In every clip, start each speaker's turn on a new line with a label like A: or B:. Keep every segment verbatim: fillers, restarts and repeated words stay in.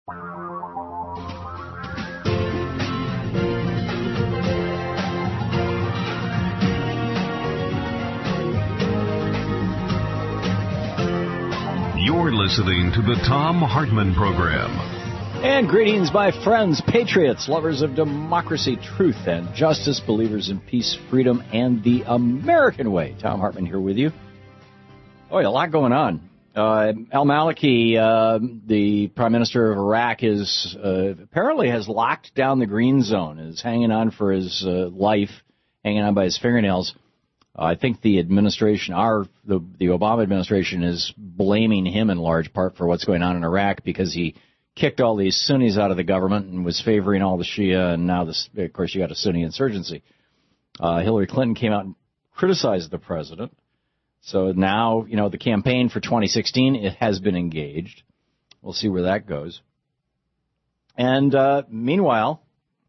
A: You're listening to the Thom Hartmann Program.
B: And greetings, my friends, patriots, lovers of democracy, truth, and justice, believers in peace, freedom, and the American way. Thom Hartmann here with you. Oh, a lot going on. Uh, al-Maliki, uh, the Prime Minister of Iraq, is uh, apparently has locked down the green zone, is hanging on for his uh, life, hanging on by his fingernails. Uh, I think the administration, our the, the Obama administration, is blaming him in large part for what's going on in Iraq because he kicked all these Sunnis out of the government and was favoring all the Shia, and now, this, of course, you got a Sunni insurgency. Uh, Hillary Clinton came out and criticized the president. So now, you know, the campaign for twenty sixteen, it has been engaged. We'll see where that goes. And uh, meanwhile,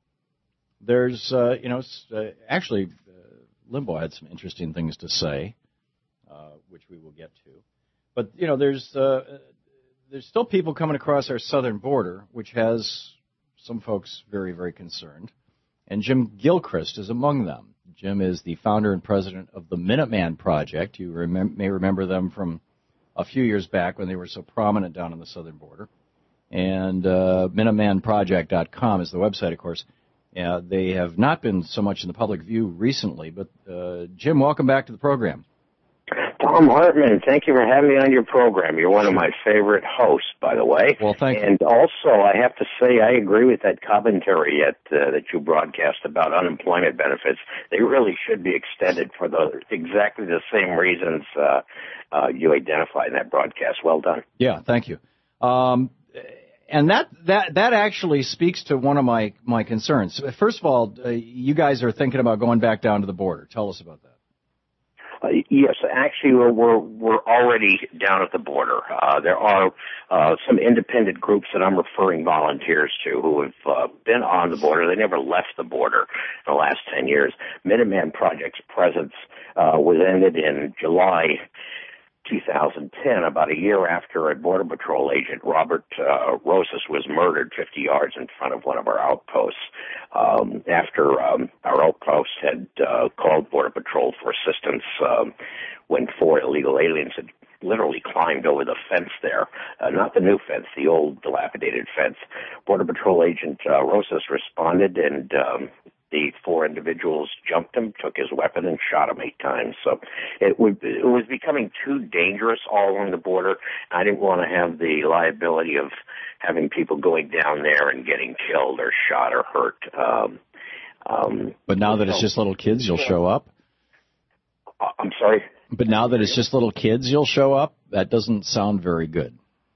B: there's, uh, you know, uh, actually, uh, Limbaugh had some interesting things to say, uh, which we will get to. But, you know, there's... Uh, There's still people coming across our southern border, which has some folks very, very concerned. And Jim Gilchrist is among them. Jim is the founder and president of the Minuteman Project. You rem- may remember them from a few years back when they were so prominent down on the southern border. And uh, Minuteman Project dot com is the website, of course. Uh, they have not been so much in the public view recently. But, uh, Jim, welcome back to the program.
C: Thom Hartmann, thank you for having me on your program. You're one of my favorite hosts, by the way.
B: Well, thank you.
C: And also, I have to say, I agree with that commentary at, uh, that you broadcast about unemployment benefits. They really should be extended for the exactly the same reasons uh, uh, you identified in that broadcast. Well done.
B: Yeah, thank you. Um, and that, that that actually speaks to one of my, my concerns. First of all, uh, you guys are thinking about going back down to the border. Tell us about that.
C: Uh, yes, actually, we're, we're we're already down at the border. Uh, there are uh, some independent groups that I'm referring volunteers to who have uh, been on the border. They never left the border in the last ten years. Minuteman Project's presence uh, was ended in July two thousand ten, about a year after a Border Patrol agent, Robert uh, Rosas, was murdered fifty yards in front of one of our outposts. Um, after um, our outpost had uh, called Border Patrol for assistance um, when four illegal aliens had literally climbed over the fence there, uh, not the new fence, the old dilapidated fence. Border Patrol agent uh, Rosas responded, and um, the four individuals jumped him, took his weapon, and shot him eight times. So it, would, it was becoming too dangerous all along the border. I didn't want to have the liability of having people going down there and getting killed or shot or hurt. Um, um,
B: but now that so, it's just little kids, you'll show up?
C: I'm sorry?
B: But now that it's just little kids, you'll show up? That doesn't sound very good.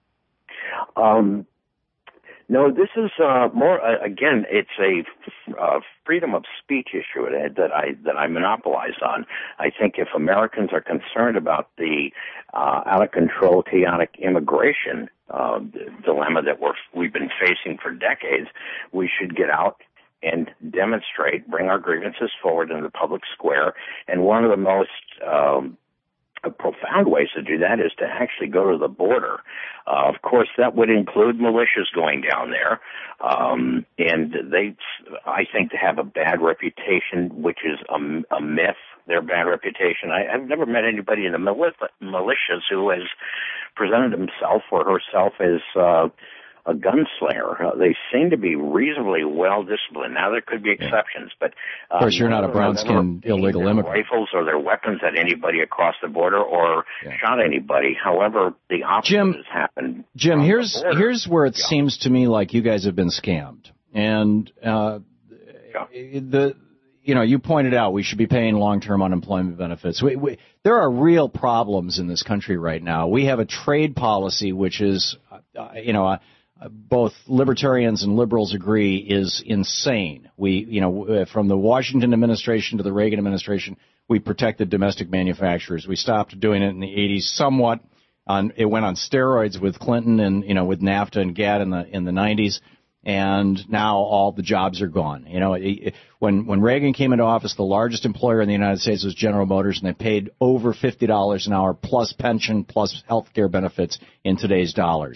C: Um. No, this is uh, more. Uh, again, it's a uh, freedom of speech issue that I that I monopolize on. I think if Americans are concerned about the uh, out of control, chaotic immigration uh, dilemma that we're we've been facing for decades, we should get out and demonstrate, bring our grievances forward in the public square. And one of the most um, profound ways to do that is to actually go to the border. Uh, of course, that would include militias going down there, um, and they, I think, have a bad reputation, which is a, a myth. Their bad reputation. I, I've never met anybody in the militias who has presented himself or herself as uh, a gunslinger. Uh, they seem to be reasonably well disciplined. Now there could be exceptions, but uh,
B: of course you're not a brown-skinned illegal immigrant.
C: Rifles or their weapons at anybody across the border or yeah. shot anybody. However, the opposite
B: Jim,
C: has happened.
B: Jim, here's here's where it yeah. seems to me like you guys have been scammed, and uh, yeah. the. You know, you pointed out we should be paying long-term unemployment benefits. We, we, there are real problems in this country right now. We have a trade policy which is, uh, you know, uh, both libertarians and liberals agree is insane. We, you know, from the Washington administration to the Reagan administration, we protected domestic manufacturers. We stopped doing it in the eighties somewhat. On, it went on steroids with Clinton and, you know, with NAFTA and GATT in the in the nineties. And now all the jobs are gone. You know, it, it, when when Reagan came into office, the largest employer in the United States was General Motors, and they paid over fifty dollars an hour plus pension plus health care benefits in today's dollars.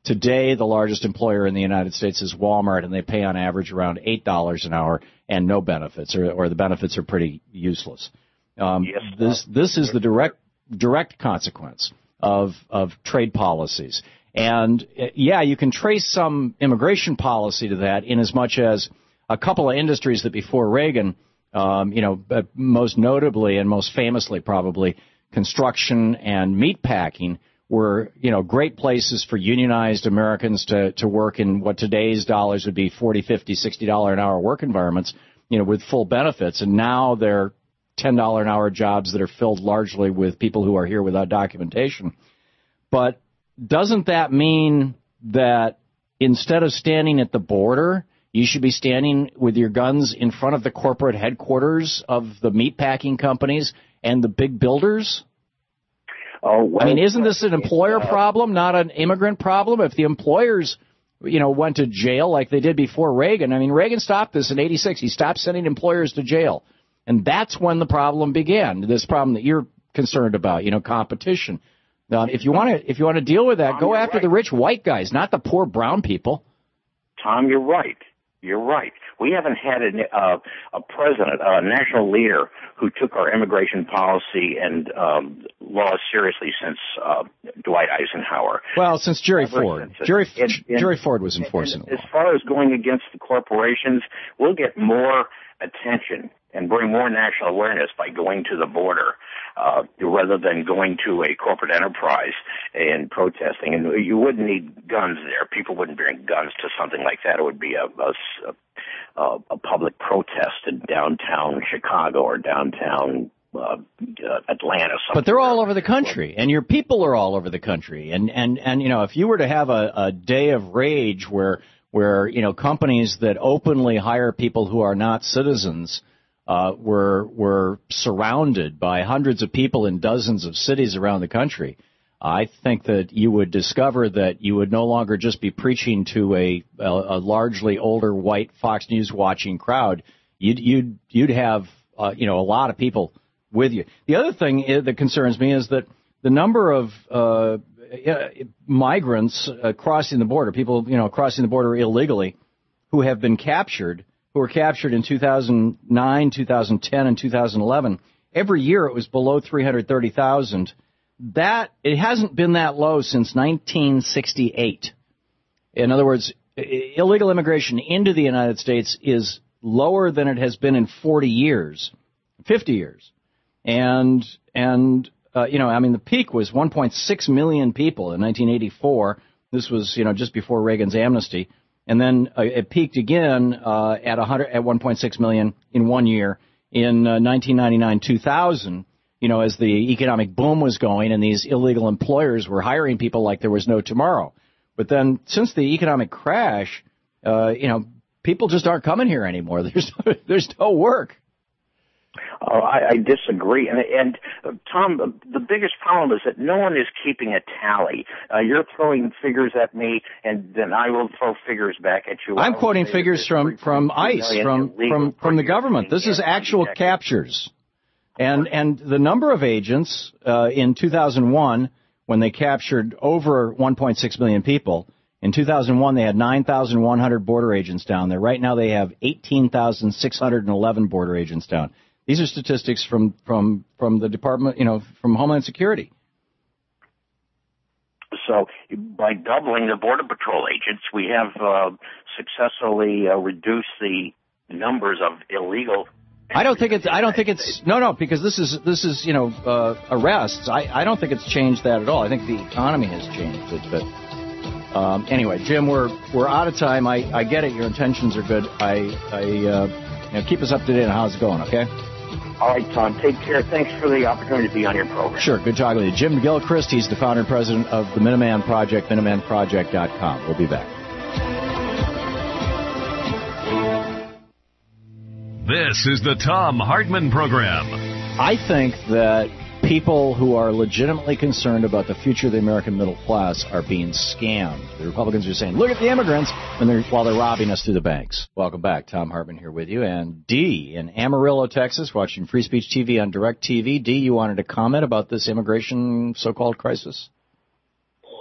B: Today, the largest employer in the United States is Walmart, and they pay on average around eight dollars an hour and no benefits, or, or the benefits are pretty useless. Um,
C: yes,
B: this this is the direct direct consequence of of trade policies. And, uh, yeah, you can trace some immigration policy to that in as much as a couple of industries that before Reagan, um, you know, uh, most notably and most famously probably construction and meatpacking, were, you know, great places for unionized Americans to, to work in what today's dollars would be forty, fifty, sixty dollars an hour work environments, you know, with full benefits. And now they're ten dollars an hour jobs that are filled largely with people who are here without documentation. But doesn't that mean that instead of standing at the border, you should be standing with your guns in front of the corporate headquarters of the meatpacking companies and the big builders?
C: Oh, well,
B: I mean, isn't this an employer uh, problem, not an immigrant problem? If the employers, you know, went to jail like they did before Reagan, I mean, Reagan stopped this in eighty-six. He stopped sending employers to jail. And that's when the problem began, this problem that you're concerned about, you know, competition. Uh, if you want to if you want to deal with that,
C: Tom,
B: go after
C: right.
B: the rich white guys, not the poor brown people.
C: Tom, you're right. You're right. We haven't had a, uh, a president, a national leader who took our immigration policy and um, laws seriously since uh, Dwight Eisenhower.
B: Well, since Jerry
C: Ever
B: Ford.
C: since
B: Jerry,
C: it, it,
B: Jerry Ford was enforcing
C: it.
B: it.
C: As far as going against the corporations, we'll get more attention and bring more national awareness by going to the border uh, rather than going to a corporate enterprise and protesting. And you wouldn't need guns there. People wouldn't bring guns to something like that. It would be a, a, a, a public protest in downtown Chicago or downtown uh, uh, Atlanta.
B: But they're all over the country, and your people are all over the country. And, and, and you know, if you were to have a, a day of rage where, where, you know, companies that openly hire people who are not citizens Uh, were were surrounded by hundreds of people in dozens of cities around the country, I think that you would discover that you would no longer just be preaching to a a, a largely older white Fox News watching crowd. You'd you'd you'd have uh, you know a lot of people with you. The other thing is, that concerns me is that the number of uh, migrants uh, crossing the border, people you know crossing the border illegally, who have been captured. who were captured in two thousand nine, two thousand ten, and two thousand eleven. Every year it was below three hundred thirty thousand. That, it hasn't been that low since nineteen sixty-eight. In other words, illegal immigration into the United States is lower than it has been in forty years, fifty years. And, and, uh, you know, I mean, the peak was one point six million people in nineteen eighty-four. This was, you know, just before Reagan's amnesty. And then uh, it peaked again uh, at one hundred at one point six million in one year in uh, nineteen ninety-nine, two thousand. You know, as the economic boom was going, and these illegal employers were hiring people like there was no tomorrow. But then, since the economic crash, uh, you know, people just aren't coming here anymore. There's no, there's no work.
C: Oh, I, I disagree. And, and uh, Tom, the, the biggest problem is that no one is keeping a tally. Uh, you're throwing figures at me, and then I will throw figures back at you.
B: I'm quoting figures from, from ICE, from, from, from the government. This is actual captures. And, and the number of agents uh, in two thousand one, when they captured over one point six million people, in two thousand one they had nine thousand one hundred border agents down there. Right now they have eighteen thousand six hundred eleven border agents down. These are statistics from, from, from the Department, you know, from Homeland Security.
C: So by doubling the Border Patrol agents, we have uh, successfully uh, reduced the numbers of illegal.
B: I don't think it's. I don't think it's. No, no, because this is this is you know uh, arrests. I, I don't think it's changed that at all. I think the economy has changed it. But um, anyway, Jim, we're we're out of time. I, I get it. Your intentions are good. I I uh, you know, keep us up to date on how's it going. Okay.
C: All right, Tom. Take care. Thanks for the opportunity to be on your program.
B: Sure. Good talking with you. Jim Gilchrist, he's the founder and president of the Minuteman Project, minuteman project dot com. We'll be back.
A: This is the Thom Hartmann Program.
B: I think that people who are legitimately concerned about the future of the American middle class are being scammed. The Republicans are saying, look at the immigrants, and they're, while they're robbing us through the banks. Welcome back. Thom Hartmann here with you. And Dee in Amarillo, Texas, watching Free Speech T V on DirecTV. Dee, you wanted to comment about this immigration so-called crisis?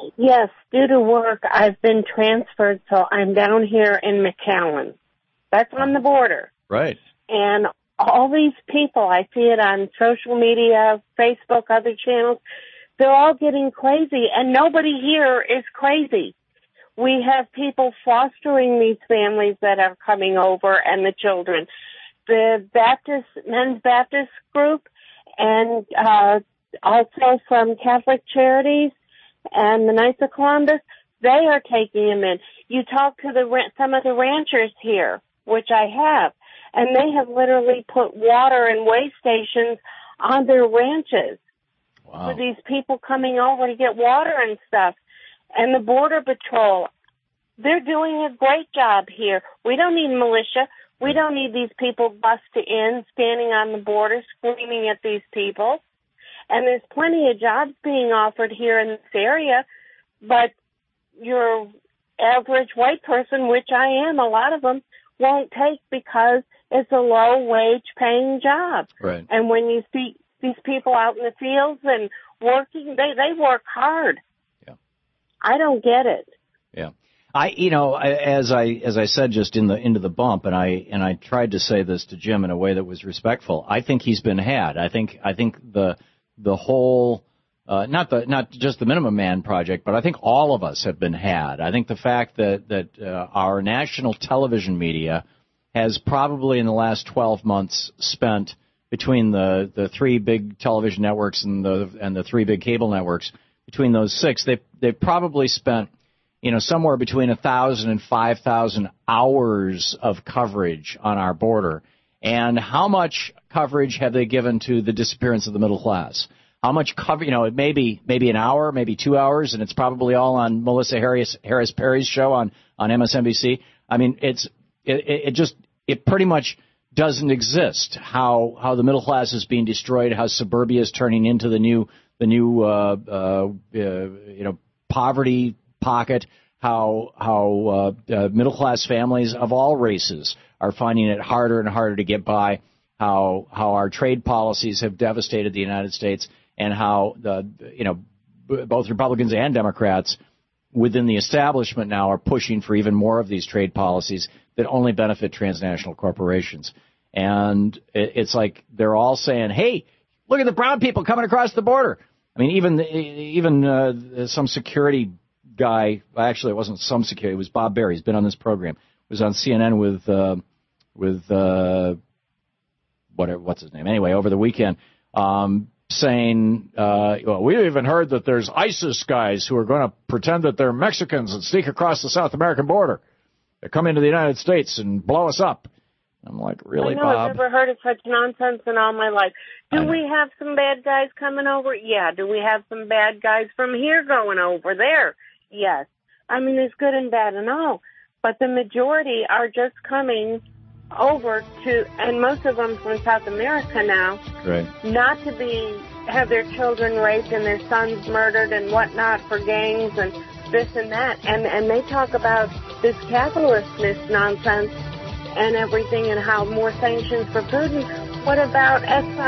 D: Yes, due to work, I've been transferred, so I'm down here in McAllen. That's on the border.
B: Right.
D: And all these people, I see it on social media, Facebook, other channels, they're all getting crazy, and nobody here is crazy. We have people fostering these families that are coming over and the children. The Baptist, Men's Baptist group, and uh, also from Catholic Charities and the Knights of Columbus, they are taking them in. You talk to the some of the ranchers here, which I have, and they have literally put water and way stations on their ranches.
B: Wow.
D: For these people coming over to get water and stuff. And the Border Patrol, they're doing a great job here. We don't need militia. We don't need these people busted in, standing on the border, screaming at these people. And there's plenty of jobs being offered here in this area, but your average white person, which I am, a lot of them, won't take because it's a low-wage paying job.
B: Right.
D: And when you see these people out in the fields and working, they, they work hard.
B: Yeah.
D: I don't get it.
B: Yeah. I, you know, as I, as I said just in the, into the bump, and I, and I tried to say this to Jim in a way that was respectful. I think he's been had. I think, I think the, the whole, uh, not the, not just the Minimum Man project, but I think all of us have been had. I think the fact that, that, uh, our national television media has probably in the last twelve months spent between the, the three big television networks and the, and the three big cable networks, between those six, they've, they've probably spent, you know, somewhere between a thousand and five thousand hours of coverage on our border. And how much coverage have they given to the disappearance of the middle class? How much cover, you know, it may be maybe an hour, maybe two hours, and it's probably all on Melissa Harris, Harris Perry's show on, on M S N B C. I mean, it's, it, it just, it pretty much doesn't exist. How, how the middle class is being destroyed, how suburbia is turning into the new, the new, uh, uh, uh you know, poverty pocket, how, how, uh, uh middle class families of all races are finding it harder and harder to get by, how, how our trade policies have devastated the United States, and how the, you know, b- both Republicans and Democrats within the establishment now are pushing for even more of these trade policies that only benefit transnational corporations. And it, it's like they're all saying, hey, look at the brown people coming across the border. I mean, even, even, uh, some security guy, actually it wasn't some security, it was Bob Berry, he's been on this program, was on C N N with, uh, with, uh, whatever, what's his name? Anyway, over the weekend, um, saying, uh, well, we even heard that there's ISIS guys who are going to pretend that they're Mexicans and sneak across the South American border. They come into the United States and blow us up. I'm like, really,
D: I know,
B: Bob?
D: I've never heard of such nonsense in all my life. Do we have some bad guys coming over? Yeah. Do we have some bad guys from here going over there? Yes. I mean, there's good and bad and all. But the majority are just coming over to, and most of them from South America now,
B: right,
D: not to be, have their children raped and their sons murdered and whatnot for gangs and this and that. And, and they talk about this capitalist nonsense and everything and how more sanctions for Putin. What about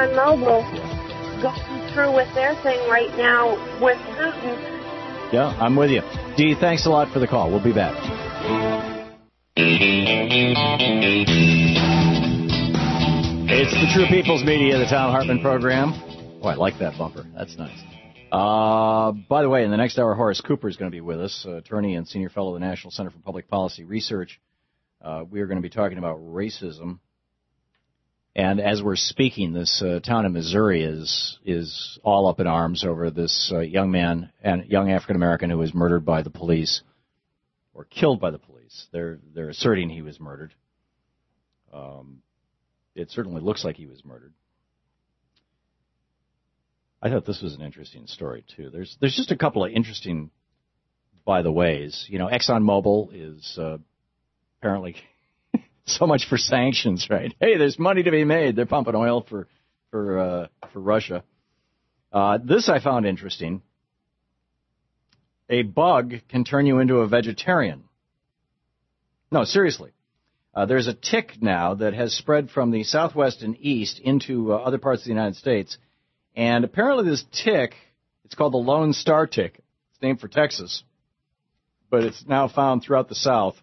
D: ExxonMobil going through with their thing right now with Putin?
B: Yeah, I'm with you. Dee, thanks a lot for the call. We'll be back. It's the True People's Media, the Thom Hartmann program. Oh, I like that bumper. That's nice. Uh, by the way, in the next hour, Horace Cooper is going to be with us, uh, attorney and senior fellow of the National Center for Public Policy Research. Uh, we are going to be talking about racism. And as we're speaking, this uh, town in Missouri is is all up in arms over this uh, young man and young African American who was murdered by the police or killed by the police. They're they're asserting he was murdered. Um, it certainly looks like he was murdered. I thought this was an interesting story too. There's there's just a couple of interesting, by the ways. You know, ExxonMobil is uh, apparently. So much for sanctions, right? Hey, there's money to be made. They're pumping oil for for uh, for Russia. Uh, this I found interesting. A bug can turn you into a vegetarian. No, seriously. Uh, there's a tick now that has spread from the southwest and east into uh, other parts of the United States. And apparently this tick, it's called the Lone Star tick. It's named for Texas, but it's now found throughout the South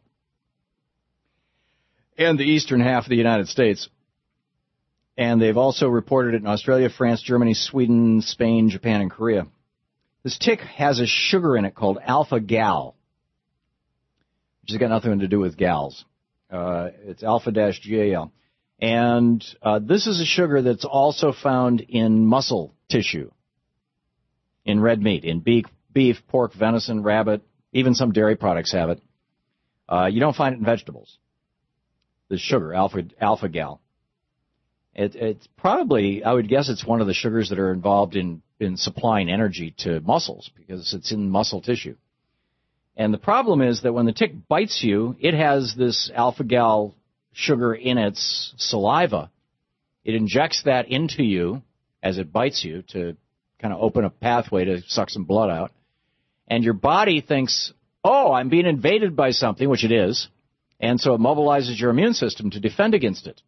B: and the eastern half of the United States. And they've also reported it in Australia, France, Germany, Sweden, Spain, Japan, and Korea. This tick has a sugar in it called alpha-gal, which has got nothing to do with gals. Uh, it's alpha-G A L. And uh, this is a sugar that's also found in muscle tissue, in red meat, in beef, beef, pork, venison, rabbit, even some dairy products have it. Uh, you don't find it in vegetables. The sugar, alpha, alpha-gal. It, it's probably, I would guess it's one of the sugars that are involved in, in supplying energy to muscles because it's in muscle tissue. And the problem is that when the tick bites you, it has this alpha-gal sugar in its saliva. It injects that into you as it bites you to kind of open a pathway to suck some blood out. And your body thinks, oh, I'm being invaded by something, which it is. And so it mobilizes your immune system to defend against it,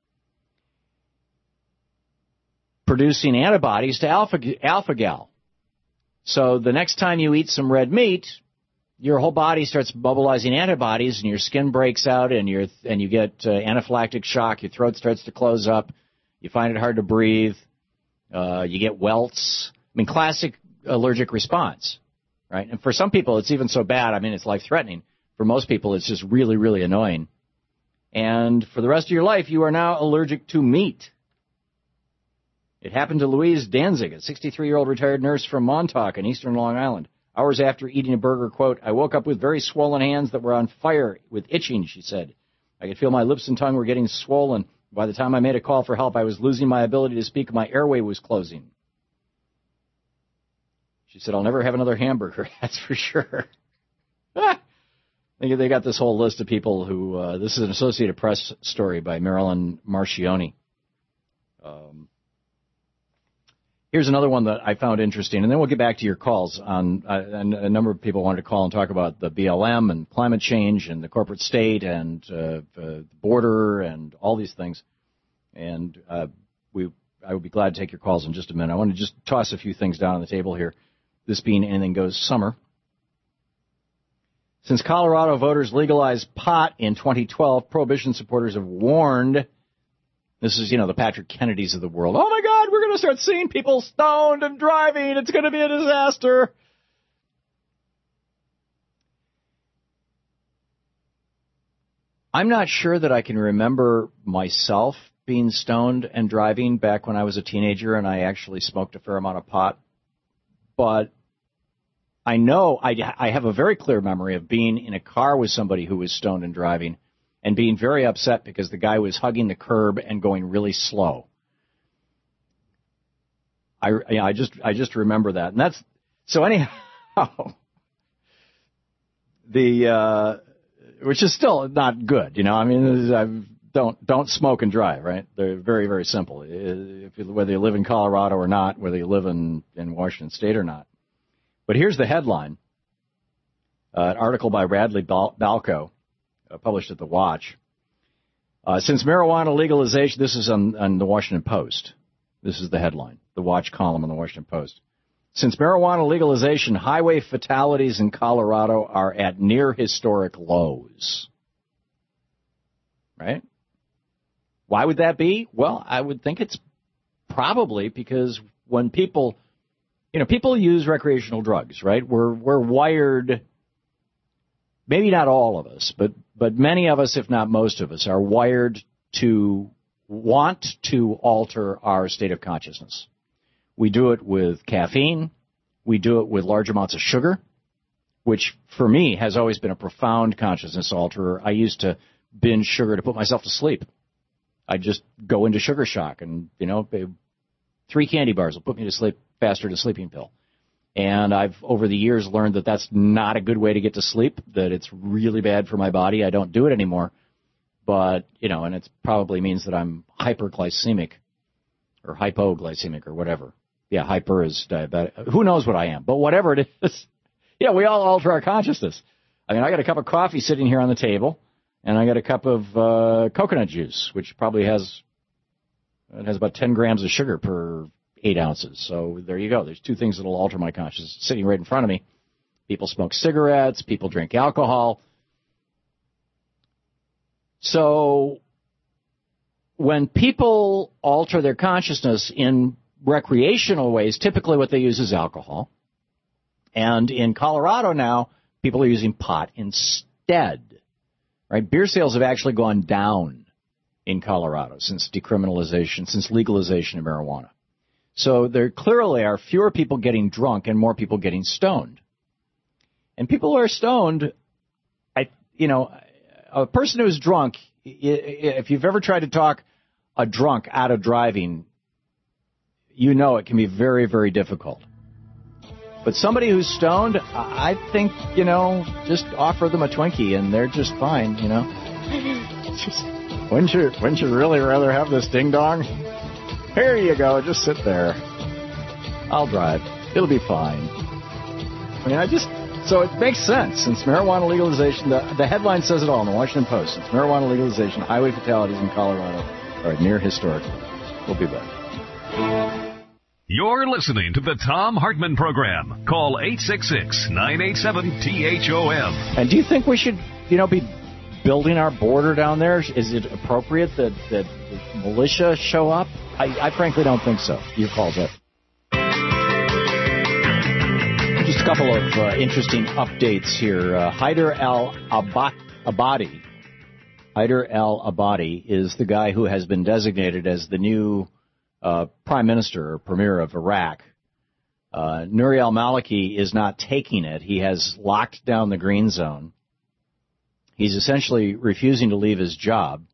B: producing antibodies to alpha, alpha-gal. So the next time you eat some red meat, your whole body starts mobilizing antibodies, and your skin breaks out, and you and you get uh, anaphylactic shock. Your throat starts to close up. You find it hard to breathe. Uh, you get welts. I mean, classic allergic response, right? And for some people, it's even so bad. I mean, it's life-threatening. For most people, it's just really, really annoying. And for the rest of your life, you are now allergic to meat. It happened to Louise Danzig, a sixty-three-year-old retired nurse from Montauk in eastern Long Island. Hours after eating a burger, quote, I woke up with very swollen hands that were on fire with itching, she said. I could feel my lips and tongue were getting swollen. By the time I made a call for help, I was losing my ability to speak. My airway was closing. She said, I'll never have another hamburger, that's for sure. They got this whole list of people who, uh, this is an Associated Press story by Marilyn Marcioni. Um, here's another one that I found interesting, and then we'll get back to your calls. On uh, and a number of people wanted to call and talk about the B L M and climate change and the corporate state and uh, the border and all these things. And uh, we, I would be glad to take your calls in just a minute. I want to just toss a few things down on the table here, this being Anything Goes Summer. Since Colorado voters legalized pot in twenty twelve, prohibition supporters have warned, this is, you know, the Patrick Kennedys of the world, oh, my God, we're going to start seeing people stoned and driving. It's going to be a disaster. I'm not sure that I can remember myself being stoned and driving back when I was a teenager and I actually smoked a fair amount of pot. But I know I, I have a very clear memory of being in a car with somebody who was stoned and driving and being very upset because the guy was hugging the curb and going really slow. I, you know, I just I just remember that, and that's so anyhow. The uh, which is still not good, you know. I mean, I don't don't smoke and drive, right? They're very very simple. If you, whether you live in Colorado or not, whether you live in in Washington State or not. But here's the headline: uh, an article by Bradley Bal- Balco. Uh, published at The Watch. Uh, since marijuana legalization, this is on, on the Washington Post. This is the headline, the Watch column on the Washington Post. Since marijuana legalization, highway fatalities in Colorado are at near historic lows. Right? Why would that be? Well, I would think it's probably because when people, you know, people use recreational drugs, right? We're we're wired. Maybe not all of us, but, but many of us, if not most of us, are wired to want to alter our state of consciousness. We do it with caffeine. We do it with large amounts of sugar, which for me has always been a profound consciousness alterer. I used to binge sugar to put myself to sleep. I'd just go into sugar shock and, you know, three candy bars will put me to sleep faster than a sleeping pill. And I've, over the years, learned that that's not a good way to get to sleep, that it's really bad for my body. I don't do it anymore. But, you know, and it probably means that I'm hyperglycemic or hypoglycemic or whatever. Yeah, hyper is diabetic. Who knows what I am? But whatever it is, yeah, we all alter our consciousness. I mean, I got a cup of coffee sitting here on the table, and I got a cup of uh, coconut juice, which probably has, it has about ten grams of sugar per eight ounces. So there you go. There's two things that will alter my consciousness sitting right in front of me. People smoke cigarettes. People drink alcohol. So when people alter their consciousness in recreational ways, typically what they use is alcohol. And in Colorado now, people are using pot instead. Right? Beer sales have actually gone down in Colorado since decriminalization, since legalization of marijuana. So there clearly are fewer people getting drunk and more people getting stoned. And people who are stoned, I, you know, a person who's drunk, if you've ever tried to talk a drunk out of driving, you know it can be very, very difficult. But somebody who's stoned, I think, you know, just offer them a Twinkie and they're just fine, you know. Wouldn't you, wouldn't you really rather have this ding-dong? Here you go, just sit there. I'll drive. It'll be fine. I mean, I just, so it makes sense. Since marijuana legalization, the, the headline says it all in the Washington Post. Since marijuana legalization, highway fatalities in Colorado are near historic. We'll be back.
A: You're listening to the Thom Hartmann Program. Call eight six six, nine eight seven, T H O M.
B: And do you think we should, you know, be building our border down there? Is it appropriate that, that militia show up? I, I frankly don't think so. Your call's up. Just a couple of uh, interesting updates here. Uh, Haider al-Abadi. Haider al-Abadi is the guy who has been designated as the new Uh, Prime Minister or Premier of Iraq. Uh, Nouri al-Maliki is not taking it. He has locked down the green zone. He's essentially refusing to leave his job,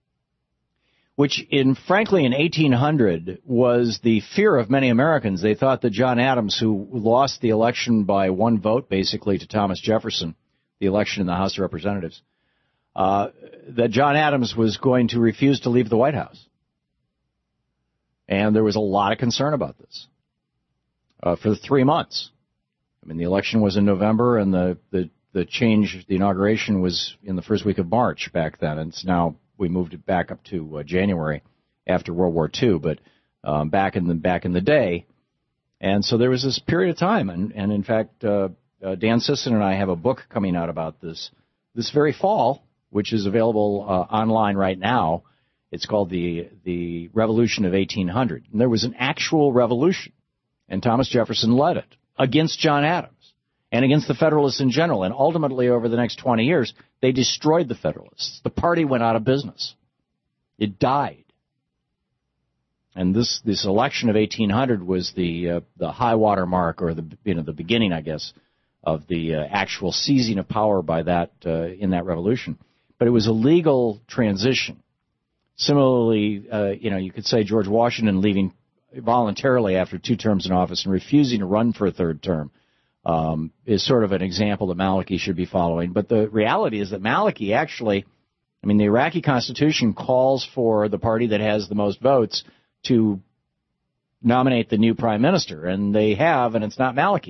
B: which, in frankly, in eighteen hundred was the fear of many Americans. They thought that John Adams, who lost the election by one vote, basically, to Thomas Jefferson, the election in the House of Representatives, uh, that John Adams was going to refuse to leave the White House. And there was a lot of concern about this uh, for three months. I mean, the election was in November, and the, the, the change, the inauguration was in the first week of March back then. And it's now we moved it back up to uh, January after World War Two, but um, back in the back in the day. And so there was this period of time. And, and in fact, uh, uh, Dan Sisson and I have a book coming out about this this very fall, which is available uh, online right now. It's called the the Revolution of eighteen hundred. And there was an actual revolution, and Thomas Jefferson led it against John Adams and against the Federalists in general. And ultimately, over the next twenty years, they destroyed the Federalists. The party went out of business. It died. And this this election of eighteen hundred was the uh, the high water mark, or the you know the beginning, I guess, of the uh, actual seizing of power by that uh, in that revolution. But it was a legal transition. Similarly, uh, you know, you could say George Washington leaving voluntarily after two terms in office and refusing to run for a third term um, is sort of an example that Maliki should be following. But the reality is that Maliki actually, I mean, the Iraqi Constitution calls for the party that has the most votes to nominate the new prime minister, and they have, and it's not Maliki.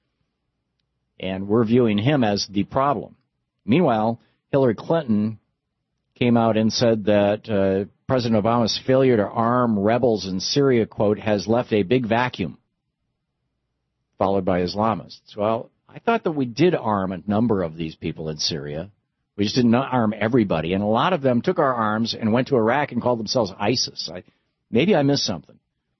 B: And we're viewing him as the problem. Meanwhile, Hillary Clinton came out and said that uh, President Obama's failure to arm rebels in Syria, quote, has left a big vacuum, followed by Islamists. Well, I thought that we did arm a number of these people in Syria. We just didn't arm everybody. And a lot of them took our arms and went to Iraq and called themselves ISIS. I, maybe I missed something.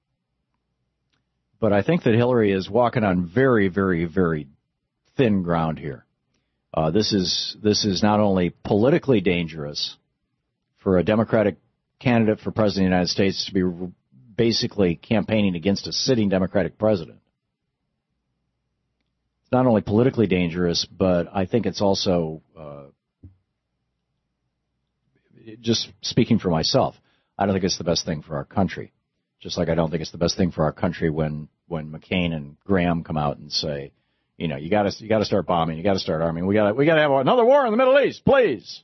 B: But I think that Hillary is walking on very, very, very thin ground here. Uh, this is this is not only politically dangerous for a Democratic candidate for president of the United States to be basically campaigning against a sitting Democratic president. It's not only politically dangerous, but I think it's also, uh, just speaking for myself, I don't think it's the best thing for our country. Just like I don't think it's the best thing for our country when, when McCain and Graham come out and say, you know, you got to you got to start bombing, you got to start arming, we got we got to have another war in the Middle East, please.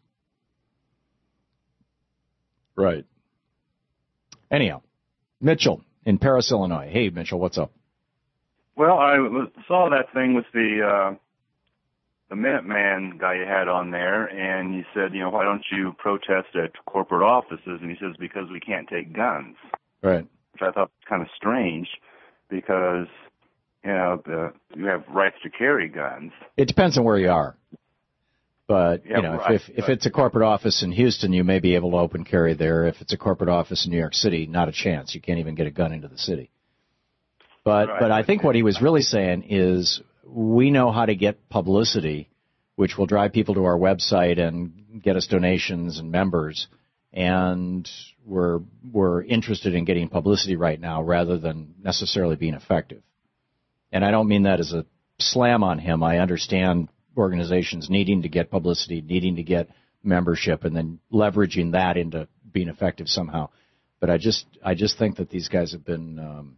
B: Right. Anyhow, Mitchell in Paris, Illinois. Hey, Mitchell, what's up?
E: Well, I saw that thing with the uh, the Minuteman guy you had on there, and you said, you know, why don't you protest at corporate offices? And he says, because we can't take guns.
B: Right.
E: Which I thought was kind of strange, because you know, the, you have rights to carry guns.
B: It depends on where you are. But,
E: yeah,
B: you know,
E: right,
B: if, if, if it's a corporate office in Houston, you may be able to open carry there. If it's a corporate office in New York City, not a chance. You can't even get a gun into the city. But,
E: right.
B: but I think what he was really saying is we know how to get publicity, which will drive people to our website and get us donations and members. And we're, we're interested in getting publicity right now rather than necessarily being effective. And I don't mean that as a slam on him. I understand organizations needing to get publicity, needing to get membership, and then leveraging that into being effective somehow. But I just, I just think that these guys have been, um,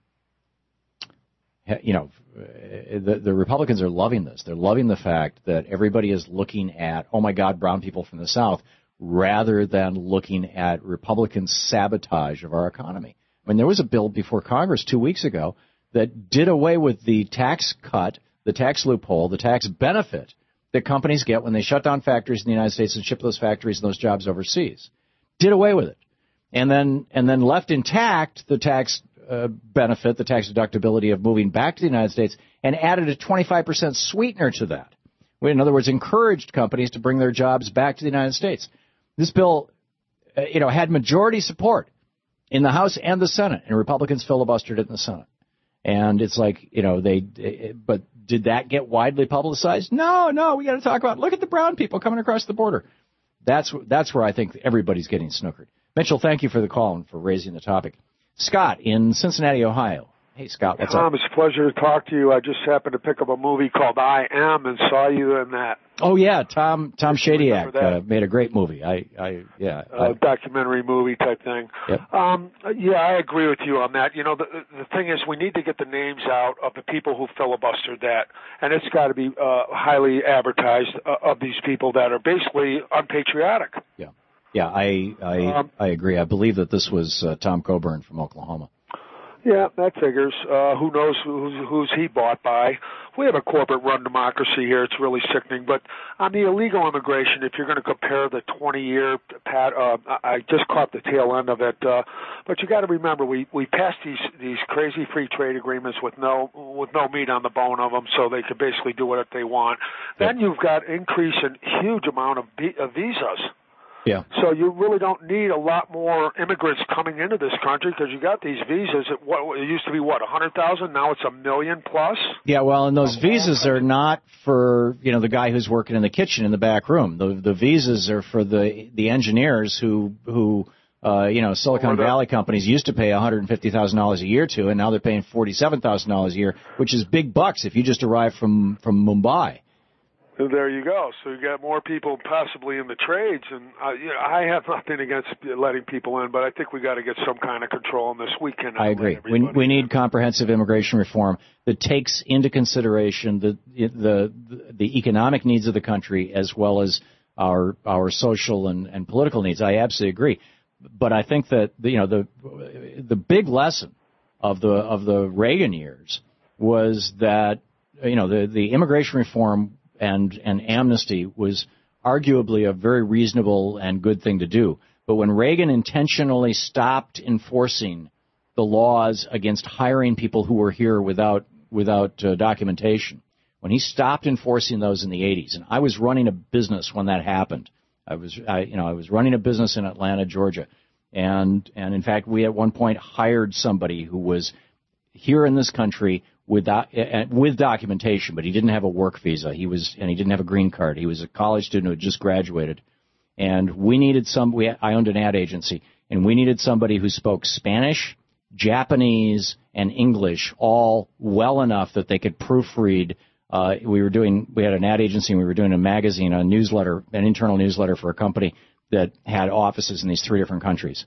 B: you know, the, the Republicans are loving this. They're loving the fact that everybody is looking at, oh my God, brown people from the South, rather than looking at Republican sabotage of our economy. I mean, there was a bill before Congress two weeks ago that did away with the tax cut, the tax loophole, the tax benefit that companies get when they shut down factories in the United States and ship those factories and those jobs overseas. Did away with it. And then, and then left intact the tax uh, benefit, the tax deductibility of moving back to the United States, and added a twenty-five percent sweetener to that. In other words, encouraged companies to bring their jobs back to the United States. This bill, uh, you know, had majority support in the House and the Senate, and Republicans filibustered it in the Senate. And it's like, you know, they, it, but did that get widely publicized? No, no, we got to talk about, look at the brown people coming across the border. That's, that's where I think everybody's getting snookered. Mitchell, thank you for the call and for raising the topic. Scott in Cincinnati, Ohio. Hey, Scott, what's
F: Tom,
B: up?
F: it's a pleasure to talk to you. I just happened to pick up a movie called I Am and saw you in that.
B: Oh, yeah, Tom Tom Shadyac
F: uh,
B: made a great movie. I, I yeah.
F: Uh, I, documentary movie type thing.
B: Yep.
F: Um, yeah, I agree with you on that. You know, the, the thing is we need to get the names out of the people who filibustered that, and it's got to be uh, highly advertised uh, of these people that are basically unpatriotic.
B: Yeah, yeah, I I, um, I agree. I believe that this was uh, Tom Coburn from Oklahoma.
F: Yeah, that figures. Uh, who knows who's, who's he bought by? We have a corporate-run democracy here. It's really sickening. But on the illegal immigration, if you're going to compare the twenty-year, pat, uh, I just caught the tail end of it. Uh, but you got to remember, we we passed these these crazy free trade agreements with no with no meat on the bone of them, so they could basically do whatever they want. Then you've got increase in huge amount of, b- of visas.
B: Yeah.
F: So you really don't need a lot more immigrants coming into this country because you got these visas. At what, it used to be, what, one hundred thousand? Now it's a million plus?
B: Yeah, well, and those visas are not for, you know, the guy who's working in the kitchen in the back room. The the visas are for the the engineers who, who uh, you know, Silicon Valley companies used to pay one hundred fifty thousand dollars a year to, and now they're paying forty-seven thousand dollars a year, which is big bucks if you just arrived from, from Mumbai.
F: There you go. So you got more people possibly in the trades, and uh, you know, I have nothing against letting people in, but I think we got to get some kind of control on this. We can.
B: I agree. We we need comprehensive immigration reform that takes into consideration the the the economic needs of the country as well as our our social and, and political needs. I absolutely agree. But I think that you know the the big lesson of the of the Reagan years was that you know the the immigration reform and and amnesty was arguably a very reasonable and good thing to do. But when Reagan intentionally stopped enforcing the laws against hiring people who were here without without uh, documentation, when he stopped enforcing those in the eighties, and I was running a business when that happened. I was I, you know I was running a business in Atlanta, Georgia, and and in fact we at one point hired somebody who was here in this country without uh, with documentation, but he didn't have a work visa. He was and he didn't have a green card. He was a college student who had just graduated, and we needed some. We I owned an ad agency, and we needed somebody who spoke Spanish, Japanese, and English all well enough that they could proofread. Uh, we were doing we had an ad agency, and we were doing a magazine, a newsletter, an internal newsletter for a company that had offices in these three different countries,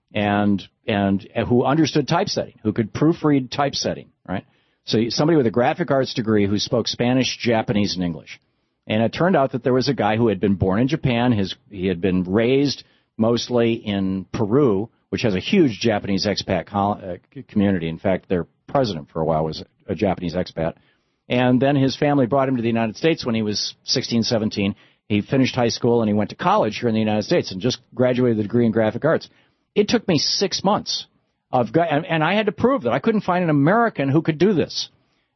B: and and who understood typesetting, who could proofread typesetting, right? So somebody with a graphic arts degree who spoke Spanish, Japanese, and English. And it turned out that there was a guy who had been born in Japan. His he had been raised mostly in Peru, which has a huge Japanese expat uh, community. In fact, their president for a while was a Japanese expat. And then his family brought him to the United States when he was sixteen, seventeen. He finished high school and he went to college here in the United States and just graduated with a degree in graphic arts. It took me six months. Of, and I had to prove that I couldn't find an American who could do this.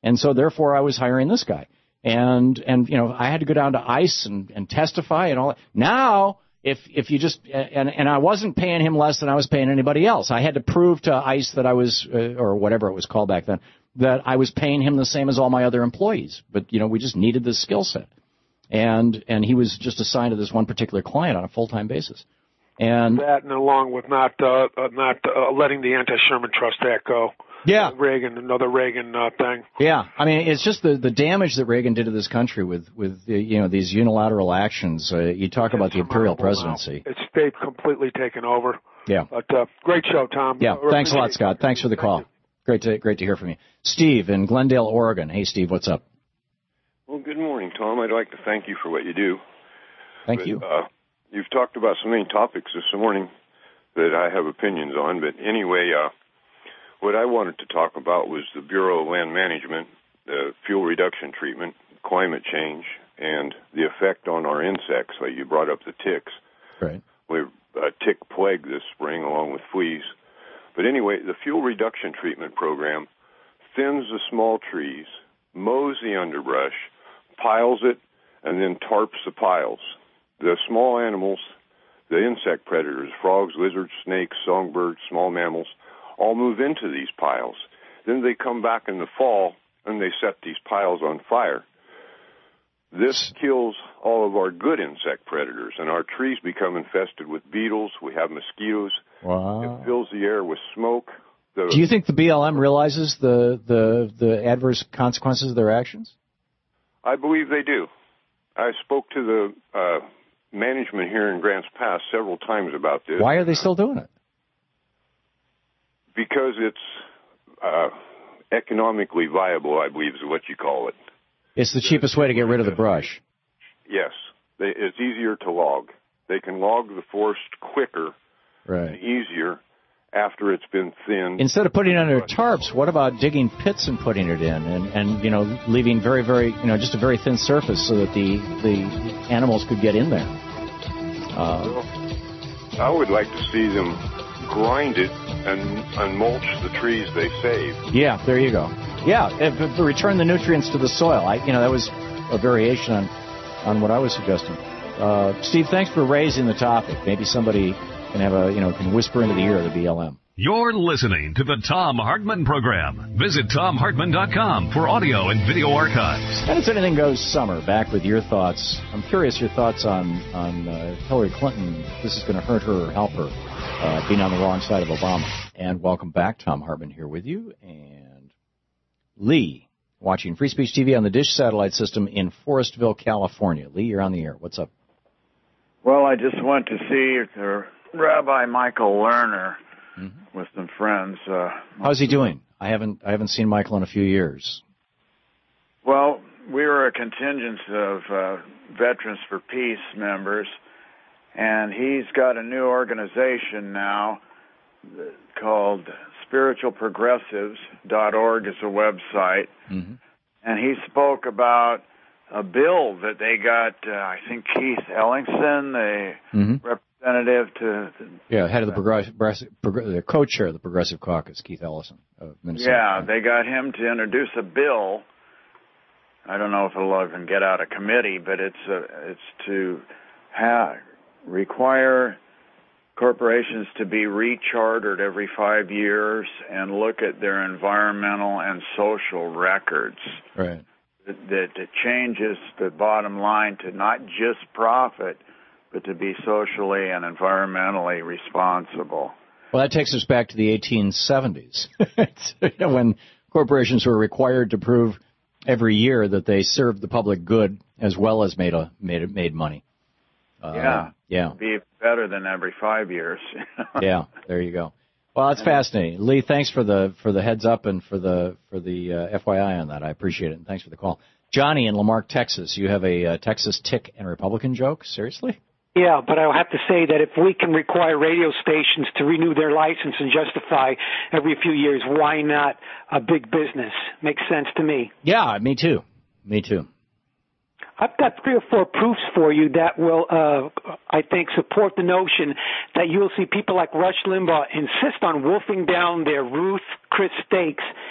B: And so therefore I was hiring this guy. And, and, you know, I had to go down to ICE and, and testify and all that. Now, if, if you just, and, and I wasn't paying him less than I was paying anybody else. I had to prove to ICE that I was, uh, or whatever it was called back then, that I was paying him the same as all my other employees. But, you know, we just needed this skill set. And, and he was just assigned to this one particular client on a full-time basis. And
F: that, and along with not, uh, uh not, uh, letting the Anti-Sherman Trust Act go.
B: Yeah.
F: Reagan, another Reagan uh, thing.
B: Yeah. I mean, it's just the, the damage that Reagan did to this country with, with you know, these unilateral actions. Uh, you talk about the imperial presidency.
F: Now. It's they've completely taken over.
B: Yeah.
F: But uh, great show, Tom.
B: Yeah.
F: Uh,
B: Thanks a lot, Scott. Thanks for the call. Great to, great to hear from you. Steve in Glendale, Oregon. Hey, Steve, what's up?
G: Well, good morning, Tom. I'd like to thank you for what you do.
B: Thank
G: but,
B: you.
G: Uh, you've talked about so many topics this morning that I have opinions on. But anyway, uh, what I wanted to talk about was the Bureau of Land Management, the fuel reduction treatment, climate change, and the effect on our insects. Like you brought up the ticks.
B: Right.
G: We're a tick plague this spring along with fleas. But anyway, the fuel reduction treatment program thins the small trees, mows the underbrush, piles it, and then tarps the piles. The small animals, the insect predators, frogs, lizards, snakes, songbirds, small mammals, all move into these piles. Then they come back in the fall and they set these piles on fire. This kills all of our good insect predators, and our trees become infested with beetles. We have mosquitoes.
B: Wow.
G: It fills the air with smoke. The,
B: Do you think the B L M realizes the, the, the adverse consequences of their actions?
G: I believe they do. I spoke to the uh, management here in Grants Pass several times about this.
B: Why are they still doing it?
G: Because it's uh, economically viable, I believe is what you call it.
B: It's the cheapest way to get rid of the brush.
G: Yes. They, it's easier to log. They can log the forest quicker
B: right.
G: and easier after it's been thinned.
B: Instead of putting it under tarps, what about digging pits and putting it in and, and, you know, leaving very, very, you know, just a very thin surface so that the, the animals could get in there? Uh,
G: well, I would like to see them grind it and, and mulch the trees they save.
B: Yeah, there you go. Yeah, if, if return the nutrients to the soil. I, you know, that was a variation on, on what I was suggesting. Uh, Steve, thanks for raising the topic. Maybe somebody can have a, you know, can whisper into the ear of the B L M.
A: You're listening to the Thom Hartmann Program. Visit Thom Hartmann dot com for audio and video archives.
B: And it's Anything Goes Summer, back with your thoughts. I'm curious your thoughts on, on uh, Hillary Clinton. This is going to hurt her or help her, uh, being on the wrong side of Obama. And welcome back. Thom Hartmann here with you. And Lee, watching Free Speech T V on the Dish satellite system in Forestville, California. Lee, you're on the air. What's up?
H: Well, I just went to see uh, Rabbi Michael Lerner mm-hmm. with some friends. Uh,
B: How's he doing? I haven't I haven't seen Michael in a few years.
H: Well, we were a contingent of uh, Veterans for Peace members, and he's got a new organization now called spiritual progressives dot org is a website, mm-hmm. and he spoke about a bill that they got, uh, I think Keith Ellingson, the mm-hmm. representative to... to
B: yeah, head of the progressive, progressive, the co-chair of the Progressive Caucus, Keith Ellison of Minnesota.
H: Yeah, they got him to introduce a bill. I don't know if it'll even get out of committee, but it's a, it's to ha- require corporations to be rechartered every five years and look at their environmental and social records.
B: Right.
H: That it changes the bottom line to not just profit, but to be socially and environmentally responsible.
B: Well, that takes us back to the eighteen seventies, when corporations were required to prove every year that they served the public good as well as made a made made money. Uh,
H: yeah,
B: yeah,
H: be better than every five years.
B: Yeah, there you go. Well, that's fascinating, Lee. Thanks for the for the heads up and for the for the uh, F Y I on that. I appreciate it, and thanks for the call. Johnny in Lamarck, Texas. You have a uh, Texas tick and Republican joke? Seriously?
I: Yeah, but I'll have to say that if we can require radio stations to renew their license and justify every few years, why not a big business? Makes sense to me.
B: Yeah, me too. Me too.
I: I've got three or four proofs for you that will, uh, I think, support the notion that you will see people like Rush Limbaugh insist on wolfing down their Ruth Chris steaks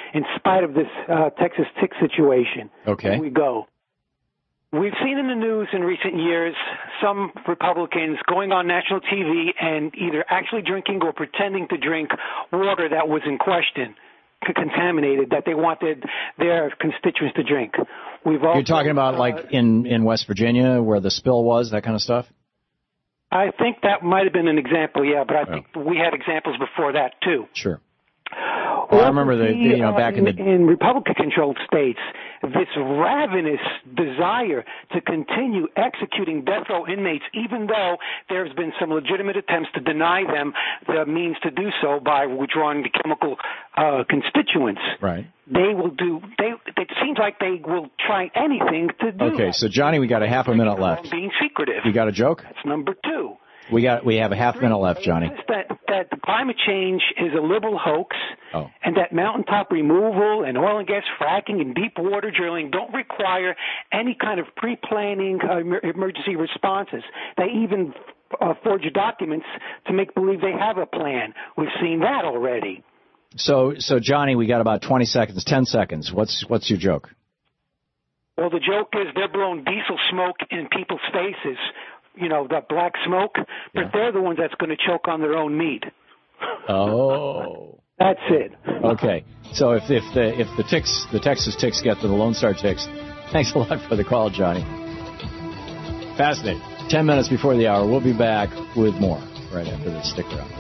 I: in spite of this uh, Texas tick situation.
B: Okay.
I: Here we go. We've seen in the news in recent years some Republicans going on national T V and either actually drinking or pretending to drink water that was in question, contaminated, that they wanted their constituents to drink. We've also,
B: You're talking about like
I: uh,
B: in, in West Virginia where the spill was, that kind of stuff?
I: I think that might have been an example, yeah, but I think
B: oh.
I: we had examples before that, too.
B: Sure. Well, I remember the, the you know back in the
I: in Republican-controlled states, this ravenous desire to continue executing death row inmates, even though there's been some legitimate attempts to deny them the means to do so by withdrawing the chemical uh, constituents.
B: Right.
I: They will do. They. It seems like they will try anything to do.
B: Okay, so Johnny, we got a half a minute left.
I: Being secretive.
B: You got a joke?
I: That's number two.
B: We got we have a half minute left, Johnny.
I: That that climate change is a liberal hoax,
B: oh.
I: and that mountaintop removal and oil and gas fracking and deep water drilling don't require any kind of pre-planning uh, emergency responses. They even uh, forge documents to make believe they have a plan. We've seen that already.
B: So so Johnny, we got about twenty seconds, ten seconds. What's what's your joke?
I: Well, the joke is they're blowing diesel smoke in people's faces. You know, that black smoke, but yeah. they're the ones that's going to choke on their own meat.
B: Oh.
I: That's it.
B: Okay. So if if the if the ticks the Texas ticks get to the Lone Star ticks, thanks a lot for the call, Johnny. Fascinating. Ten minutes before the hour, we'll be back with more right after this. Stick around.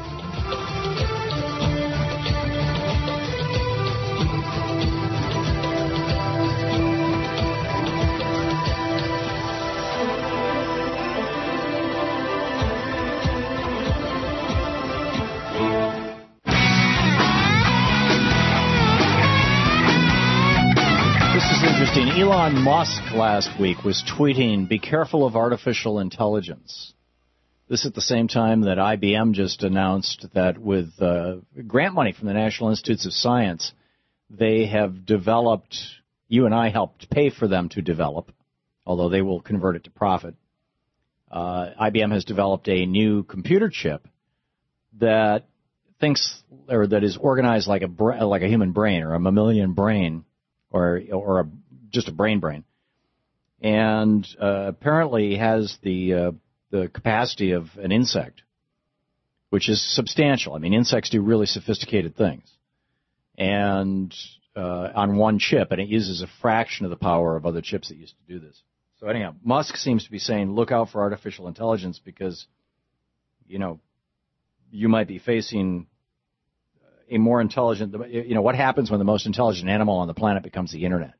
B: Elon Musk last week was tweeting, "Be careful of artificial intelligence." This at the same time that I B M just announced that with uh, grant money from the National Institutes of Science, they have developed, you and I helped pay for them to develop, although they will convert it to profit. Uh, I B M has developed a new computer chip that thinks, or that is organized like a like a human brain or a mammalian brain, or or a just a brain brain, and uh, apparently has the uh, the capacity of an insect, which is substantial. I mean, insects do really sophisticated things, and uh, on one chip, and it uses a fraction of the power of other chips that used to do this. So anyhow, Musk seems to be saying, look out for artificial intelligence because, you know, you might be facing a more intelligent, you know, what happens when the most intelligent animal on the planet becomes the internet?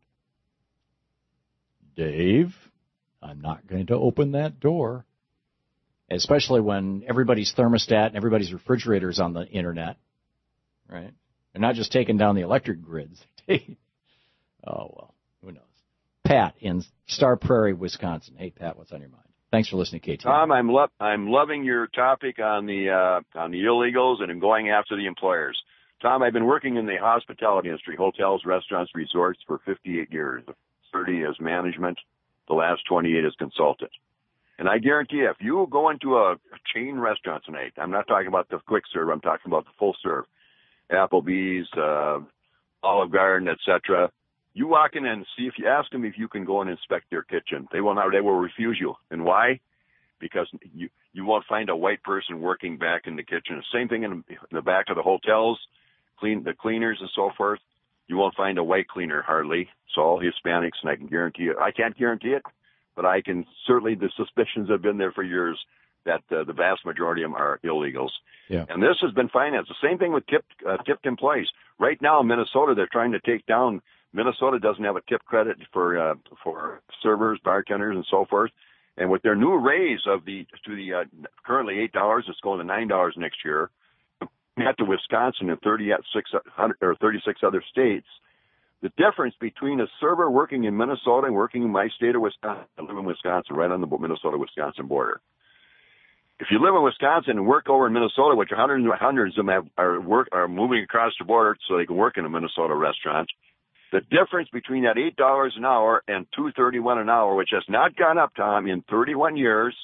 B: Dave, I'm not going to open that door. Especially when everybody's thermostat and everybody's refrigerator is on the internet, right? They're not just taking down the electric grids. oh, well, who knows? Pat in Star Prairie, Wisconsin. Hey, Pat, what's on your mind? Thanks for listening to K T.
J: Tom, I'm lo- I'm loving your topic on the uh, on the illegals and going after the employers. Tom, I've been working in the hospitality industry, hotels, restaurants, resorts for fifty-eight years. thirty as management, the last twenty-eight as consultant. And I guarantee you, if you go into a chain restaurant tonight, I'm not talking about the quick serve, I'm talking about the full serve, Applebee's, uh, Olive Garden, et cetera. You walk in and see if you ask them if you can go and inspect their kitchen. They will not, they will refuse you. And why? Because you, you won't find a white person working back in the kitchen. Same thing in the back of the hotels, clean the cleaners and so forth. You won't find a white cleaner hardly. It's all Hispanics, and I can guarantee you. I can't guarantee it, but I can certainly, the suspicions have been there for years that uh, the vast majority of them are illegals.
B: Yeah.
J: And this has been financed. The same thing with tipped, uh, tipped employees. Right now in Minnesota, they're trying to take down, Minnesota doesn't have a tip credit for uh, for servers, bartenders, and so forth. And with their new raise of the to the uh, currently eight dollars, it's going to nine dollars next year. At to Wisconsin and thirty-six or thirty-six other states, the difference between a server working in Minnesota and working in my state of Wisconsin, I live in Wisconsin, right on the Minnesota-Wisconsin border. If you live in Wisconsin and work over in Minnesota, which hundreds and hundreds of them have, are work are moving across the border so they can work in a Minnesota restaurant, the difference between that eight dollars an hour and two thirty-one an hour, which has not gone up, Tom, in thirty-one years,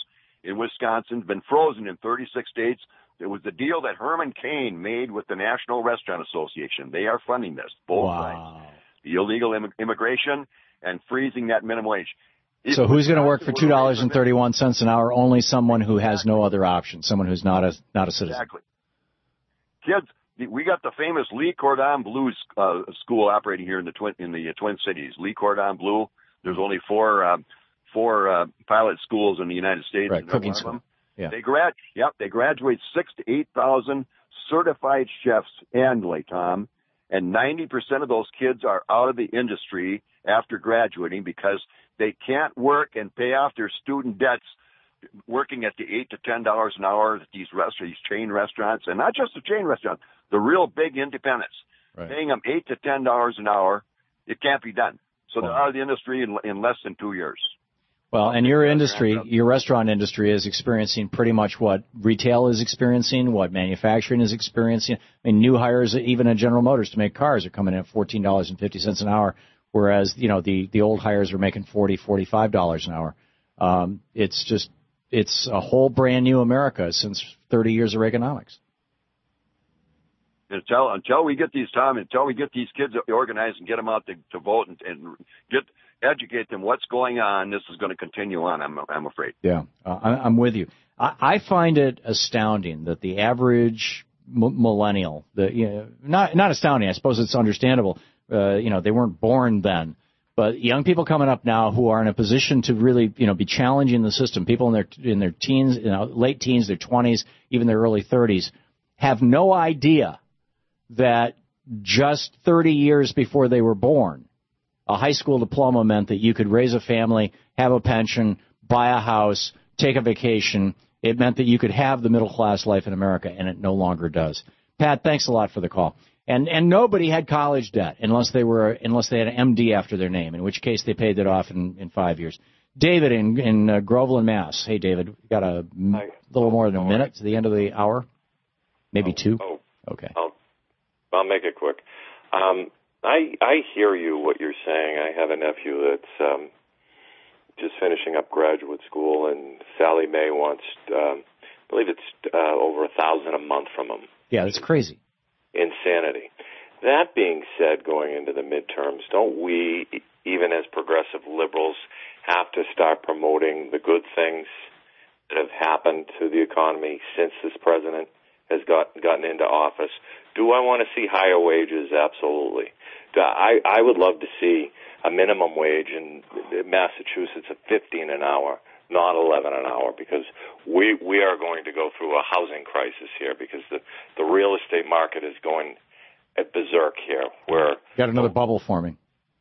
J: in Wisconsin, been frozen in thirty-six states. It was the deal that Herman Cain made with the National Restaurant Association. They are funding this, both
B: wow.
J: sides. The illegal Im- immigration and freezing that minimum wage.
B: So
J: it
B: who's going to work for two dollars and thirty-one cents an hour? Only someone who has no other option, someone who's not a not a citizen.
J: Exactly. Kids, we got the famous Lee Cordon Bleu uh, school operating here in the Twin in the uh, Twin Cities. Lee Cordon Bleu. There's only four uh, four uh, pilot schools in the United States.
B: Right, cooking school. Yeah.
J: They grad, yep, they graduate six to eight thousand certified chefs annually, Tom, and ninety percent of those kids are out of the industry after graduating because they can't work and pay off their student debts working at the eight to ten dollars an hour at these restaurants, these chain restaurants, and not just the chain restaurants, the real big independents,
B: right.
J: paying them eight to ten dollars an hour. It can't be done. So
B: well,
J: they're out of the industry in, in less than two years.
B: Well, and your industry, your restaurant industry is experiencing pretty much what retail is experiencing, what manufacturing is experiencing. I mean, new hires, even at General Motors to make cars, are coming in at fourteen dollars and fifty cents an hour, whereas, you know, the, the old hires are making forty dollars, forty-five dollars an hour. Um, it's just, it's a whole brand new America since thirty years of Reaganomics.
J: Until, until we get these, Tom, until we get these kids organized and get them out to, to vote and, and get educate them what's going on, this is going to continue on, I'm, I'm afraid.
B: Yeah, uh, I, I'm with you. I, I find it astounding that the average m- millennial, the you know, not not astounding, I suppose it's understandable. Uh, you know, they weren't born then. But young people coming up now who are in a position to really, you know, be challenging the system, people in their in their teens, you know, late teens, their twenties, even their early thirties, have no idea that just thirty years before they were born, a high school diploma meant that you could raise a family, have a pension, buy a house, take a vacation. It meant that you could have the middle-class life in America, and it no longer does. Pat, thanks a lot for the call. And and nobody had college debt unless they were unless they had an M D after their name, in which case they paid it off in, in five years. David in in uh, Groveland, Mass. Hey, David, we got a m- little more than a minute to the end of the hour, maybe two.
K: Oh,
B: okay.
K: I'll I'll make it quick. Um, I I hear you what you're saying. I have a nephew that's um, just finishing up graduate school, and Sally Mae wants, um, I believe it's uh, over a thousand a month from him.
B: Yeah, that's crazy.
K: Insanity. That being said, going into the midterms, don't we, even as progressive liberals, have to start promoting the good things that have happened to the economy since this president has got, gotten into office? Do I want to see higher wages? Absolutely. I, I would love to see a minimum wage in Massachusetts of fifteen an hour, not eleven an hour, because we we are going to go through a housing crisis here, because the, the real estate market is going at berserk here, where
B: got another bubble forming.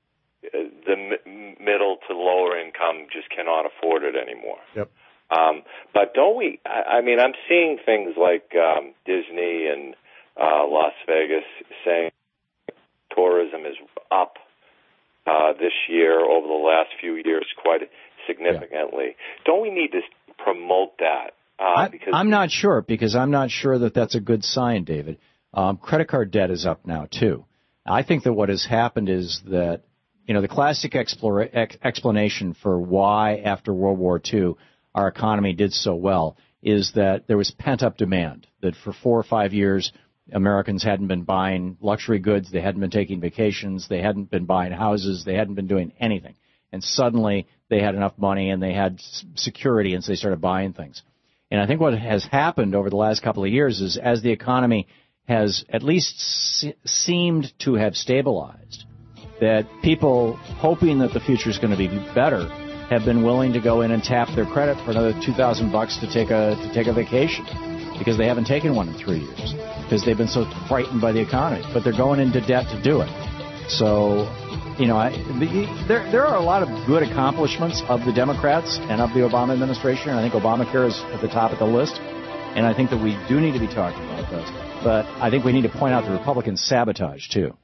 K: The m- middle to lower income just cannot afford it anymore.
B: Yep.
K: Um, but don't we, I, I mean, I'm seeing things like um, Disney and uh, Las Vegas saying tourism is up uh, this year over the last few years quite significantly. Yeah. Don't we need to promote that? Uh,
B: I,
K: because
B: I'm not sure, because I'm not sure that that's a good sign, David. Um, credit card debt is up now, too. I think that what has happened is that, you know, the classic explora- ex- explanation for why after World War Two our economy did so well is that there was pent-up demand, that for four or five years Americans hadn't been buying luxury goods, they hadn't been taking vacations, they hadn't been buying houses, they hadn't been doing anything. And suddenly they had enough money and they had security, and so they started buying things. And I think what has happened over the last couple of years is, as the economy has at least se- seemed to have stabilized, that people hoping that the future is going to be better have been willing to go in and tap their credit for another two thousand bucks to take a to take a vacation, because they haven't taken one in three years because they've been so frightened by the economy. But they're going into debt to do it. So, you know, I, the, there there are a lot of good accomplishments of the Democrats and of the Obama administration. I think Obamacare is at the top of the list, and I think that we do need to be talking about those. But I think we need to point out the Republican sabotage, too.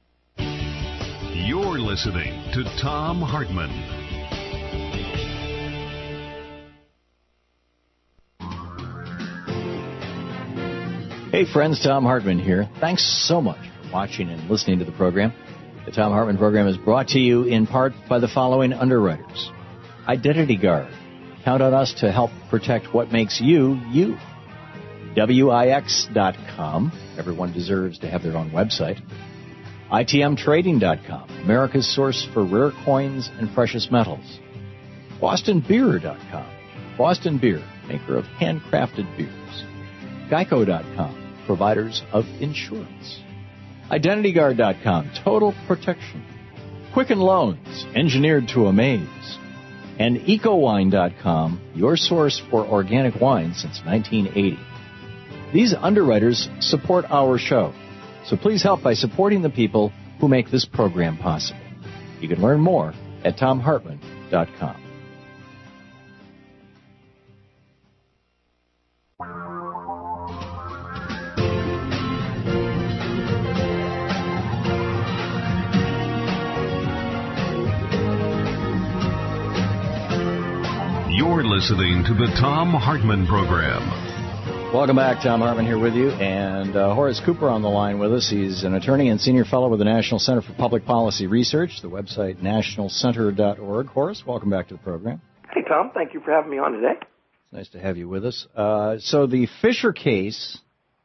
A: You're listening to Thom Hartmann.
B: Hey, friends, Thom Hartmann here. Thanks so much for watching and listening to the program. The Thom Hartmann program is brought to you in part by the following underwriters: Identity Guard, Count on us to help protect what makes you, you. Wix dot com. Everyone deserves to have their own website. I T M Trading dot com. America's source for rare coins and precious metals. Boston Beer dot com. Boston Beer, maker of handcrafted beers. Geico dot com. Providers of insurance. Identity Guard dot com. Total protection. Quicken Loans, engineered to amaze. And Eco Wine dot com, your source for organic wine since nineteen eighty. These underwriters support our show, so please help by supporting the people who make this program possible. You can learn more at Thom Hartmann dot com.
A: You're listening to the Thom Hartmann Program.
B: Welcome back. Thom Hartmann here with you, and uh, Horace Cooper on the line with us. He's an attorney and senior fellow with the National Center for Public Policy Research, the website national center dot org. Horace, welcome back to the program.
L: Hey, Tom. Thank you for having me on today.
B: It's nice to have you with us. Uh, so the Fisher case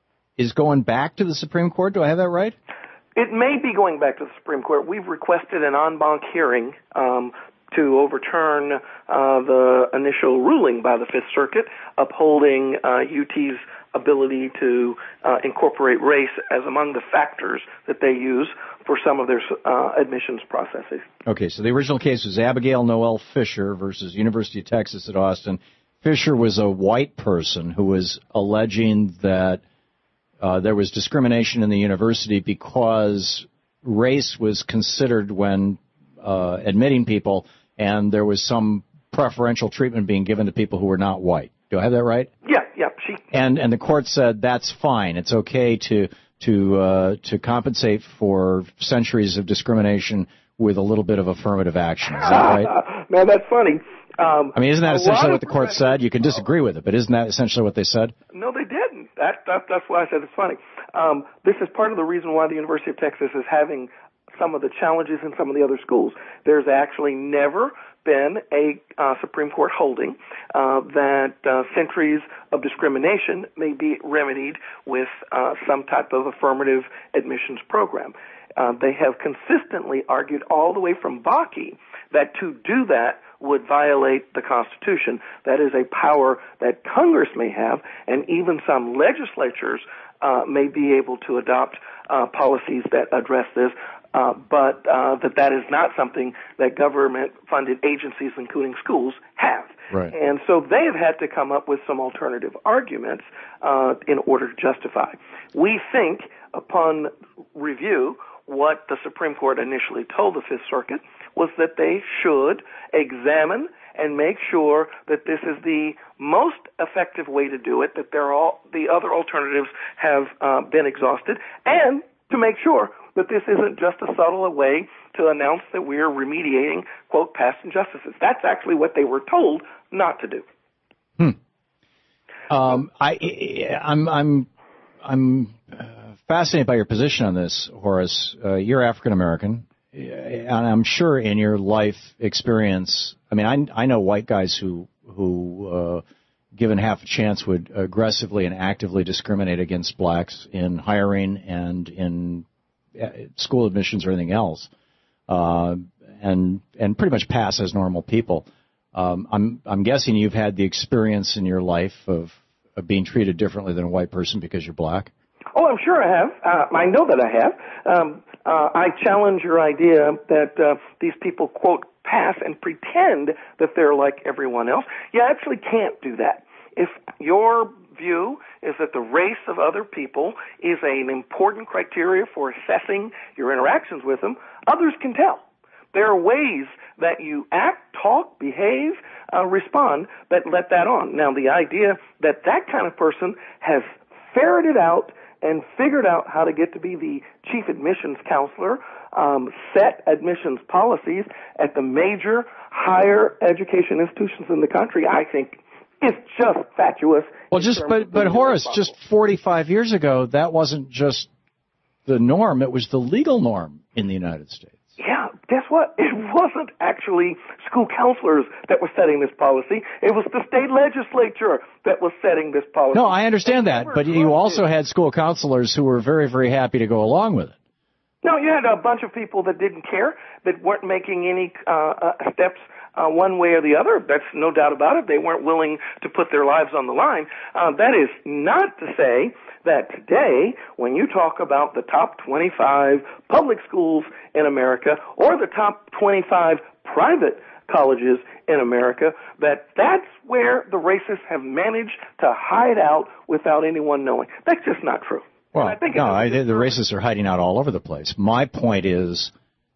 B: is going back to the Supreme Court. Do I have that right?
L: It may be going back to the Supreme Court. We've requested an en banc hearing um, to overturn uh, the initial ruling by the Fifth Circuit upholding uh, U T's ability to uh, incorporate race as among the factors that they use for some of their uh, admissions processes.
B: Okay, so the original case was Abigail Noel Fisher versus University of Texas at Austin. Fisher was a white person who was alleging that uh, there was discrimination in the university because race was considered when uh, admitting people, and there was some preferential treatment being given to people who were not white. Do I have that right?
L: Yeah, yeah. She
B: and and the court said that's fine. It's okay to to uh, to compensate for centuries of discrimination with a little bit of affirmative action. Is that right?
L: Man, that's funny. Um,
B: I mean, isn't that essentially what the court said? You can disagree with it, but isn't that essentially what they said?
L: No, they didn't. That, that that's why I said it's funny. Um, this is part of the reason why the University of Texas is having some of the challenges in some of the other schools. There's actually never been a uh, Supreme Court holding uh, that uh, centuries of discrimination may be remedied with uh, some type of affirmative admissions program. Uh, they have consistently argued all the way from Bakke that to do that would violate the Constitution. That is a power that Congress may have, and even some legislatures uh, may be able to adopt uh, policies that address this. Uh, but uh, that that is not something that government-funded agencies, including schools, have.
B: Right.
L: And so they have had to come up with some alternative arguments uh, in order to justify. We think, upon review, what the Supreme Court initially told the Fifth Circuit was that they should examine and make sure that this is the most effective way to do it, that there are all, the other alternatives have uh, been exhausted, and to make sure that this isn't just a subtle way to announce that we're remediating, quote, past injustices. That's actually what they were told not to do.
B: Hmm. Um, I, I'm, I'm, I'm fascinated by your position on this, Horace. Uh, you're African American, and I'm sure in your life experience, I mean, I, I know white guys who, who, uh, given half a chance, would aggressively and actively discriminate against blacks in hiring and in school admissions or anything else, uh, and and pretty much pass as normal people. Um, I'm I'm guessing you've had the experience in your life of, of being treated differently than a white person because you're black.
L: Oh, I'm sure I have. Uh, I know that I have. Um, uh, I challenge your idea that uh, these people, quote, pass and pretend that they're like everyone else. You actually can't do that. If your view is that the race of other people is an important criteria for assessing your interactions with them, others can tell. There are ways that you act, talk, behave, uh, respond that let that on. Now, the idea that that kind of person has ferreted out and figured out how to get to be the chief admissions counselor, um, set admissions policies at the major higher education institutions in the country, I think it's just fatuous.
B: Well, just but but Horace, just forty-five years ago, that wasn't just the norm; it was the legal norm in the United States.
L: Yeah, guess what? It wasn't actually school counselors that were setting this policy. It was the state legislature that was setting this policy.
B: No, I understand that, but you also had school counselors who were very, very happy to go along with it.
L: No, you had a bunch of people that didn't care, that weren't making any uh, uh, steps uh, one way or the other. That's no doubt about it. They weren't willing to put their lives on the line. Uh, that is not to say that today, when you talk about the top twenty-five public schools in America or the top twenty-five private colleges in America, that that's where the racists have managed to hide out without anyone knowing. That's just not true.
B: Well, I think no, I, the racists are hiding out all over the place. My point is,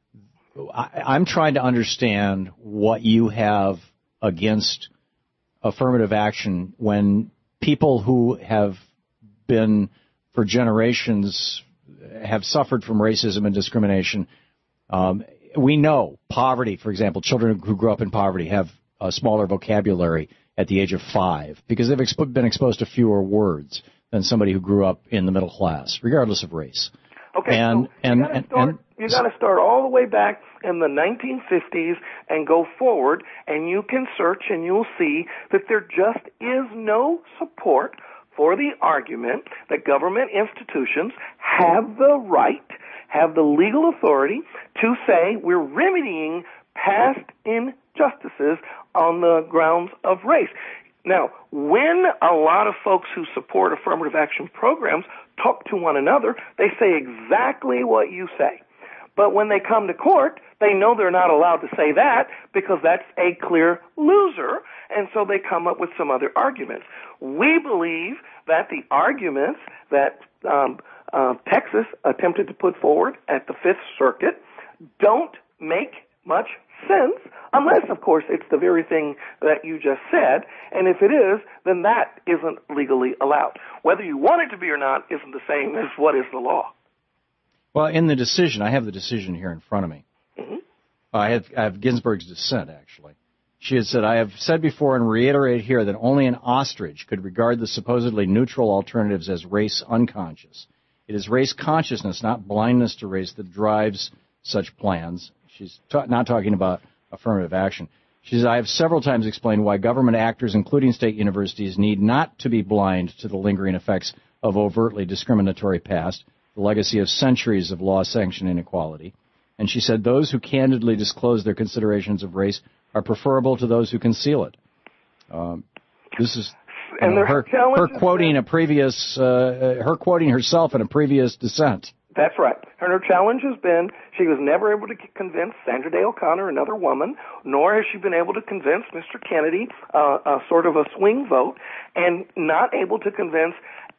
B: I, I'm trying to understand what you have against affirmative action when people who have been, for generations, have suffered from racism and discrimination. Um, we know poverty, for example, children who grew up in poverty have a smaller vocabulary at the age of five because they've expo- been exposed to fewer words than somebody who grew up in the middle class, regardless of race.
L: Okay,
B: and,
L: so
B: and,
L: you got to
B: and,
L: start,
B: and,
L: you got to start all the way back in the nineteen fifties and go forward, and you can search and you'll see that there just is no support for the argument that government institutions have the right, have the legal authority to say we're remedying past injustices on the grounds of race. Now, when a lot of folks who support affirmative action programs talk to one another, they say exactly what you say. But when they come to court, they know they're not allowed to say that because that's a clear loser, and so they come up with some other arguments. We believe that the arguments that um, uh, Texas attempted to put forward at the Fifth Circuit don't make much sense, unless, of course, it's the very thing that you just said, and if it is, then that isn't legally allowed. Whether you want it to be or not isn't the same as what is the law.
B: Well, in the decision, I have the decision here in front of me.
L: Mm-hmm.
B: I have, I have Ginsburg's dissent, actually. She had said, I have said before and reiterate here that only an ostrich could regard the supposedly neutral alternatives as race unconscious. It is race consciousness, not blindness to race, that drives such plans. She's ta- not talking about affirmative action. She says, I have several times explained why government actors, including state universities, need not to be blind to the lingering effects of overtly discriminatory past, the legacy of centuries of law-sanctioned inequality. And she said, those who candidly disclose their considerations of race are preferable to those who conceal it. Um, this is you know, her, her quoting a previous, uh, her quoting herself in a previous dissent.
L: That's right. And her challenge has been she was never able to convince Sandra Day O'Connor, another woman, nor has she been able to convince Mister Kennedy, uh, a sort of a swing vote, and not able to convince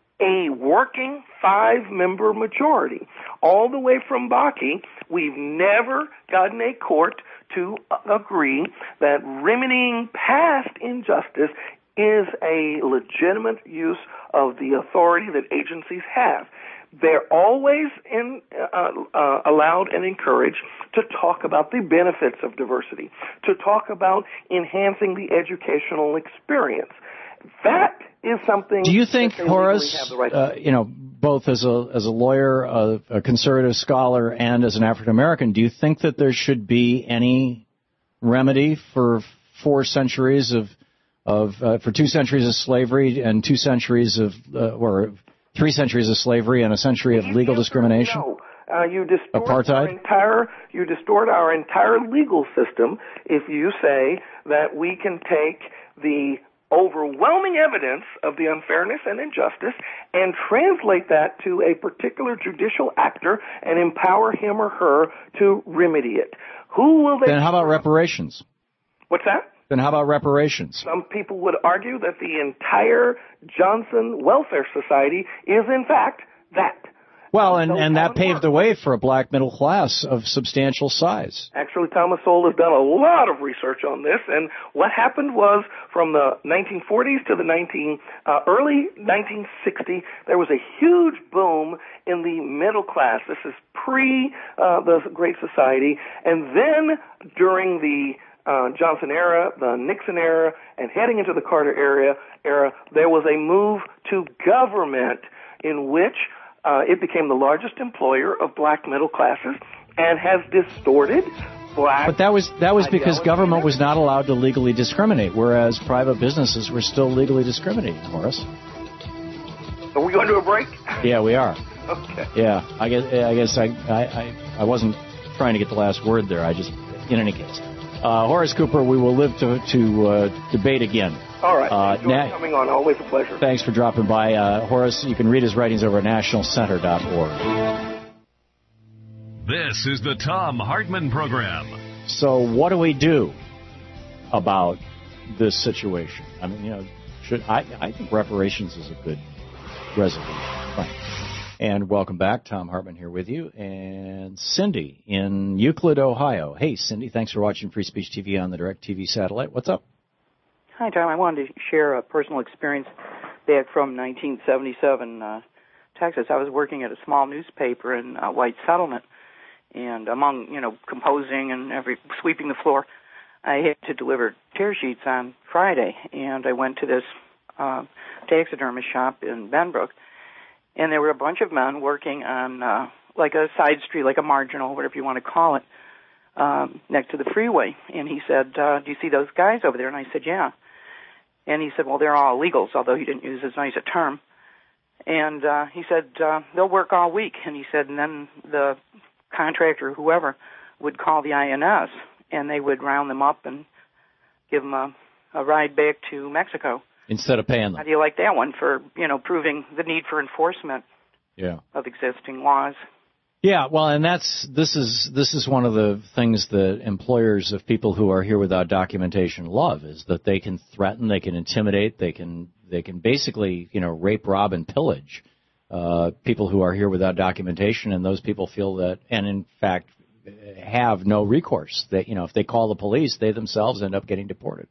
L: a working five-member majority. All the way from Bakke, we've never gotten a court to agree that remedying past injustice is a legitimate use of the authority that agencies have. They're always in, uh, uh, allowed and encouraged to talk about the benefits of diversity, to talk about enhancing the educational experience. That is something.
B: Do you think,
L: that
B: Horace,
L: right
B: uh, you know, both as a as a lawyer, a, a conservative scholar, and as an African American, do you think that there should be any remedy for four centuries of of uh, for two centuries of slavery and two centuries of uh, or three centuries of slavery and a century of legal discrimination?
L: No. Uh, you distort
B: Apartheid?
L: our entire you distort our entire legal system if you say that we can take the overwhelming evidence of the unfairness and injustice and translate that to a particular judicial actor and empower him or her to remedy it. Who will they?
B: Then how about reparations?
L: What's that?
B: Then how about reparations?
L: Some people would argue that the entire Johnson Welfare Society is, in fact, that.
B: Well, and, and that paved the way for a black middle class of substantial size.
L: Actually, Thomas Sowell has done a lot of research on this, and what happened was from the nineteen forties to the nineteen, uh, early nineteen sixties, there was a huge boom in the middle class. This is pre uh, the Great Society, and then during the Uh, Johnson era, the Nixon era, and heading into the Carter era, era, there was a move to government in which uh, it became the largest employer of black middle classes and has distorted black.
B: But that was that was because
L: ideology.
B: government was not allowed to legally discriminate, whereas private businesses were still legally discriminating, Horace.
L: Are we going to a break?
B: Yeah, we are.
L: Okay.
B: Yeah, I guess I guess I I, I wasn't trying to get the last word there. I just, in any case, uh, Horace Cooper, we will live to to uh, debate again.
L: All right.
B: Uh,
L: Enjoy
B: na-
L: coming on. Always a pleasure.
B: Thanks for dropping by, uh, Horace. You can read his writings over at national center dot org.
A: This is the Thom Hartmann Program.
B: So, what do we do about this situation? I mean, you know, should I? I think reparations is a good resolution. Fine. And welcome back. Thom Hartmann here with you. And Cindy in Euclid, Ohio. Hey, Cindy, thanks for watching Free Speech T V on the DirecTV satellite. What's up?
M: Hi, Tom. I wanted to share a personal experience back from nineteen seventy-seven, uh, Texas. I was working at a small newspaper in uh, White Settlement, and among, you know, composing and every sweeping the floor, I had to deliver tear sheets on Friday, and I went to this uh, taxidermist shop in Benbrook, and there were a bunch of men working on uh, like a side street, like a marginal, whatever you want to call it, um, next to the freeway. And he said, uh, do you see those guys over there? And I said, yeah. And he said, well, they're all illegals, although he didn't use as nice a term. And uh, he said, uh, they'll work all week. And he said, and then the contractor or whoever would call the I N S, and they would round them up and give them a, a ride back to Mexico.
B: Instead of paying them.
M: How do you like that one for, you know, proving the need for enforcement
B: Yeah.
M: of existing laws?
B: Yeah, well, and that's this is this is one of the things that employers of people who are here without documentation love, is that they can threaten, they can intimidate, they can they can basically, you know, rape, rob, and pillage uh, people who are here without documentation, and those people feel that, and in fact, have no recourse. That, you know, if they call the police, they themselves end up getting deported.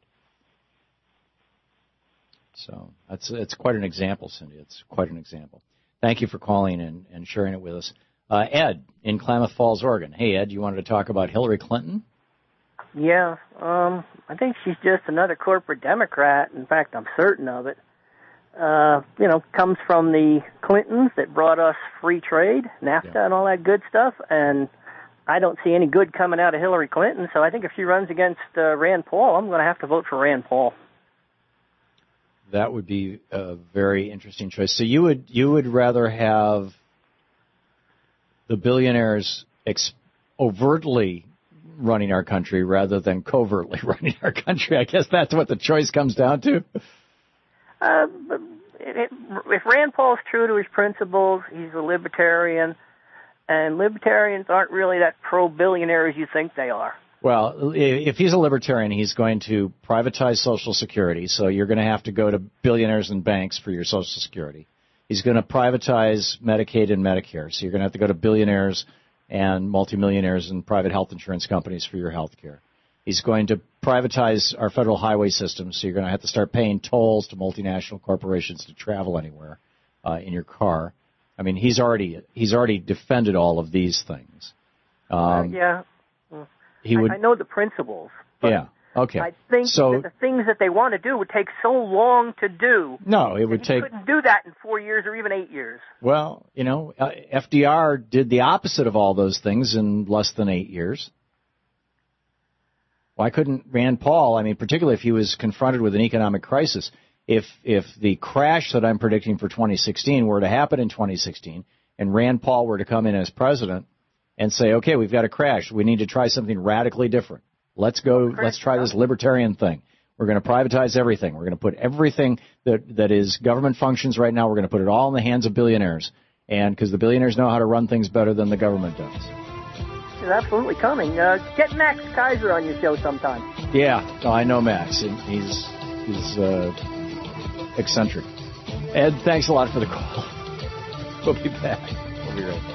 B: So that's it's quite an example, Cindy. It's quite an example. Thank you for calling and, and sharing it with us. Uh, Ed in Klamath Falls, Oregon. Hey, Ed, you wanted to talk about Hillary Clinton?
N: Yeah, um, I think she's just another corporate Democrat. In fact, I'm certain of it. Uh, you know, comes from the Clintons that brought us free trade, NAFTA, yeah. and all that good stuff. And I don't see any good coming out of Hillary Clinton. So I think if she runs against uh, Rand Paul, I'm going to have to vote for Rand Paul.
B: That would be a very interesting choice. So you would you would rather have the billionaires ex- overtly running our country rather than covertly running our country? I guess that's what the choice comes down to.
N: Uh, it, it, if Rand Paul's true to his principles, he's a libertarian, and libertarians aren't really that pro-billionaire as you think they are.
B: Well, if he's a libertarian, he's going to privatize Social Security, so you're going to have to go to billionaires and banks for your Social Security. He's going to privatize Medicaid and Medicare, so you're going to have to go to billionaires and multimillionaires and private health insurance companies for your health care. He's going to privatize our federal highway system, so you're going to have to start paying tolls to multinational corporations to travel anywhere uh, in your car. I mean, he's already he's already defended all of these things. Um,
N: uh, yeah.
B: He would,
N: I, I know the principles. But
B: yeah. Okay.
N: I think
B: so,
N: that the things that they want to do would take so long to do.
B: No, it would take.
N: Couldn't do that in four years or even eight years.
B: Well, you know, uh, F D R did the opposite of all those things in less than eight years. Why couldn't Rand Paul? I mean, particularly if he was confronted with an economic crisis, if if the crash that I'm predicting for twenty sixteen were to happen in twenty sixteen, and Rand Paul were to come in as president and say, okay, we've got a crash. We need to try something radically different. Let's go. Let's try this libertarian thing. We're going to privatize everything. We're going to put everything that, that is government functions right now, we're going to put it all in the hands of billionaires. And because the billionaires know how to run things better than the government does.
N: It's absolutely coming. Uh, get Max Kaiser on your show sometime.
B: Yeah. No, I know Max. He's, he's uh, eccentric. Ed, thanks a lot for the call. We'll be back. We'll be right back.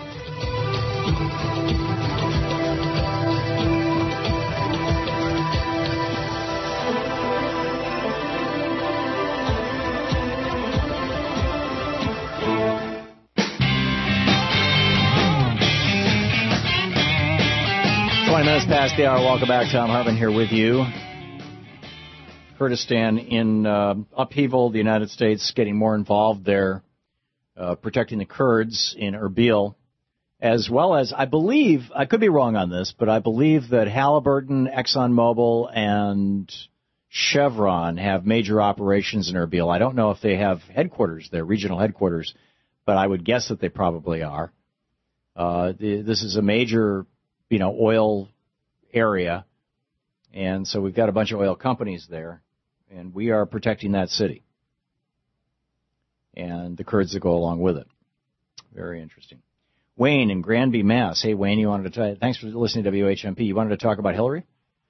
B: twenty minutes past the hour. Welcome back. Thom Hartmann here with you. Kurdistan in uh, upheaval. The United States getting more involved there, uh, protecting the Kurds in Erbil. as well as, I believe, I could be wrong on this, but I believe that Halliburton, ExxonMobil, and Chevron have major operations in Erbil. I don't know if they have headquarters there, regional headquarters, but I would guess that they probably are. Uh, the, this is a major, you know, oil area, and so we've got a bunch of oil companies there, and we are protecting that city and the Kurds that go along with it. Very interesting. Wayne in Granby, Mass. Hey, Wayne, you wanted to t- thanks for listening to W H M P. You wanted to talk about Hillary?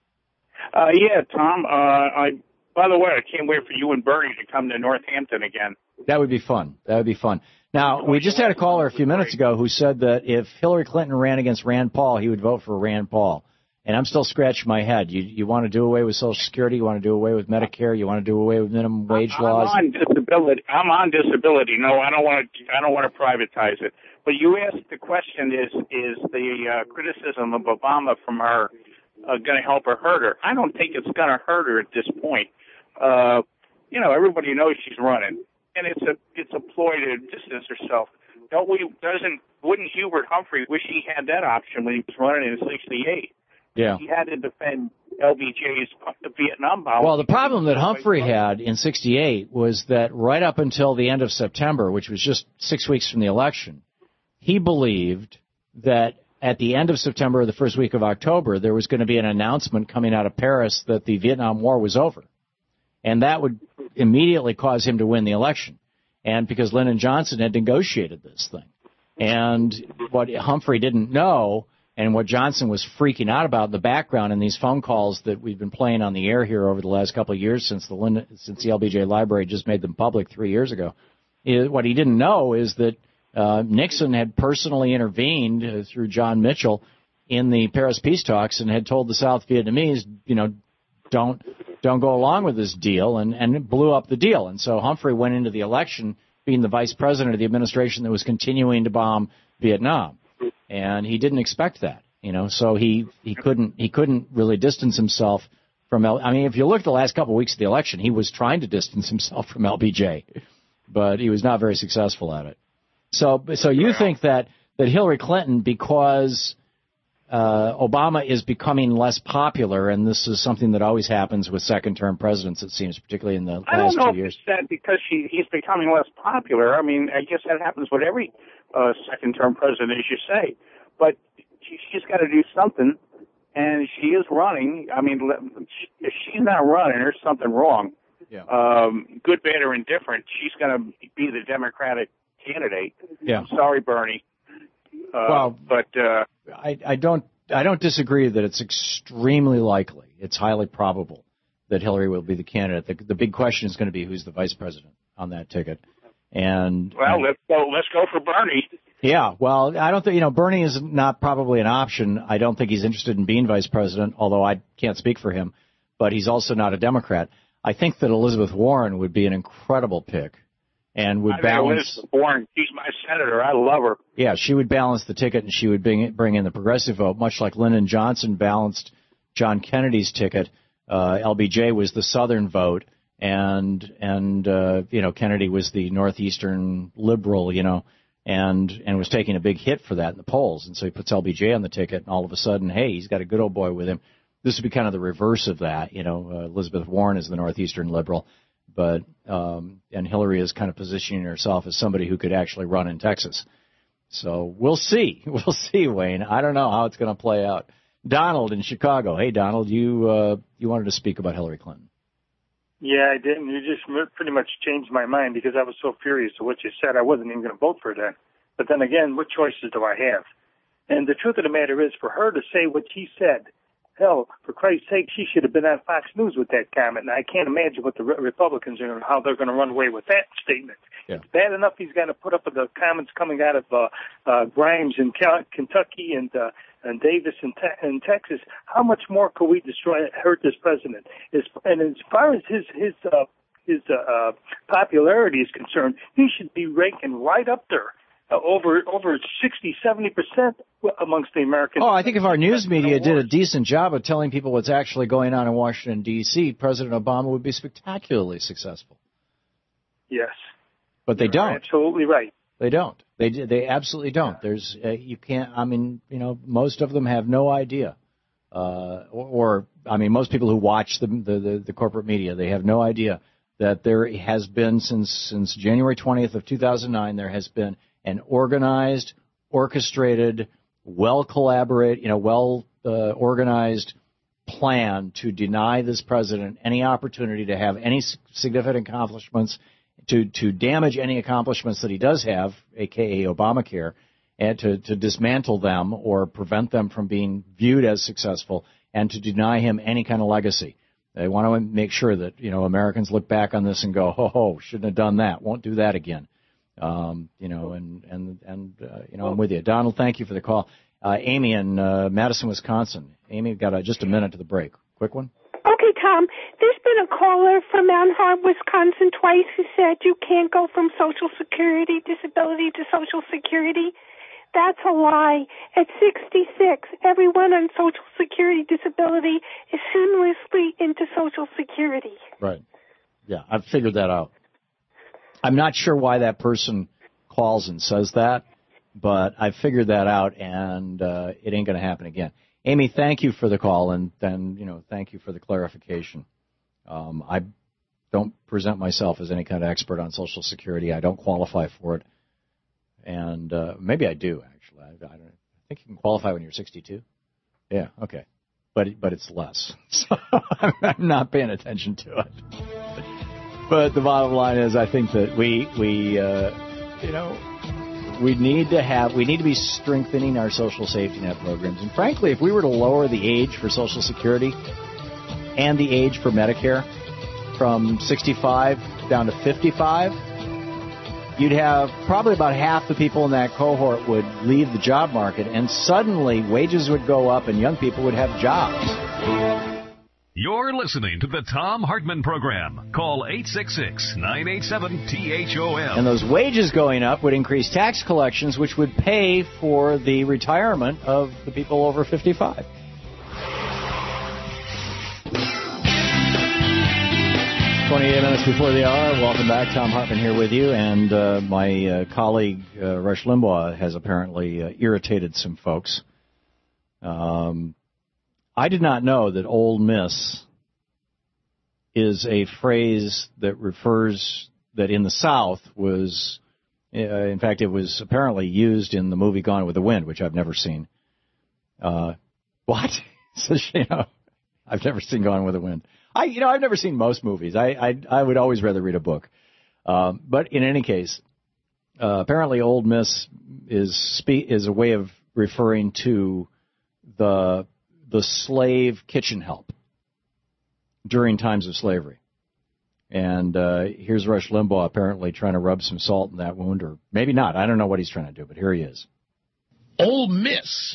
O: Uh, yeah, Tom. Uh, I, by the way, I can't wait for you and Bernie to come to Northampton again.
B: That would be fun. That would be fun. Now, we just had a caller a few minutes ago who said that if Hillary Clinton ran against Rand Paul, he would vote for Rand Paul. And I'm still scratching my head. You you want to do away with Social Security? You want to do away with Medicare? You want to do away with minimum wage
O: I'm
B: laws?
O: on disability. I'm on disability. No, I don't want to. I don't want to privatize it. But you asked the question: Is is the uh, criticism of Obama from her uh, going to help her hurt her? I don't think it's going to hurt her at this point. Uh, you know, everybody knows she's running, and it's a it's a ploy to distance herself. Don't we? Doesn't wouldn't Hubert Humphrey wish he had that option when he was running in sixty-eight?
B: Yeah.
O: He had to defend L B J's Vietnam bomb.
B: Well, the problem that Humphrey had in sixty-eight was that right up until the end of September, which was just six weeks from the election, he believed that at the end of September or the first week of October, there was going to be an announcement coming out of Paris that the Vietnam War was over. And that would immediately cause him to win the election. And because Lyndon Johnson had negotiated this thing. And what Humphrey didn't know, and what Johnson was freaking out about in the background in these phone calls that we've been playing on the air here over the last couple of years since the Lyndon, since the L B J Library just made them public three years ago, is, what he didn't know is that uh, Nixon had personally intervened uh, through John Mitchell in the Paris peace talks and had told the South Vietnamese, you know, don't don't go along with this deal, and, and blew up the deal. And so Humphrey went into the election being the vice president of the administration that was continuing to bomb Vietnam. And he didn't expect that, you know, so he, he couldn't he couldn't really distance himself from L. I mean, if you look at the last couple of weeks of the election, he was trying to distance himself from L B J, but he was not very successful at it. So so you think that, that Hillary Clinton, because uh, Obama is becoming less popular, and this is something that always happens with second-term presidents, it seems, particularly in the
O: I
B: last
O: don't know
B: two
O: if
B: years.
O: it's that because she, he's becoming less popular. I mean, I guess that happens with every uh, second-term president, as you say. But she, she's got to do something, and she is running. I mean, if she's not running, there's something wrong.
B: Yeah.
O: Um, good, bad, or indifferent, she's going to be the Democratic candidate.
B: Yeah.
O: Sorry, Bernie. Uh,
B: well,
O: but uh,
B: I, I don't I don't disagree that it's extremely likely, it's highly probable that Hillary will be the candidate. The, the big question is going to be who's the vice president on that ticket. And
O: well,
B: and,
O: let's go. Let's go for Bernie.
B: Yeah, well, I don't think, you know, Bernie is not probably an option. I don't think he's interested in being vice president, although I can't speak for him. But he's also not a Democrat. I think that Elizabeth Warren would be an incredible pick and would
O: I
B: balance.
O: Elizabeth Warren, she's my senator. I love her.
B: Yeah, she would balance the ticket, and she would bring, bring in the progressive vote, much like Lyndon Johnson balanced John Kennedy's ticket. Uh, L B J was the southern vote, and, and uh, you know, Kennedy was the northeastern liberal, you know, and and was taking a big hit for that in the polls. And so he puts L B J on the ticket, and all of a sudden, hey, he's got a good old boy with him. This would be kind of the reverse of that. You know, uh, Elizabeth Warren is the northeastern liberal, but um, and Hillary is kind of positioning herself as somebody who could actually run in Texas. So we'll see. We'll see, Wayne. I don't know how it's going to play out. Donald in Chicago. Hey, Donald, you uh, you wanted to speak about Hillary Clinton.
P: Yeah, I did, and you just pretty much changed my mind because I was so furious at what you said. I wasn't even going to vote for that. But then again, what choices do I have? And the truth of the matter is, for her to say what she said, hell, for Christ's sake, she should have been on Fox News with that comment. And I can't imagine what the Republicans are, how they're going to run away with that statement.
B: Yeah.
P: It's bad enough he's got to put up with the comments coming out of uh, uh, Grimes in Kentucky and uh, and Davis in, te- in Texas. How much more could we destroy, hurt this president? As, and as far as his his uh, his uh, uh, popularity is concerned, he should be ranking right up there. Uh, over over sixty, seventy percent amongst the Americans.
B: Oh, I think if our news media did a decent job of telling people what's actually going on in Washington, D C, President Obama would be spectacularly successful.
P: Yes.
B: But they
P: You're
B: don't.
P: absolutely right.
B: They don't. They they absolutely don't. There's uh, you can't. I mean, you know, most of them have no idea. Uh, or, or I mean, most people who watch the, the the the corporate media, they have no idea that there has been since since January twentieth of two thousand nine. There has been an organized, orchestrated, well collaborate, you know, well uh, organized plan to deny this president any opportunity to have any significant accomplishments, to to damage any accomplishments that he does have, aka Obamacare, and to, to dismantle them or prevent them from being viewed as successful, and to deny him any kind of legacy. They want to make sure that, you know, Americans look back on this and go, ho, ho, shouldn't have done that, won't do that again. Um, you know, and, and, and uh, you know, I'm with you. Donald, thank you for the call. Uh, Amy in uh, Madison, Wisconsin. Amy, got a, just a minute to the break. Quick one.
Q: Okay, Tom, there's been a caller from Mount Hart, Wisconsin twice who said you can't go from Social Security disability to Social Security. That's a lie. At sixty-six, everyone on Social Security disability is seamlessly into Social Security.
B: Right. Yeah, I've figured that out. I'm not sure why that person calls and says that, but I figured that out, and uh, it ain't going to happen again. Amy, thank you for the call, and then, you know, thank you for the clarification. Um, I don't present myself as any kind of expert on Social Security. I don't qualify for it. And uh, maybe I do, actually. I, I, don't, I think you can qualify when you're sixty-two. Yeah, okay. But but it's less. So I'm, I'm not paying attention to it. But the bottom line is, I think that we, we uh, you know, we need to have, we need to be strengthening our social safety net programs. And frankly, if we were to lower the age for Social Security and the age for Medicare from sixty-five down to fifty-five, you'd have probably about half the people in that cohort would leave the job market, and suddenly wages would go up and young people would have jobs.
A: You're listening to the Thom Hartmann Program. Call eight six six, nine eight seven, T H O M.
B: And those wages going up would increase tax collections, which would pay for the retirement of the people over fifty-five. twenty-eight minutes before the hour. Welcome back. Thom Hartmann here with you. And uh, my uh, colleague, uh, Rush Limbaugh, has apparently uh, irritated some folks. Um, I did not know that Ole Miss is a phrase that refers, that in the South was, uh, in fact, it was apparently used in the movie Gone with the Wind, which I've never seen. Uh, what? So, you know, I've never seen Gone with the Wind. I, you know, I've never seen most movies. I, I, I would always rather read a book. Um, but in any case, uh, apparently Ole Miss is spe- is a way of referring to the the slave kitchen help during times of slavery. And uh, here's Rush Limbaugh apparently trying to rub some salt in that wound, or maybe not. I don't know what he's trying to do, but here he is.
R: Ole Miss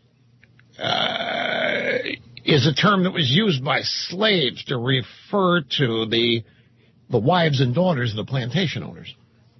R: uh, is a term that was used by slaves to refer to the the wives and daughters of the plantation owners.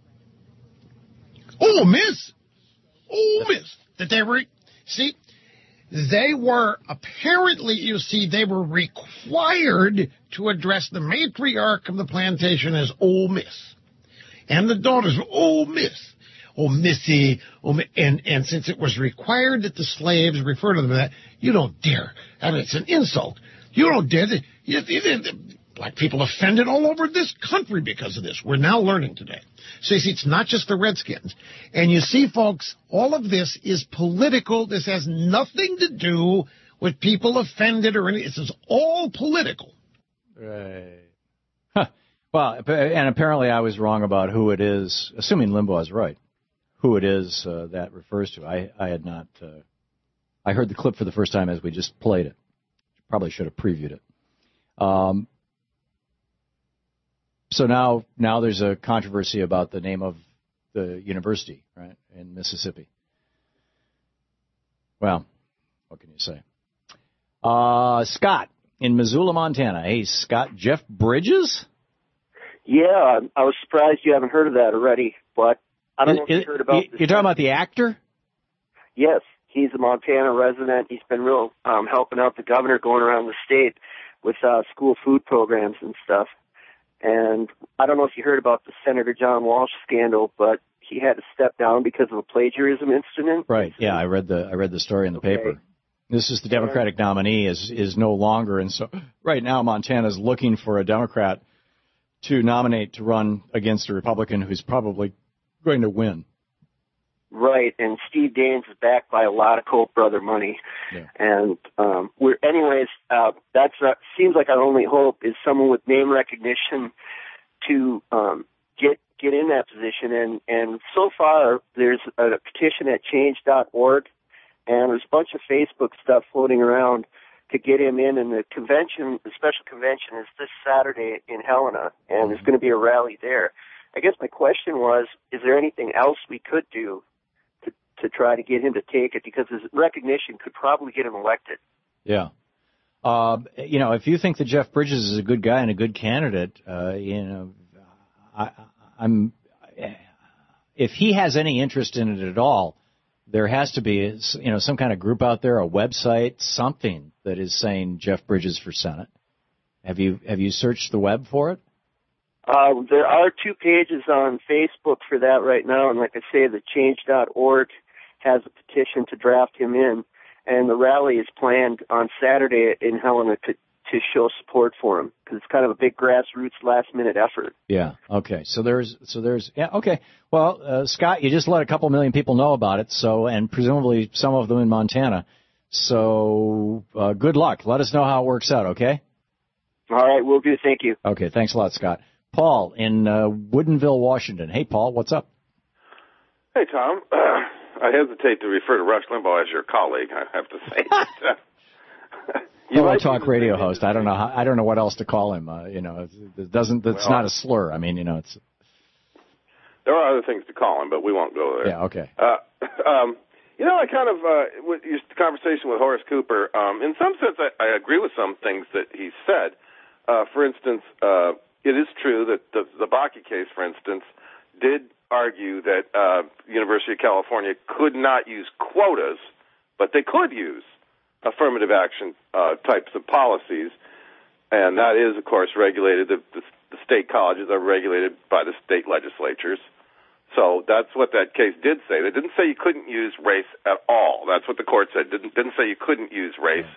R: Ole Miss, Ole Miss, that they were, see, they were apparently, you see, they were required to address the matriarch of the plantation as Ole Miss, and the daughters were Ole Miss. Oh, Missy, oh, and, and since it was required that the slaves refer to them as that, you don't dare. I mean, it's an insult. You don't dare. You, you, black people offended all over this country because of this. We're now learning today. So you see, it's not just the Redskins. And you see, folks, all of this is political. This has nothing to do with people offended or anything. This is all political.
B: Right. Huh. Well, and apparently I was wrong about who it is, assuming Limbaugh is right. Who it is uh, that refers to. I, I had not, uh, I heard the clip for the first time as we just played it. Probably should have previewed it. Um, so now, now there's a controversy about the name of the university, right, in Mississippi. Well, what can you say? Uh, Scott in Missoula, Montana. Hey, Scott, Jeff Bridges?
S: Yeah, I was surprised you haven't heard of that already, but I don't know if you heard about this.
B: You're talking about the actor?
S: Yes, he's a Montana resident. He's been real um, helping out the governor going around the state with uh, school food programs and stuff. And I don't know if you heard about the Senator John Walsh scandal, but he had to step down because of a plagiarism incident.
B: Right. Yeah, I read the I read the story in the okay. paper. This is the Democratic nominee is is no longer, and so right now Montana is looking for a Democrat to nominate to run against a Republican who's probably going to win.
S: Right, and Steve Daines is backed by a lot of Koch brother money,
B: yeah.
S: and um, we're anyways. Uh, that's uh, seems like our only hope is someone with name recognition to um, get get in that position. And and so far, there's a petition at change dot org, and there's a bunch of Facebook stuff floating around to get him in. And the convention, the special convention, is this Saturday in Helena, and there's going to be a rally there. I guess my question was, is there anything else we could do to try to get him to take it, because his recognition could probably get him elected.
B: Yeah. Uh, you know, if you think that Jeff Bridges is a good guy and a good candidate, uh, you know, I, I'm, if he has any interest in it at all, there has to be, you know, some kind of group out there, a website, something that is saying Jeff Bridges for Senate. Have you, have you searched the web for it?
S: Uh, there are two pages on Facebook for that right now, and like I say, the change dot org has a petition to draft him in, and the rally is planned on Saturday in Helena to, to show support for him, because it's kind of a big grassroots last-minute effort.
B: Yeah, okay. So there's, so there's, yeah, okay. Well, uh, Scott, you just let a couple million people know about it, so, and presumably some of them in Montana. So, uh, good luck. Let us know how it works out, okay?
S: All right, will do. Thank you.
B: Okay, thanks a lot, Scott. Paul in uh, Woodinville, Washington. Hey, Paul, what's up?
T: Hey, Tom. Uh, I hesitate to refer to Rush Limbaugh as your colleague, I have to say.
B: You well, a talk radio host. I don't know. How, I don't know what else to call him. Uh, you know, it doesn't. It's well, not a slur. I mean, you know, it's.
T: There are other things to call him, but we won't go there.
B: Yeah. Okay.
T: Uh, um, you know, I kind of uh, with your conversation with Horace Cooper. Um, in some sense, I, I agree with some things that he said. Uh, for instance, uh, it is true that the, the Bakke case, for instance, did argue that uh, the University of California could not use quotas, but they could use affirmative action uh, types of policies, and that is, of course, regulated. The, the, the state colleges are regulated by the state legislatures. So that's what that case did say. They didn't say you couldn't use race at all. That's what the court said. Didn't didn't say you couldn't use race,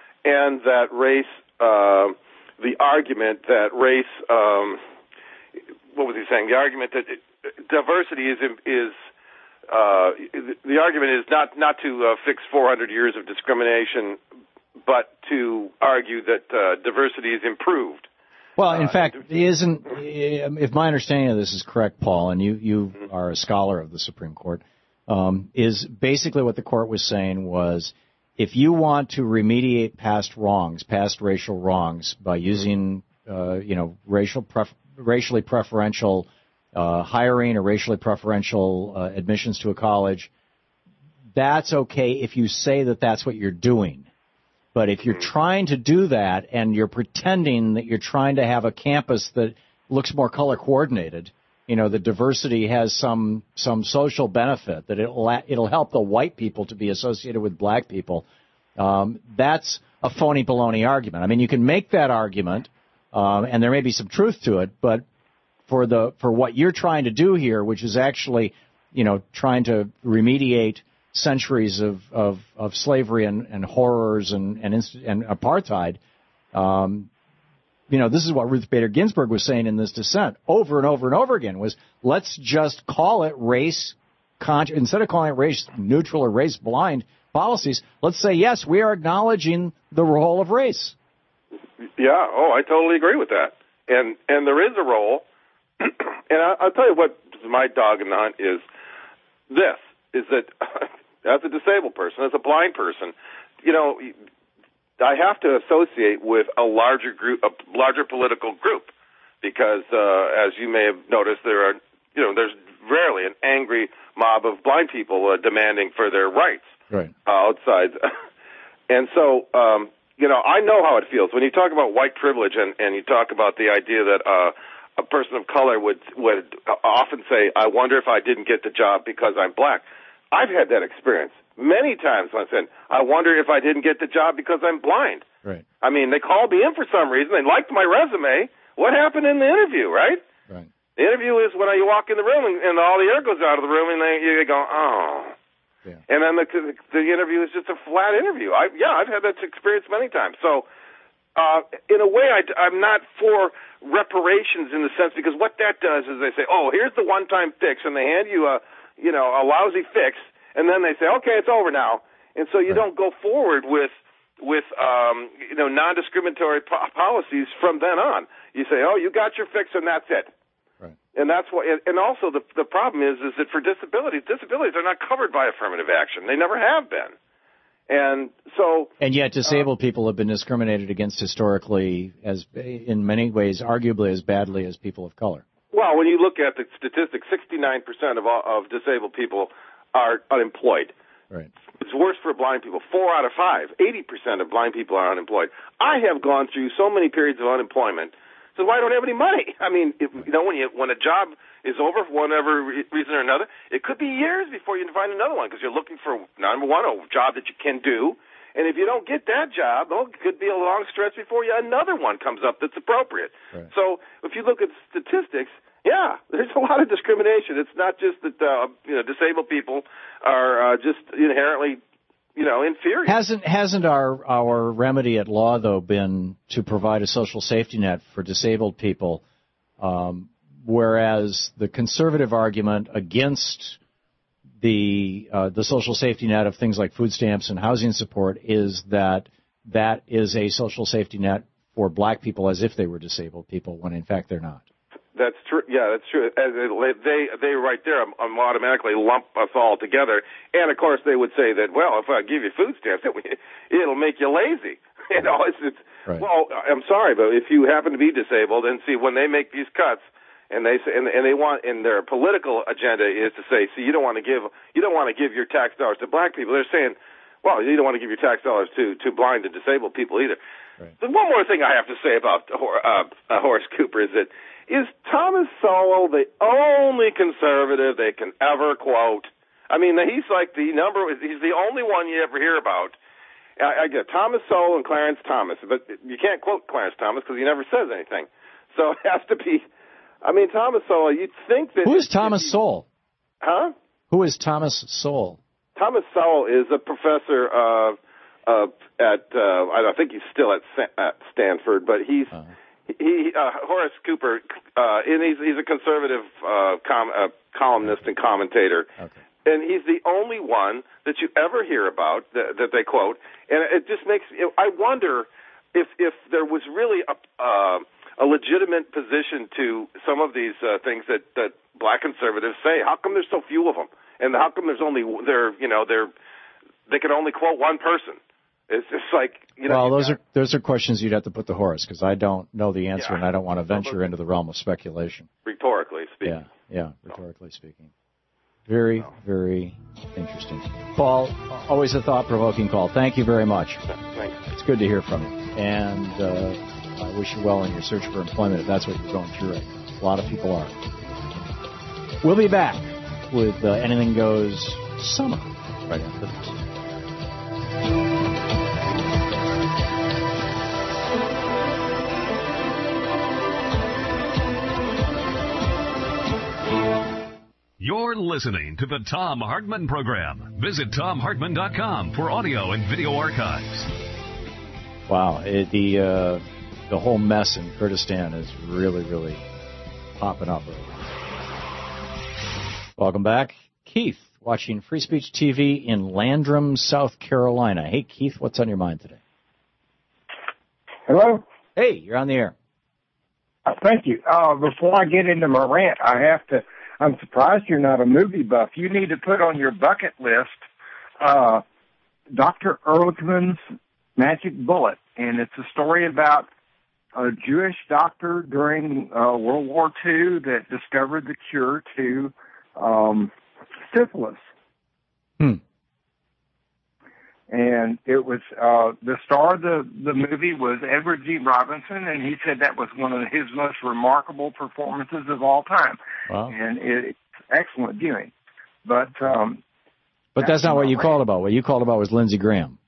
T: and that race. Uh, the argument that race. Um, what was he saying? The argument that it, diversity is is. Uh, the argument is not, not to uh, fix four hundred years of discrimination, but to argue that uh, diversity is improved.
B: Well, in uh, fact, isn't, if my understanding of this is correct, Paul, and you, you mm-hmm. are a scholar of the Supreme Court, um, is basically what the court was saying was, if you want to remediate past wrongs, past racial wrongs, by using, uh, you know, racial pref- racially preferential Uh, hiring or racially preferential uh, admissions to a college, that's okay if you say that that's what you're doing. But if you're trying to do that and you're pretending that you're trying to have a campus that looks more color coordinated, you know, the diversity has some some social benefit, that it'll, it'll help the white people to be associated with black people, um, that's a phony baloney argument. I mean, you can make that argument, um, and there may be some truth to it, but for the for what you're trying to do here, which is actually, you know, trying to remediate centuries of, of, of slavery and, and horrors and and, inst- and apartheid, um, you know, this is what Ruth Bader Ginsburg was saying in this dissent over and over and over again, was let's just call it race, con- instead of calling it race neutral or race blind policies, let's say, yes, we are acknowledging the role of race.
T: Yeah, oh, I totally agree with that. And and there is a role. And I, I'll tell you what my dog in the hunt is this, is that as a disabled person, as a blind person, you know, I have to associate with a larger group, a larger political group, because uh, as you may have noticed, there are, you know, there's rarely an angry mob of blind people uh, demanding for their rights
B: right.
T: uh, outside. And so, um, you know, I know how it feels when you talk about white privilege and, and you talk about the idea that uh, a person of color would would often say, I wonder if I didn't get the job because I'm black. I've had that experience many times when I said, I wonder if I didn't get the job because I'm blind.
B: Right.
T: I mean, they called me in for some reason. They liked my resume. What happened in the interview, right?
B: Right.
T: The interview is when you walk in the room and, and all the air goes out of the room, and they, you go, oh. Yeah. And then the, the the interview is just a flat interview. I, yeah, I've had that experience many times. So, uh, in a way, I, I'm not for reparations in the sense, because what that does is they say, oh, here's the one-time fix, and they hand you a, you know, a lousy fix, and then they say, okay, it's over now. And so you right. don't go forward with, with um, you know, non-discriminatory po- policies from then on. You say, oh, you got your fix, and that's it. Right. And that's what, and also the the problem is, is that for disabilities, disabilities are not covered by affirmative action. They never have been. And so,
B: and yet disabled uh, people have been discriminated against historically, as in many ways, arguably as badly as people of color.
T: Well, when you look at the statistics, sixty-nine percent of all, of disabled people are unemployed.
B: Right.
T: It's worse for blind people. Four out of five, eighty percent of blind people are unemployed. I have gone through so many periods of unemployment. So why don't I have any money? I mean, if, you know, when you when a job is over for whatever reason or another, it could be years before you can find another one, because you're looking for, number one, a job that you can do, and if you don't get that job, well, it could be a long stretch before you another one comes up that's appropriate. Right. So if you look at statistics, yeah, there's a lot of discrimination. It's not just that uh, you know disabled people are uh, just inherently, you know, inferior.
B: Hasn't hasn't our our remedy at law, though, been to provide a social safety net for disabled people, um, whereas the conservative argument against the uh, the social safety net of things like food stamps and housing support is that that is a social safety net for black people as if they were disabled people, when in fact they're not.
T: That's true. Yeah, that's true. They they right there um, automatically lump us all together, and of course they would say that, well, if I give you food stamps, it, it'll make you lazy. You know, it's, it's right. Well, I'm sorry, but if you happen to be disabled, and see when they make these cuts, and they say, and, and they want, and their political agenda is to say, see, you don't want to give you don't want to give your tax dollars to black people. They're saying, well, you don't want to give your tax dollars to to blind and disabled people either. Right. But one more thing I have to say about uh, uh, Horace Cooper is that. Is Thomas Sowell the only conservative they can ever quote? I mean, he's like the number, he's the only one you ever hear about. I, I get Thomas Sowell and Clarence Thomas, but you can't quote Clarence Thomas because he never says anything. So it has to be, I mean, Thomas Sowell, you'd think that...
B: Who is Thomas Sowell?
T: Huh?
B: Who is Thomas Sowell?
T: Thomas Sowell is a professor uh, uh, at, uh, I don't think he's still at, at Stanford, but he's... Uh-huh. He uh, Horace Cooper, uh, and he's he's a conservative uh, com, uh, columnist and commentator, okay. And he's the only one that you ever hear about that, that they quote. And it just makes I wonder if if there was really a uh, a legitimate position to some of these uh, things that that black conservatives say. How come there's so few of them, and how come there's only they're you know they're they can only quote one person? It's just like, you know.
B: Well, those got, are those are questions you'd have to put to Horace, because I don't know the answer, yeah. and I don't want to venture into the realm of speculation.
T: Rhetorically speaking.
B: Yeah, yeah, rhetorically speaking. Very, very interesting. Paul, always a thought-provoking call. Thank you very much.
T: Thanks.
B: It's good to hear from you. And uh, I wish you well in your search for employment, if that's what you're going through right now. A lot of people are. We'll be back with uh, Anything Goes Summer right after this.
A: You're listening to the Thom Hartmann Program. Visit Thom Hartmann dot com for audio and video archives.
B: Wow, it, the uh, the whole mess in Kurdistan is really, really popping up. Welcome back. Keith, watching Free Speech T V in Landrum, South Carolina. Hey, Keith, what's on your mind today?
U: Hello?
B: Hey, you're on the air.
U: Uh, thank you. Uh, before I get into my rant, I have to... I'm surprised you're not a movie buff. You need to put on your bucket list uh, Doctor Ehrlichman's Magic Bullet, and it's a story about a Jewish doctor during uh, World War Two that discovered the cure to um, syphilis.
B: Hmm.
U: And it was uh, the star of the, the movie was Edward G. Robinson, and he said that was one of his most remarkable performances of all time.
B: Wow.
U: And it, it's excellent viewing. But um,
B: but that's, that's not what you called about. What you called about was Lindsey Graham.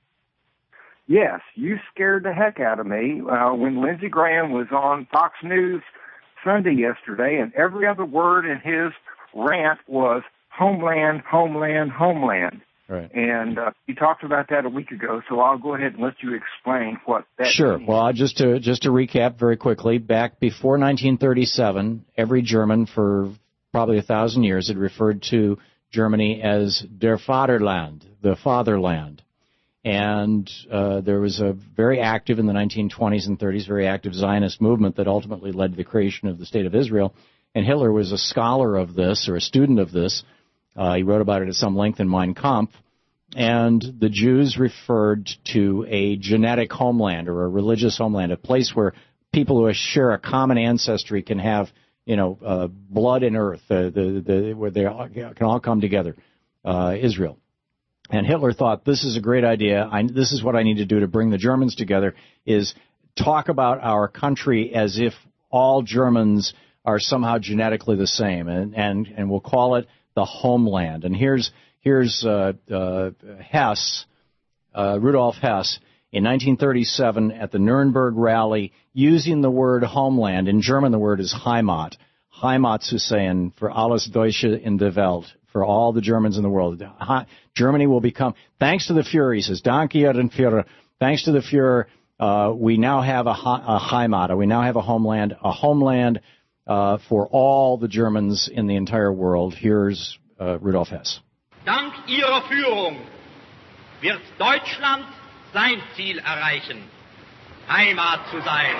U: Yes, you scared the heck out of me uh, when Lindsey Graham was on Fox News Sunday yesterday, and every other word in his rant was homeland, homeland, homeland.
B: Right.
U: And uh, you talked about that a week ago, so I'll go ahead and let you explain what that
B: Sure.
U: means.
B: Well, just to just to recap very quickly, back before nineteen thirty-seven, every German for probably a thousand years had referred to Germany as der Vaterland, the fatherland. And uh, there was a very active, in the nineteen twenties and thirties, very active Zionist movement that ultimately led to the creation of the State of Israel. And Hitler was a scholar of this, or a student of this. Uh, he wrote about it at some length in Mein Kampf. And the Jews referred to a genetic homeland or a religious homeland, a place where people who share a common ancestry can have, you know, uh, blood and earth, uh, the, the, where they all, can all come together, uh, Israel. And Hitler thought, this is a great idea. I, this is what I need to do to bring the Germans together, is talk about our country as if all Germans are somehow genetically the same, and, and, and we'll call it the homeland. And here's here's uh, uh, Hess, uh, Rudolf Hess, in nineteen thirty-seven at the Nuremberg rally, using the word homeland. In German, the word is Heimat. Heimat zu sein, for alles Deutsche in der Welt, for all the Germans in the world. Germany will become, thanks to the Fuhrer, he says, Danke, Herr Führer, thanks to the Fuhrer, uh, we now have a, a Heimat, we now have a homeland, a homeland uh, for all the Germans in the entire world. Here's uh, Rudolf Hess.
C: Dank Ihrer Führung wird Deutschland sein Ziel erreichen, Heimat zu sein.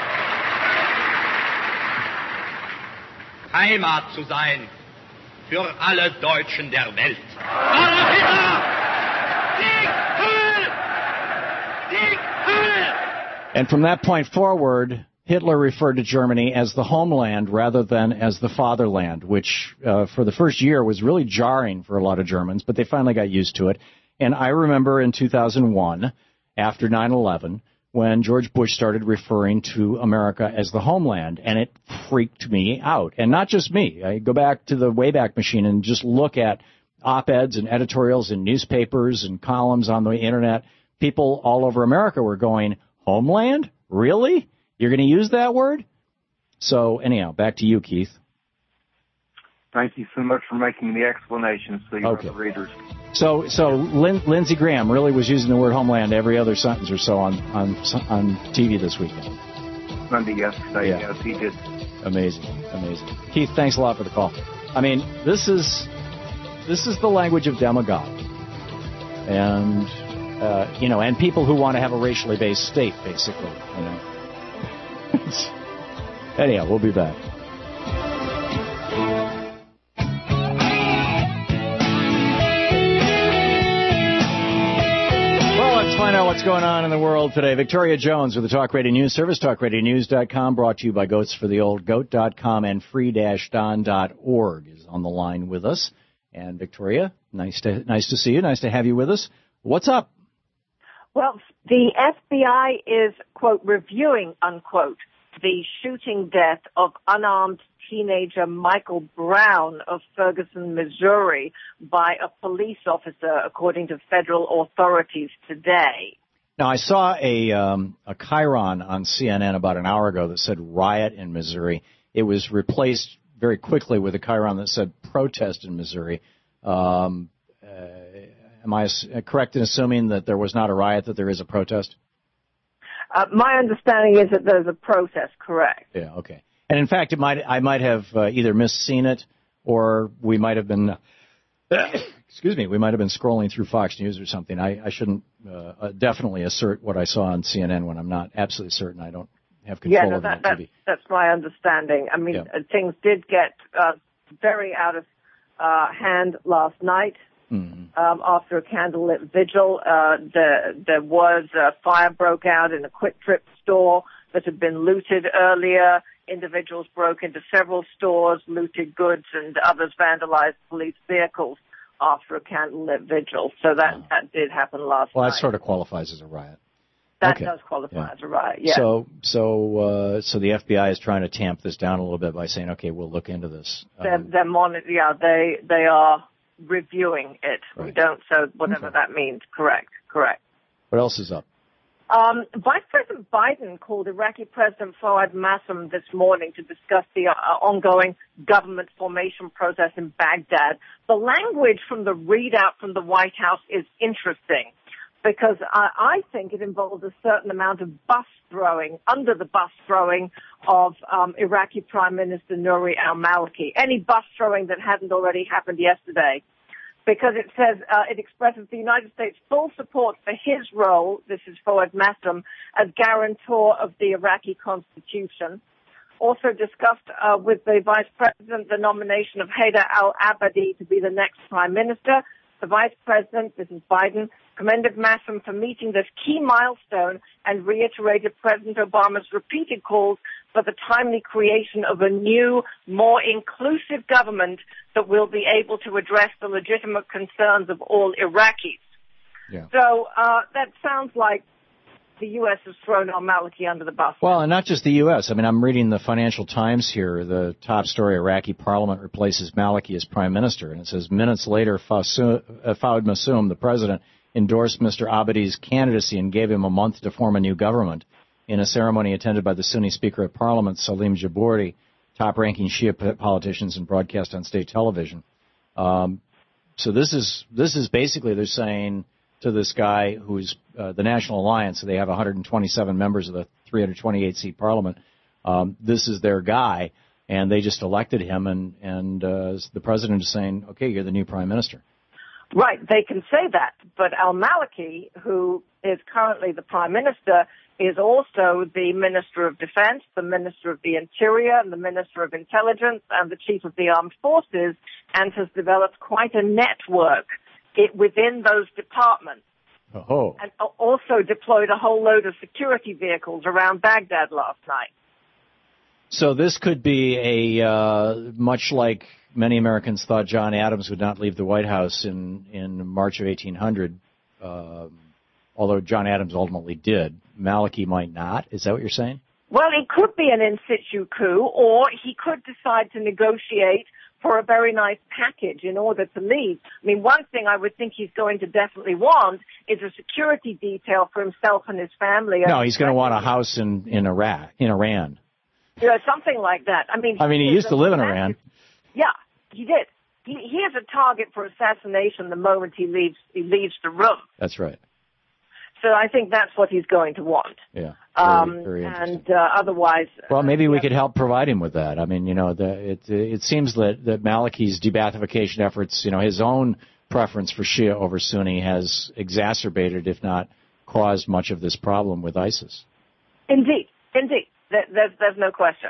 C: Heimat zu sein für alle Deutschen der Welt. Adolf Hitler! Sieg Heil! Sieg Heil!
B: And from that point forward, Hitler referred to Germany as the homeland rather than as the fatherland, which uh, for the first year was really jarring for a lot of Germans, but they finally got used to it. And I remember in two thousand one, after nine eleven, when George Bush started referring to America as the homeland, and it freaked me out. And not just me. I go back to the Wayback Machine and just look at op-eds and editorials and newspapers and columns on the Internet. People all over America were going, homeland? Really? You're going to use that word? So, anyhow, back to you, Keith.
U: Thank you so much for making the explanation so your
B: okay.
U: readers.
B: So, so Lin- Lindsey Graham really was using the word homeland every other sentence or so on on on T V this weekend.
U: Sunday yesterday,
B: yeah.
U: yes, he did.
B: Amazing, amazing. Keith, thanks a lot for the call. I mean, this is this is the language of demagogue, and uh, you know, and people who want to have a racially based state, basically. You know. Anyhow, we'll be back. Let's find out what's going on in the world today. Victoria Jones with the Talk Radio News Service, talk radio news dot com, brought to you by goats for the old goat dot com and free dash don dot org is on the line with us. And Victoria, nice to nice to see you. Nice to have you with us. What's up?
V: Well, the F B I is, quote, reviewing, unquote, the shooting death of unarmed teenager Michael Brown of Ferguson, Missouri, by a police officer, according to federal authorities today.
B: Now, I saw a um, a chyron on C N N about an hour ago that said riot in Missouri. It was replaced very quickly with a chyron that said protest in Missouri. Um, uh, am I correct in assuming that there was not a riot, that there is a protest?
V: Uh, my understanding is that there's a protest, correct.
B: Yeah, okay. And in fact, it might I might have uh, either misseen it, or we might have been, excuse me, we might have been scrolling through Fox News or something. I, I shouldn't uh, definitely assert what I saw on C N N when I'm not absolutely certain. I don't have control
V: yeah, no,
B: of
V: that,
B: that
V: that,
B: T V.
V: That's my understanding. I mean,
B: Yeah.
V: uh, things did get uh, very out of uh, hand last night.
B: Mm-hmm.
V: Um, after a candlelit vigil, uh, the, there was a fire broke out in a Quick Trip store that had been looted earlier. Individuals broke into several stores, looted goods, and others vandalized police vehicles after a candlelit vigil. So that, that did happen last
B: Well,
V: night.
B: that sort of qualifies as a riot.
V: That
B: okay.
V: does qualify
B: Yeah.
V: as a riot, yeah.
B: So, so, uh, so the F B I is trying to tamp this down a little bit by saying, okay, we'll look into this.
V: they're, they're monitor, yeah, they, they are reviewing it. We don't, so whatever
B: Okay.
V: that means, correct, correct.
B: What else is up?
V: Um, Vice President Biden called Iraqi President Fawad Masum this morning to discuss the uh, ongoing government formation process in Baghdad. The language from the readout from the White House is interesting because uh, I think it involves a certain amount of bus throwing, under the bus throwing of um, Iraqi Prime Minister Nouri al-Maliki. Any bus throwing that hadn't already happened yesterday. Because it says, uh, it expresses the United States' full support for his role, this is Fawad Masum, as guarantor of the Iraqi constitution. Also discussed uh, with the Vice President the nomination of Haider al-Abadi to be the next Prime Minister. The Vice President, this is Biden, commended Masum for meeting this key milestone and reiterated President Obama's repeated calls for the timely creation of a new, more inclusive government that will be able to address the legitimate concerns of all Iraqis.
B: Yeah.
V: So uh, that sounds like the U S has thrown al-Maliki under the bus.
B: Well, and not just the U S I mean, I'm reading the Financial Times here. The top story, Iraqi parliament replaces Maliki as prime minister. And it says, minutes later, Fawad Masum, the president, endorsed Mister Abadi's candidacy and gave him a month to form a new government. In a ceremony attended by the Sunni Speaker of Parliament, Salim Jabouri, top-ranking Shia politicians and broadcast on state television. Um, so this is this is basically they're saying to this guy who's uh, the National Alliance, so they have one hundred twenty-seven members of the three hundred twenty-eight seat parliament. Um, this is their guy, and they just elected him, and, and uh, the president is saying, okay, you're the new prime minister.
V: Right, they can say that, but al-Maliki, who is currently the prime minister, is also the Minister of Defense, the Minister of the Interior, and the Minister of Intelligence, and the Chief of the Armed Forces, and has developed quite a network it, within those departments.
B: Oh.
V: And also deployed a whole load of security vehicles around Baghdad last night.
B: So this could be a, uh, much like many Americans thought John Adams would not leave the White House in, in March of eighteen hundred, uh, although John Adams ultimately did. Maliki might not. Is that what you're saying?
V: Well, it could be an in situ coup, or he could decide to negotiate for a very nice package in order to leave. I mean, one thing I would think he's going to definitely want is a security detail for himself and his family.
B: No, he's going to want a house in, in Iraq, in Iran.
V: Yeah, something like that. I mean,
B: I mean, he used to live in Iran.
V: Yeah, he did. He, he is a target for assassination the moment he leaves he leaves the room.
B: That's right.
V: So I think that's what he's going to want.
B: Yeah.
V: Um,
B: very, very
V: and uh, otherwise,
B: well, maybe
V: uh,
B: we
V: yeah.
B: could help provide him with that. I mean, you know, the, it it seems that that Maliki's de-Baathification efforts, you know, his own preference for Shia over Sunni has exacerbated, if not caused, much of this problem with ISIS.
V: Indeed, indeed, there, there's there's no question.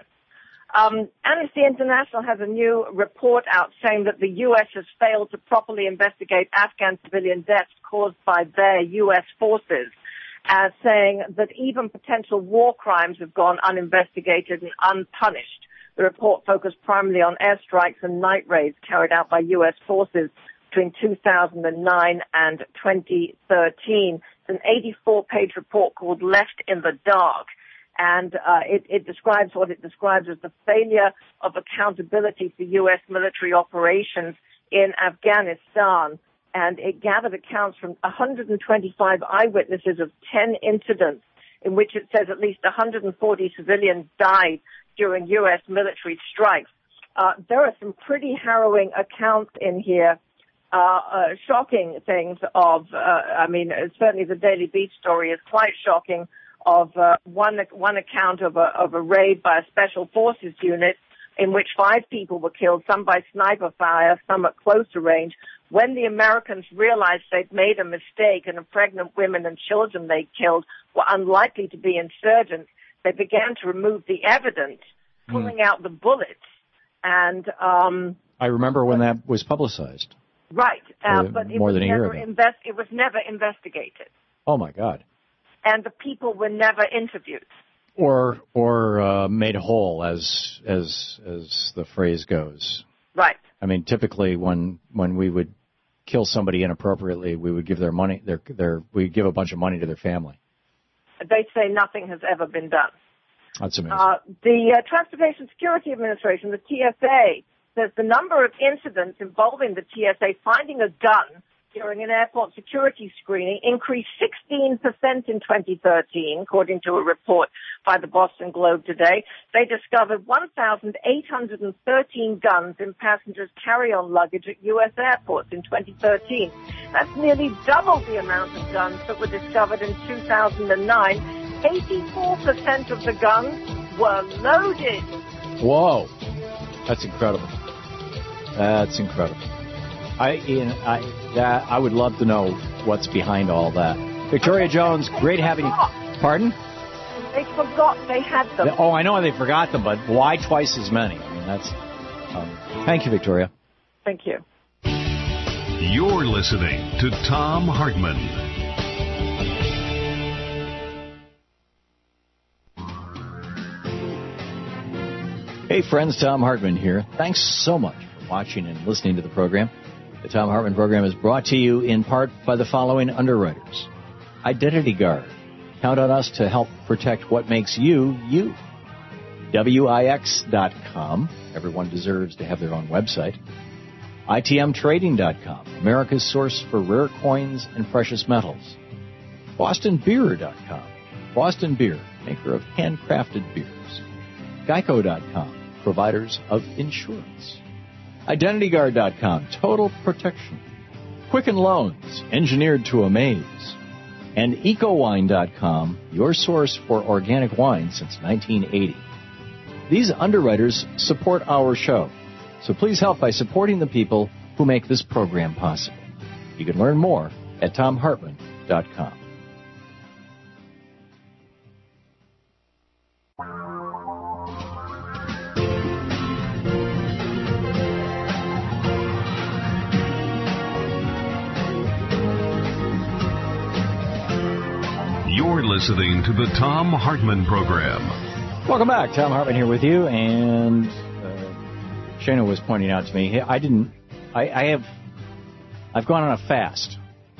V: Um, Amnesty International has a new report out saying that the U S has failed to properly investigate Afghan civilian deaths caused by their U S forces, uh, saying that even potential war crimes have gone uninvestigated and unpunished. The report focused primarily on airstrikes and night raids carried out by U S forces between two thousand nine and twenty thirteen. It's an eighty-four page report called Left in the Dark. And uh, it, it describes what it describes as the failure of accountability for U S military operations in Afghanistan. And it gathered accounts from one hundred twenty-five eyewitnesses of ten incidents in which it says at least one hundred forty civilians died during U S military strikes. Uh, there are some pretty harrowing accounts in here, uh, uh, shocking things of, uh, I mean, certainly the Daily Beast story is quite shocking, of uh, one one account of a of a raid by a special forces unit in which five people were killed, some by sniper fire, some at closer range. When the Americans realized they'd made a mistake and the pregnant women and children they killed were unlikely to be insurgents, they began to remove the evidence, pulling mm. out the bullets. And um,
B: I remember when that was publicized.
V: Right, uh,
B: uh,
V: but it
B: more
V: was
B: than a
V: never
B: year ago.
V: Invest- it was never investigated.
B: Oh my God.
V: And the people were never interviewed.
B: Or or uh, made whole, as as as the phrase goes.
V: Right.
B: I mean, typically when when we would kill somebody inappropriately, we would give their money, their their we give a bunch of money to their family.
V: They say nothing has ever been done.
B: That's amazing.
V: Uh, the uh, Transportation Security Administration, the T S A, says the number of incidents involving the T S A finding a gun during an airport security screening increased sixteen percent in twenty thirteen, according to a report by the Boston Globe today. They discovered one thousand eight hundred thirteen guns in passengers' carry-on luggage at U S airports in twenty thirteen. That's nearly double the amount of guns that were discovered in two thousand nine. eighty-four percent of the guns were loaded.
B: Whoa. That's incredible. That's incredible. I, Ian, I, that, I would love to know what's behind all that. Victoria Jones, great having you. Pardon?
V: They forgot they had them.
B: Oh, I know they forgot them, but why twice as many? I mean, that's. Um, thank you, Victoria.
V: Thank you.
A: You're listening to Thom Hartmann.
B: Hey, friends, Thom Hartmann here. Thanks so much for watching and listening to the program. The Thom Hartmann program is brought to you in part by the following underwriters. Identity Guard. Count on us to help protect what makes you, you. W I X dot com. Everyone deserves to have their own website. I T M Trading dot com. America's source for rare coins and precious metals. Boston Beer dot com. Boston Beer, maker of handcrafted beers. Geico dot com. Providers of insurance. Identity Guard dot com, total protection. Quicken Loans, engineered to amaze. And Eco Wine dot com, your source for organic wine since nineteen eighty. These underwriters support our show, so please help by supporting the people who make this program possible. You can learn more at Thom Hartmann dot com.
A: You're listening to the Thom Hartmann program.
B: Welcome back. Thom Hartmann here with you. And uh, Shana was pointing out to me, hey, I didn't, I, I have, I've gone on a fast.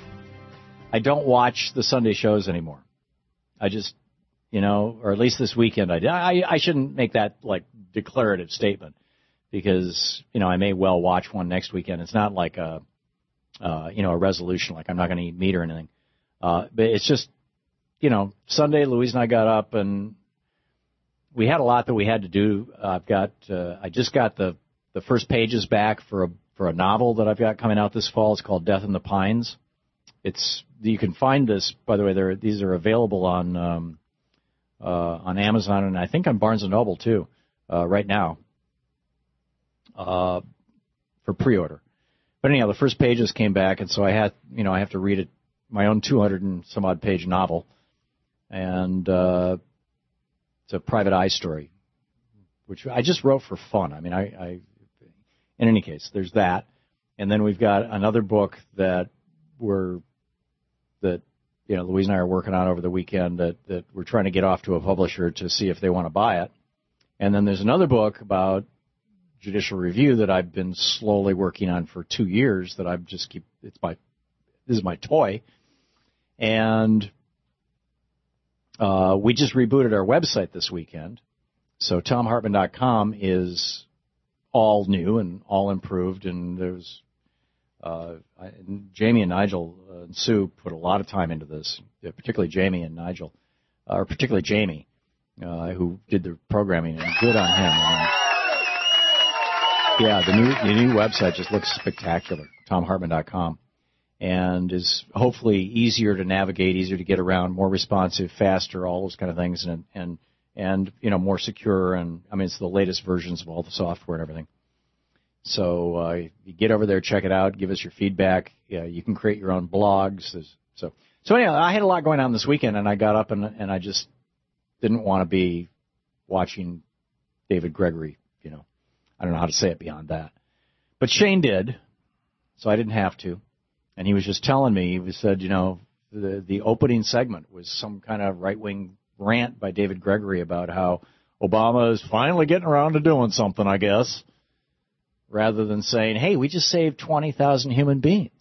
B: I don't watch the Sunday shows anymore. I just, you know, or at least this weekend I did. I, I shouldn't make that like declarative statement because, you know, I may well watch one next weekend. It's not like a, uh, you know, a resolution, like I'm not going to eat meat or anything. Uh, but it's just, you know, Sunday, Louise and I got up and we had a lot that we had to do. Uh, I've got, uh, I just got the, the first pages back for a, for a novel that I've got coming out this fall. It's called Death in the Pines. It's, you can find this, by the way, they're, these are available on, um, uh, on Amazon and I think on Barnes and Noble too, uh, right now, uh, for pre-order. But anyhow, the first pages came back and so I had, you know, I have to read it, my own two hundred and some odd page novel. And uh, it's a private eye story, which I just wrote for fun. I mean, I, I, in any case, there's that. And then we've got another book that we're, that, you know, Louise and I are working on over the weekend that, that we're trying to get off to a publisher to see if they want to buy it. And then there's another book about judicial review that I've been slowly working on for two years that I just keep, it's my, this is my toy. And Uh, we just rebooted our website this weekend. So Thom Hartmann dot com is all new and all improved. And there's uh, I, and Jamie and Nigel uh, and Sue put a lot of time into this, yeah, particularly Jamie and Nigel, uh, or particularly Jamie, uh, who did the programming. And good on him. I mean, yeah, the new, the new website just looks spectacular, Thom Hartmann dot com. And is hopefully easier to navigate, easier to get around, more responsive, faster, all those kind of things, and and and you know more secure. And I mean, it's the latest versions of all the software and everything. So uh, you get over there, check it out, give us your feedback. Yeah, you can create your own blogs. There's, so so anyhow, I had a lot going on this weekend, and I got up and and I just didn't want to be watching David Gregory. You know, I don't know how to say it beyond that, but Shane did, so I didn't have to. And he was just telling me, he said, you know, the the opening segment was some kind of right-wing rant by David Gregory about how Obama is finally getting around to doing something, I guess, rather than saying, hey, we just saved twenty thousand human beings.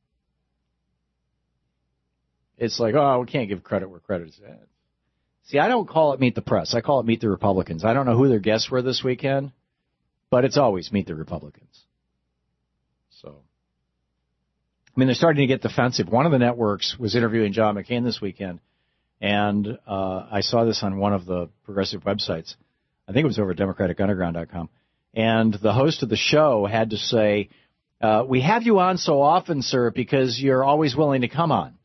B: It's like, oh, we can't give credit where credit is at. See, I don't call it Meet the Press. I call it Meet the Republicans. I don't know who their guests were this weekend, but it's always Meet the Republicans. So I mean, they're starting to get defensive. One of the networks was interviewing John McCain this weekend, and uh, I saw this on one of the progressive websites. I think it was over at democratic underground dot com. And the host of the show had to say, uh, we have you on so often, sir, because you're always willing to come on.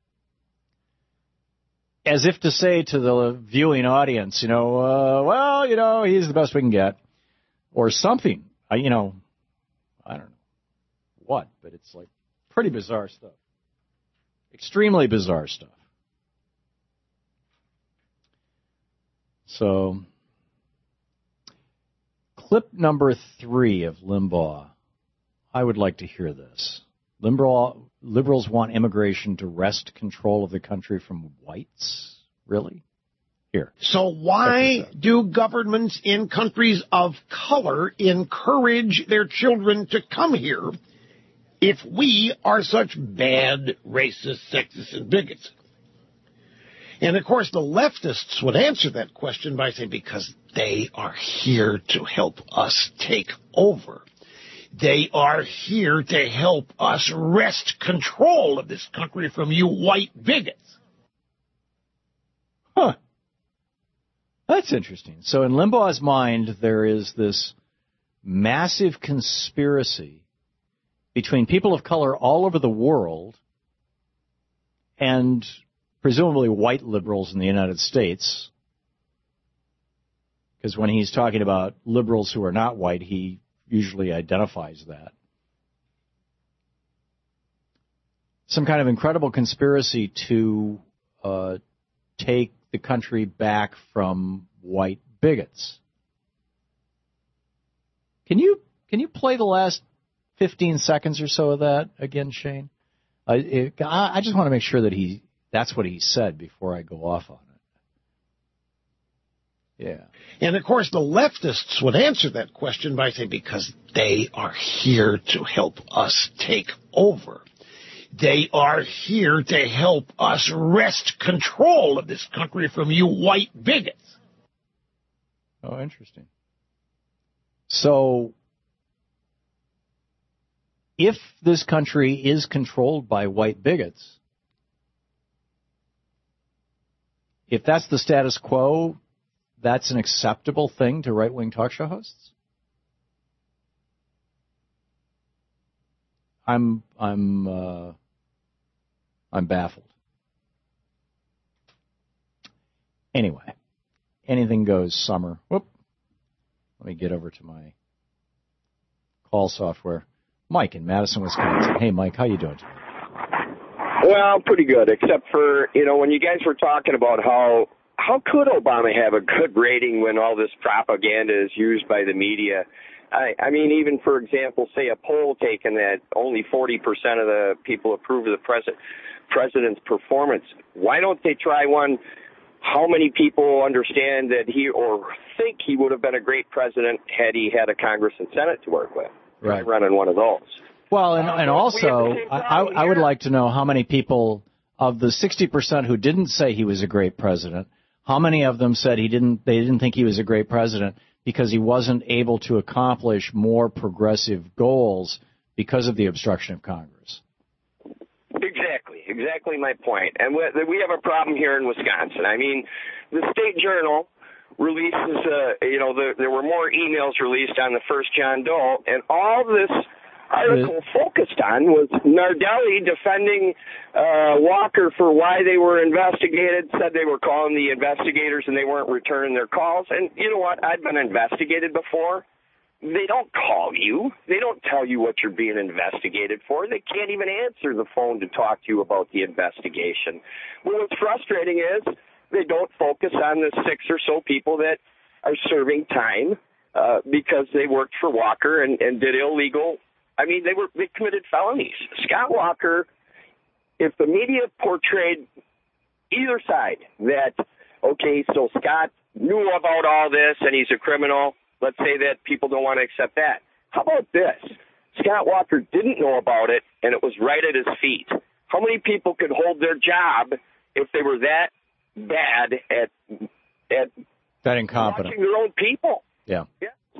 B: As if to say to the viewing audience, you know, uh, well, you know, he's the best we can get. Or something. I, you know, I don't know what, but it's like pretty bizarre stuff. Extremely bizarre stuff. So, clip number three of Limbaugh. I would like to hear this. Limbaugh, liberals want immigration to wrest control of the country from whites? Really? Here.
R: So why do governments in countries of color encourage their children to come here if we are such bad racist, sexist, and bigots? And, of course, the leftists would answer that question by saying, because they are here to help us take over. They are here to help us wrest control of this country from you white bigots.
B: Huh. That's interesting. So in Limbaugh's mind, there is this massive conspiracy between people of color all over the world and presumably white liberals in the United States. Because when he's talking about liberals who are not white, he usually identifies that. Some kind of incredible conspiracy to uh, take the country back from white bigots. Can you can you play the last fifteen seconds or so of that again, Shane? Uh, it, I, I just want to make sure that he that's what he said before I go off on it. Yeah.
R: And, of course, the leftists would answer that question by saying, because they are here to help us take over. They are here to help us wrest control of this country from you white bigots.
B: Oh, interesting. So, if this country is controlled by white bigots, if that's the status quo, that's an acceptable thing to right-wing talk show hosts? I'm, I'm, uh, I'm baffled. Anyway, anything goes summer. Whoop. Let me get over to my call software. Mike in Madison, Wisconsin. Hey, Mike, how you doing today?
D: Well, pretty good, except for, you know, when you guys were talking about how how could Obama have a good rating when all this propaganda is used by the media? I, I mean, even, for example, say a poll taken that only forty percent of the people approve of the president, president's performance. Why don't they try one? How many people understand that he or think he would have been a great president had he had a Congress and Senate to work with?
B: Right.
D: Running one of those.
B: Well, and, and also, I, I would like to know how many people of the sixty percent who didn't say he was a great president, how many of them said he didn't? They didn't think he was a great president because he wasn't able to accomplish more progressive goals because of the obstruction of Congress.
D: Exactly, exactly my point. And we, we have a problem here in Wisconsin. I mean, the State Journal releases, uh, you know, the, there were more emails released on the first John Doe, and all this article focused on was Nardelli defending uh, Walker for why they were investigated, said they were calling the investigators and they weren't returning their calls. And you know what? I've been investigated before. They don't call you. They don't tell you what you're being investigated for. They can't even answer the phone to talk to you about the investigation. Well, what's frustrating is they don't focus on the six or so people that are serving time uh, because they worked for Walker and, and did illegal. I mean, they were they committed felonies. Scott Walker, if the media portrayed either side that, okay, so Scott knew about all this and he's a criminal, let's say that people don't want to accept that. How about this? Scott Walker didn't know about it and it was right at his feet. How many people could hold their job if they were that bad at at
B: that incompetent
D: watching their own people?
B: Yeah.
D: Yeah.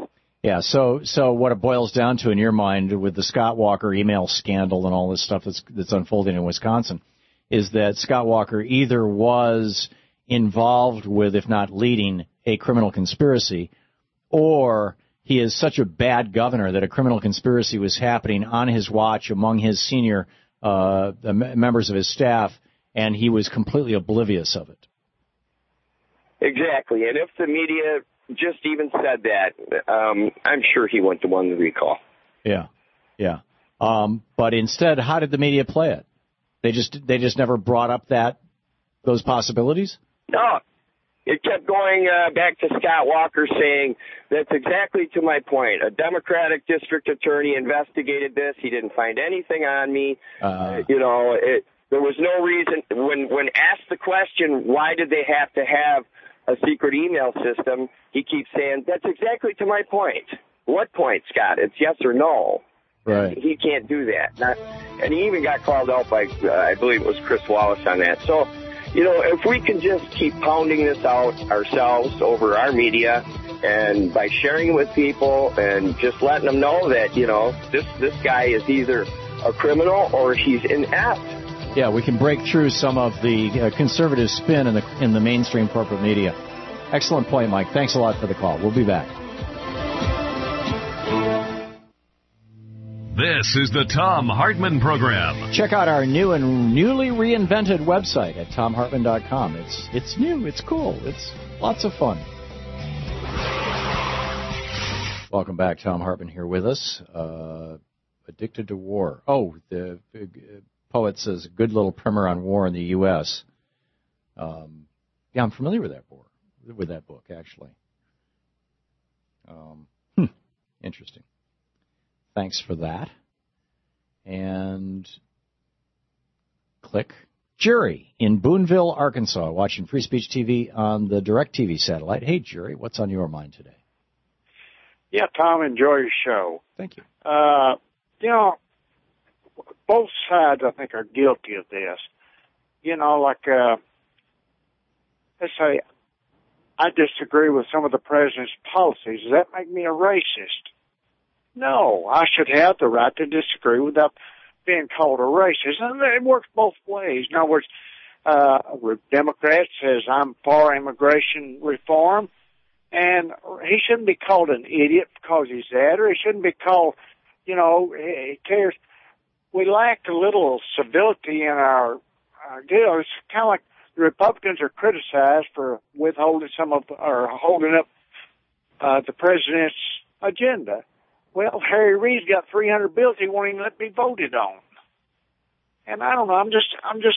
B: Yeah, so so what it boils down to in your mind with the Scott Walker email scandal and all this stuff that's that's unfolding in Wisconsin is that Scott Walker either was involved with, if not leading, a criminal conspiracy, or he is such a bad governor that a criminal conspiracy was happening on his watch among his senior uh, members of his staff, and he was completely oblivious of it.
D: Exactly, and if the media just even said that, um, I'm sure he wouldn't have won the recall.
B: Yeah, yeah. Um, but instead, how did the media play it? They just they just never brought up that those possibilities?
D: No. It kept going uh, back to Scott Walker saying, that's exactly to my point. A Democratic district attorney investigated this. He didn't find anything on me. Uh, you know, it, there was no reason. When, when asked the question, why did they have to have a secret email system, he keeps saying, that's exactly to my point. What point, Scott? It's yes or no.
B: Right.
D: He can't do that. Not, and he even got called out by, uh, I believe it was Chris Wallace on that. So, you know, if we can just keep pounding this out ourselves over our media and by sharing it with people and just letting them know that, you know, this, this guy is either a criminal or he's inept.
B: Yeah, we can break through some of the uh, conservative spin in the in the mainstream corporate media. Excellent point, Mike. Thanks a lot for the call. We'll be back.
A: This is the Thom Hartmann Program.
B: Check out our new and newly reinvented website at tom hartmann dot com. It's it's new, it's cool, it's lots of fun. Welcome back. Thom Hartmann here with us. Uh, addicted to war. Oh, the uh, poet says, good little primer on war in the U S Um, yeah, I'm familiar with that book, with that book, actually. Um, hmm, interesting. Thanks for that. And click. Jerry in Boonville, Arkansas, watching Free Speech T V on the DirecTV satellite. Hey, Jerry, what's on your mind today?
E: Yeah, Tom, enjoy your show.
B: Thank you.
E: Uh, you know, both sides, I think, are guilty of this. You know, like, uh, let's say, I disagree with some of the president's policies. Does that make me a racist? No, I should have the right to disagree without being called a racist. And it works both ways. In other words, uh, a Democrat says I'm for immigration reform, and he shouldn't be called an idiot because he's that, or he shouldn't be called, you know, he cares. We lack a little civility in our, our deal. It's kind of like the Republicans are criticized for withholding some of, or holding up uh, the president's agenda. Well, Harry Reid's got three hundred bills he won't even let me voted on. And I don't know, I'm just, I'm just,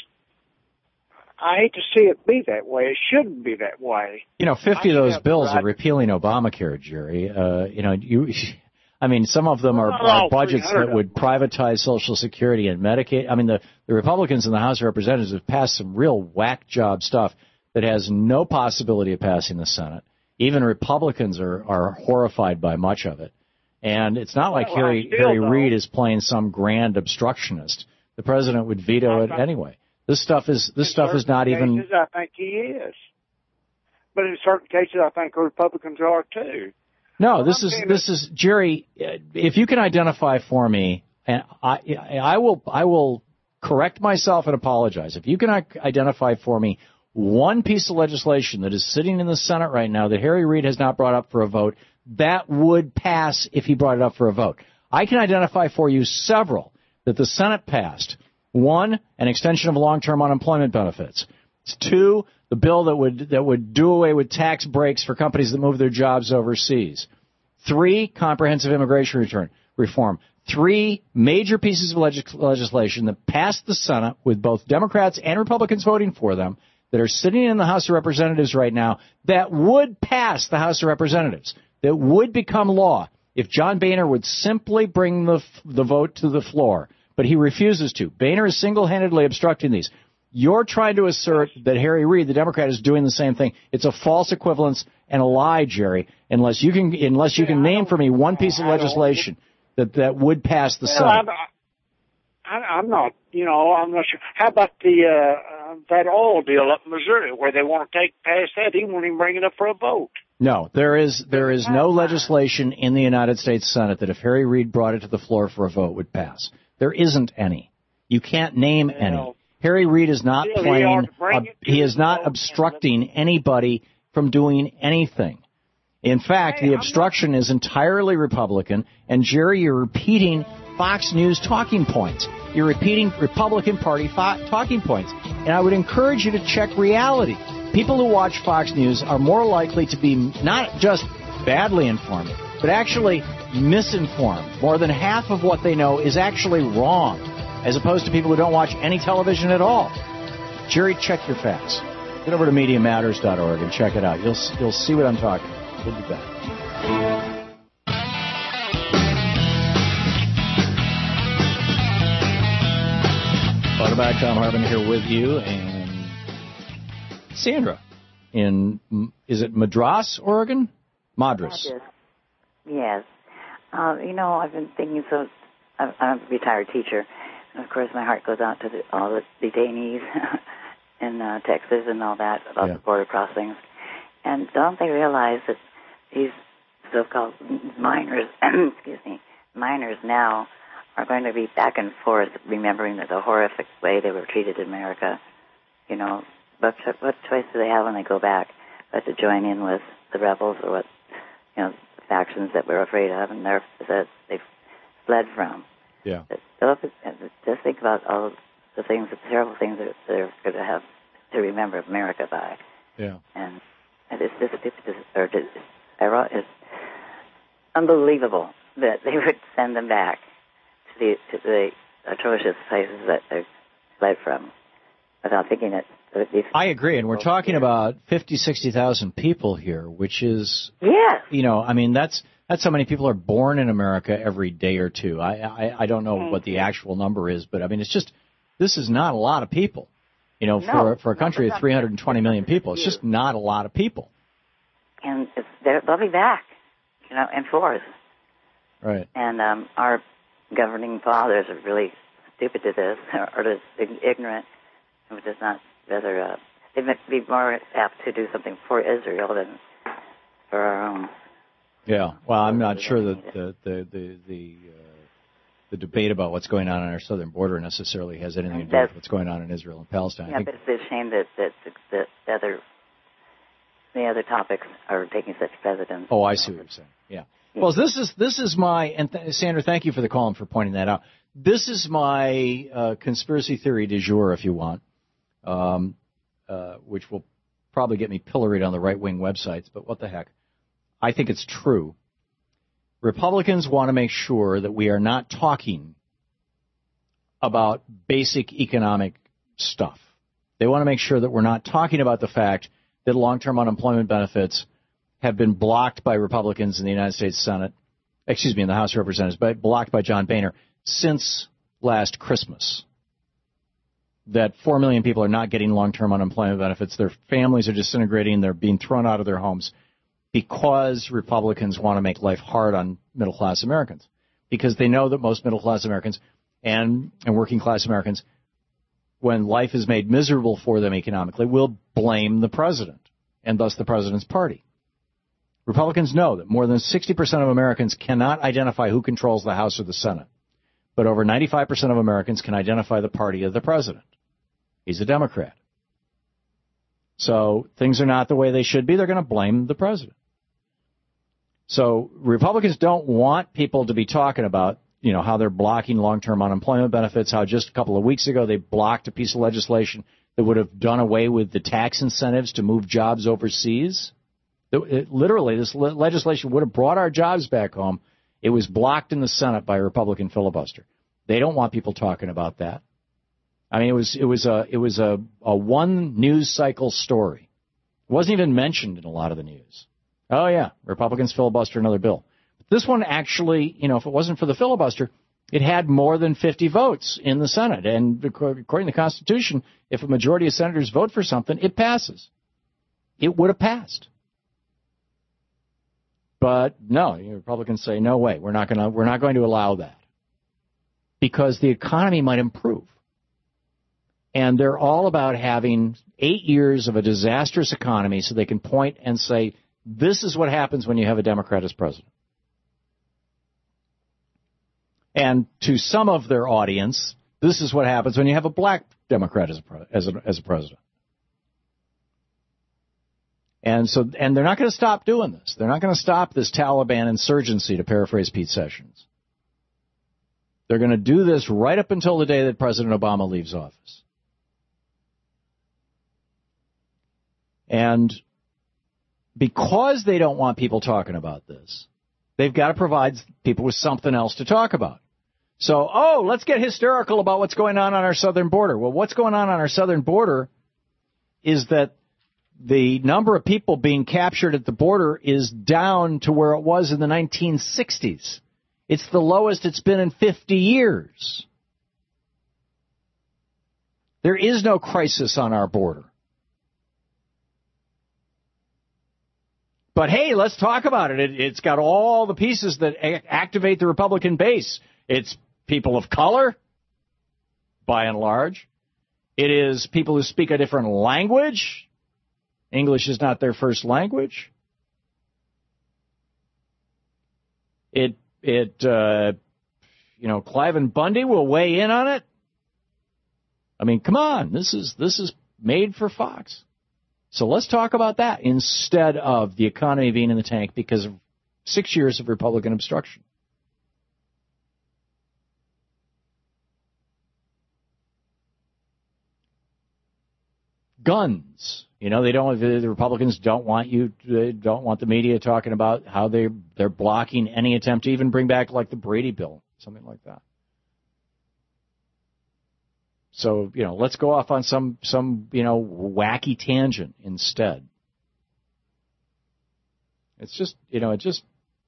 E: I hate to see it be that way. It shouldn't be that way.
B: You know, fifty of those bills are repealing Obamacare, Jerry. Uh, you know, you, I mean, some of them are, are budgets that would privatize Social Security and Medicaid. I mean, the, the Republicans in the House of Representatives have passed some real whack job stuff that has no possibility of passing the Senate. Even Republicans are, are horrified by much of it. And it's not like well, Harry, still, Harry Reid is playing some grand obstructionist. The president would veto it anyway. This stuff is this stuff is not
E: cases,
B: even.
E: I think he is, but in certain cases, I think Republicans are too.
B: No, this is this is Jerry. If you can identify for me, and I I will I will correct myself and apologize. If you can identify for me one piece of legislation that is sitting in the Senate right now that Harry Reid has not brought up for a vote, that would pass if he brought it up for a vote. I can identify for you several that the Senate passed. One, an extension of long-term unemployment benefits. Two, the bill that would that would do away with tax breaks for companies that move their jobs overseas. Three, comprehensive immigration return reform. Three major pieces of legis- legislation that passed the Senate with both Democrats and Republicans voting for them that are sitting in the House of Representatives right now that would pass the House of Representatives, that would become law if John Boehner would simply bring the the vote to the floor. But he refuses to. Boehner is single-handedly obstructing these. You're trying to assert that Harry Reid, the Democrat, is doing the same thing. It's a false equivalence and a lie, Jerry, unless you can unless you can name for me one piece of legislation that, that would pass the
E: well,
B: Senate.
E: I'm, I'm not, you know, I'm not sure. How about the uh,
P: that oil deal up in Missouri where they want to take past that. He won't even bring it up for a vote.
B: No, there is there is no legislation in the United States Senate that if Harry Reid brought it to the floor for a vote would pass. There isn't any. You can't name
P: Well,
B: any. Harry Reid is not
P: still, he ought
B: playing,
P: to bring
B: uh,
P: it to
B: he
P: the
B: is not
P: vote.
B: obstructing anybody from doing anything. In fact, the obstruction is entirely Republican, and Jerry, you're repeating Fox News talking points. You're repeating Republican Party fo- talking points. And I would encourage you to check reality. People who watch Fox News are more likely to be not just badly informed, but actually misinformed. More than half of what they know is actually wrong, as opposed to people who don't watch any television at all. Jerry, check your facts. Get over to media matters dot org and check it out. You'll you'll see what I'm talking about. We'll be back. Welcome back. Tom Hartman here with you, and Sandra in, is it Madras, Oregon? Madras.
F: Madras. Yes. Uh, you know, I've been thinking, so I'm I'm a retired teacher, and of course my heart goes out to the, all the detainees in uh, Texas and all that, about
B: Yeah.
F: the border crossings. And don't they realize that these so-called minors, excuse me, minors now are going to be back and forth remembering the horrific way they were treated in America? You know, what, cho- what choice do they have when they go back but to join in with the rebels or what, you know, factions that we're afraid of and they're, that they've fled from?
B: Yeah.
F: So if, just think about all the things, the terrible things that they're going to have to remember America by.
B: Yeah.
F: And it's just, it's just, or it's, it's unbelievable that they would send them back to the, to the atrocious places that they fled from without thinking that. These
B: I agree, and we're talking about fifty, sixty thousand people here, which is,
F: yes.
B: you know, I mean, that's that's how many people are born in America every day or two. I, I, I don't know what the actual number is, but I mean, it's just, this is not a lot of people. You know,
F: No.
B: for for a country of three hundred twenty million people, it's just not a lot of people.
F: And it's, they're, they'll be back, you know, in force.
B: Right.
F: And um, our governing fathers are really stupid to this, or, or just ignorant, and just not rather. Uh, they'd be more apt to do something for Israel than for our own.
B: Yeah. Well, I'm not sure that the the the the, uh, the debate about what's going on on our southern border necessarily has anything to do with what's going on in Israel and Palestine. I
F: Yeah,
B: think,
F: but it's a shame that that that the other the other topics are taking such precedence.
B: oh, I see what you're saying. Yeah. Well, this is this is my and th- Sandra, thank you for the call and for pointing that out. This is my uh, conspiracy theory du jour, if you want, um, uh, which will probably get me pilloried on the right wing websites. But what the heck? I think it's true. Republicans want to make sure that we are not talking about basic economic stuff. They want to make sure that we're not talking about the fact that long-term unemployment benefits have been blocked by Republicans in the United States Senate, excuse me, in the House of Representatives, but blocked by John Boehner since last Christmas. That four million people are not getting long-term unemployment benefits. Their families are disintegrating. They're being thrown out of their homes because Republicans want to make life hard on middle-class Americans, because they know that most middle-class Americans and, and working-class Americans, when life is made miserable for them economically, will blame the president and thus the president's party. Republicans know that more than sixty percent of Americans cannot identify who controls the House or the Senate, but over ninety-five percent of Americans can identify the party of the president. He's a Democrat. So things are not the way they should be. They're going to blame the president. So Republicans don't want people to be talking about, you know, how they're blocking long-term unemployment benefits, how just a couple of weeks ago they blocked a piece of legislation that would have done away with the tax incentives to move jobs overseas. It, it, literally, this le- legislation would have brought our jobs back home. It was blocked in the Senate by a Republican filibuster. They don't want people talking about that. I mean, it was it was a it was a, a one news cycle story. It wasn't even mentioned in a lot of the news. Oh yeah, Republicans filibuster another bill. This one actually, you know, if it wasn't for the filibuster, it had more than fifty votes in the Senate. And according to the Constitution, if a majority of senators vote for something, it passes. It would have passed. But no, Republicans say, no way, we're not going to we're not going to allow that, because the economy might improve. And they're all about having eight years of a disastrous economy so they can point and say, this is what happens when you have a Democrat as president. And to some of their audience, this is what happens when you have a black Democrat as a, as a, as a president. And so, and they're not going to stop doing this. They're not going to stop this Taliban insurgency, to paraphrase Pete Sessions. They're going to do this right up until the day that President Obama leaves office. And because they don't want people talking about this, they've got to provide people with something else to talk about. So, oh, let's get hysterical about what's going on on our southern border. Well, what's going on on our southern border is that the number of people being captured at the border is down to where it was in the nineteen sixties. It's the lowest it's been in fifty years. There is no crisis on our border. But hey, let's talk about it. it. It's got all the pieces that a- activate the Republican base. It's people of color, by and large. It is people who speak a different language. English is not their first language. It, it, uh, you know, Cliven Bundy will weigh in on it. I mean, come on, this is this is made for Fox. So let's talk about that instead of the economy being in the tank because of six years of Republican obstruction. Guns. You know, they don't. The Republicans don't want you. They don't want the media talking about how they they're blocking any attempt to even bring back like the Brady Bill, something like that. So, you know, let's go off on some some you know wacky tangent instead. It's just you know it just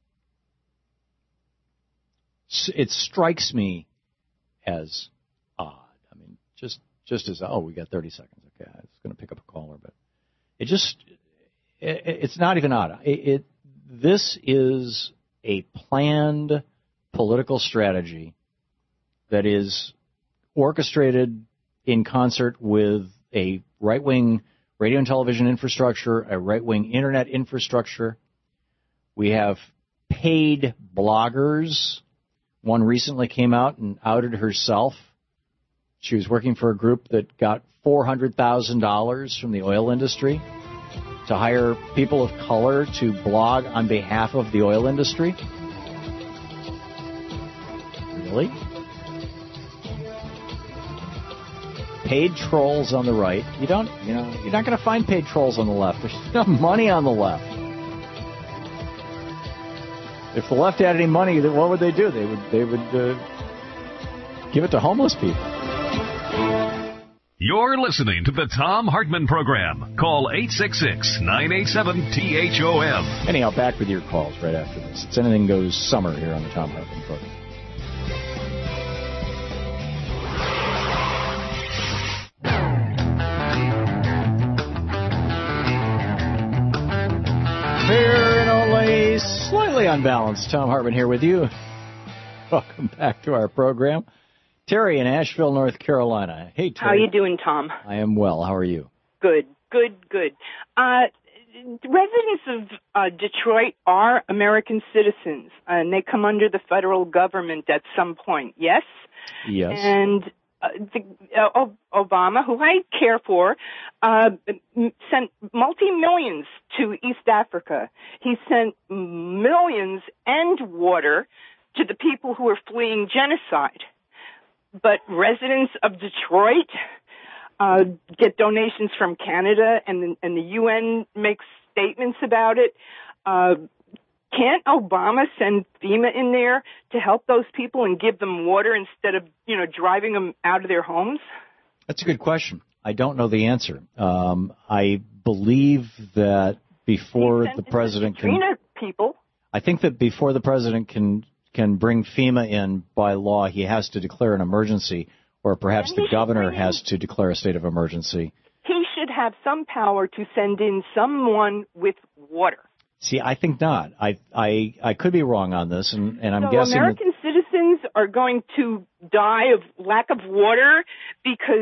B: it strikes me as odd. I mean, just just as oh, we got thirty seconds. Okay, I was going to pick up a caller, but it just, it, it's not even odd. It, it, this is a planned political strategy that is orchestrated in concert with a right-wing radio and television infrastructure, a right-wing internet infrastructure. We have paid bloggers. One recently came out and outed herself. She was working for a group that got four hundred thousand dollars from the oil industry to hire people of color to blog on behalf of the oil industry. Really? Paid trolls on the right. You don't, you know, you're not going to find paid trolls on the left. There's no money on the left. If the left had any money, then what would they do? They would, they would uh, give it to homeless people.
A: You're listening to the Thom Hartmann Program. Call eight six six, nine eight seven, T H O M.
B: Anyhow, back with your calls right after this. It's Anything Goes Summer here on the Thom Hartmann Program. Fair and only slightly unbalanced. Thom Hartmann here with you. Welcome back to our program. Terry in Asheville, North Carolina. Hey, Terry.
G: How you doing, Tom?
B: I am well. How are you?
G: Good, good, good. Uh, residents of uh, Detroit are American citizens, and they come under the federal government at some point, yes?
B: Yes.
G: And uh, the, uh, Obama, who I care for, uh, sent multi-millions to East Africa. He sent millions and water to the people who are fleeing genocide. But residents of Detroit uh, get donations from Canada, and, and the U N makes statements about it. Uh, can't Obama send FEMA in there to help those people and give them water instead of, you know, driving them out of their homes?
B: That's a good question. I don't know the answer. Um, I believe that before the president can...
G: people.
B: I think that before the president can... can bring FEMA in by law, he has to declare an emergency, or perhaps the governor has to declare a state of emergency.
G: He should have some power to send in someone with water.
B: See, I think not. I I, I could be wrong on this, and, and I'm
G: so
B: guessing
G: American
B: that
G: citizens are going to die of lack of water because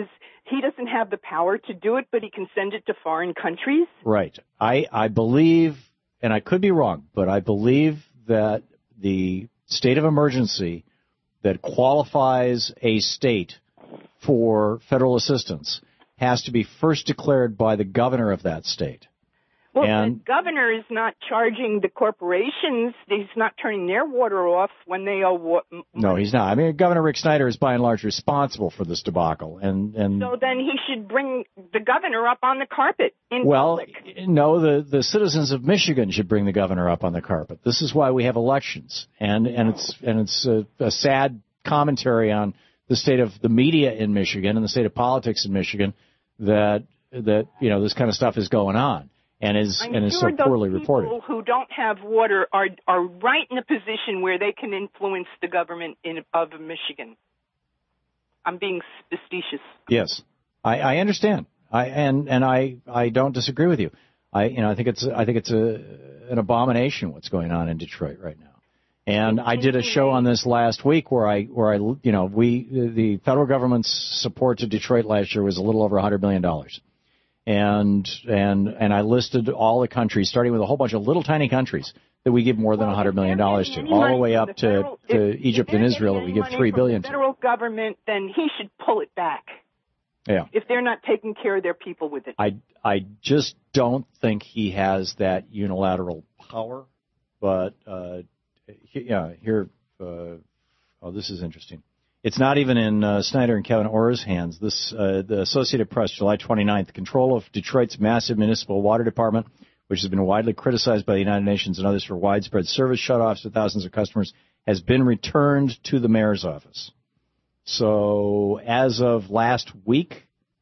G: he doesn't have the power to do it, but he can send it to foreign countries?
B: Right. I, I believe, and I could be wrong, but I believe that the state of emergency that qualifies a state for federal assistance has to be first declared by the governor of that state.
G: Well,
B: and
G: the governor is not charging the corporations. He's not turning their water off when they owe wa-
B: no, he's not. I mean, Governor Rick Snyder is by and large responsible for this debacle. And, and
G: So then he should bring the governor up on the carpet in
B: well,
G: public.
B: no, the, the citizens of Michigan should bring the governor up on the carpet. This is why we have elections. And, and it's, and it's a, a sad commentary on the state of the media in Michigan and the state of politics in Michigan that, that, you know, this kind of stuff is going on. And is
G: I'm
B: and is
G: sure
B: so poorly
G: those
B: reported.
G: people who don't have water are are right in a position where they can influence the government in of Michigan. I'm being facetious.
B: Yes, I, I understand. I and and I, I don't disagree with you. I you know I think it's I think it's a an abomination what's going on in Detroit right now. And I did a show on this last week where I where I you know we the federal government's support to Detroit last year was a little over one hundred million dollars. And and and I listed all the countries, starting with a whole bunch of little tiny countries that we give more than one hundred million dollars to, all the way up to,
G: federal,
B: to
G: if,
B: Egypt
G: if
B: and Israel that we give three billion
G: to.
B: to.
G: The federal government, then he should pull it back.
B: Yeah.
G: If they're not taking care of their people with it.
B: I I just don't think he has that unilateral power. But uh, he, yeah, here. Uh, oh, this is interesting. It's not even in uh, Snyder and Kevin Orr's hands. This, uh, the Associated Press, July twenty-ninth, control of Detroit's massive municipal water department, which has been widely criticized by the United Nations and others for widespread service shutoffs to thousands of customers, has been returned to the mayor's office. So, as of last week,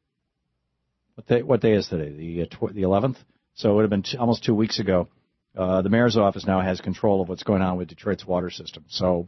B: what day, what day is today? The uh, tw- the eleventh. So it would have been t- almost two weeks ago. Uh, the mayor's office now has control of what's going on with Detroit's water system. So.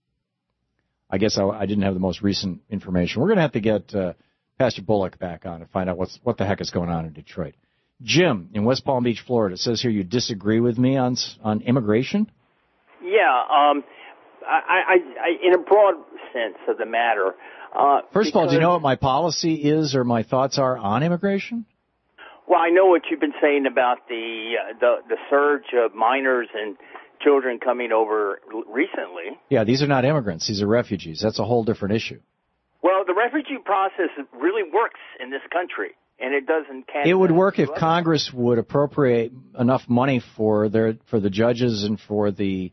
B: I guess I, I didn't have the most recent information. We're going to have to get uh, Pastor Bullock back on and find out what's what the heck is going on in Detroit. Jim in West Palm Beach, Florida, it says here you disagree with me on on immigration?
H: Yeah, um, I, I, I, in a broad sense of the matter. Uh,
B: First of all, do you know what my policy is or my thoughts are on immigration?
H: Well, I know what you've been saying about the uh, the, the surge of minors and children coming over recently.
B: Yeah, these are not immigrants. These are refugees. That's a whole different issue.
H: Well, the refugee process really works in this country, and it doesn't.
B: It would work if Congress would appropriate enough money for their for the judges and for the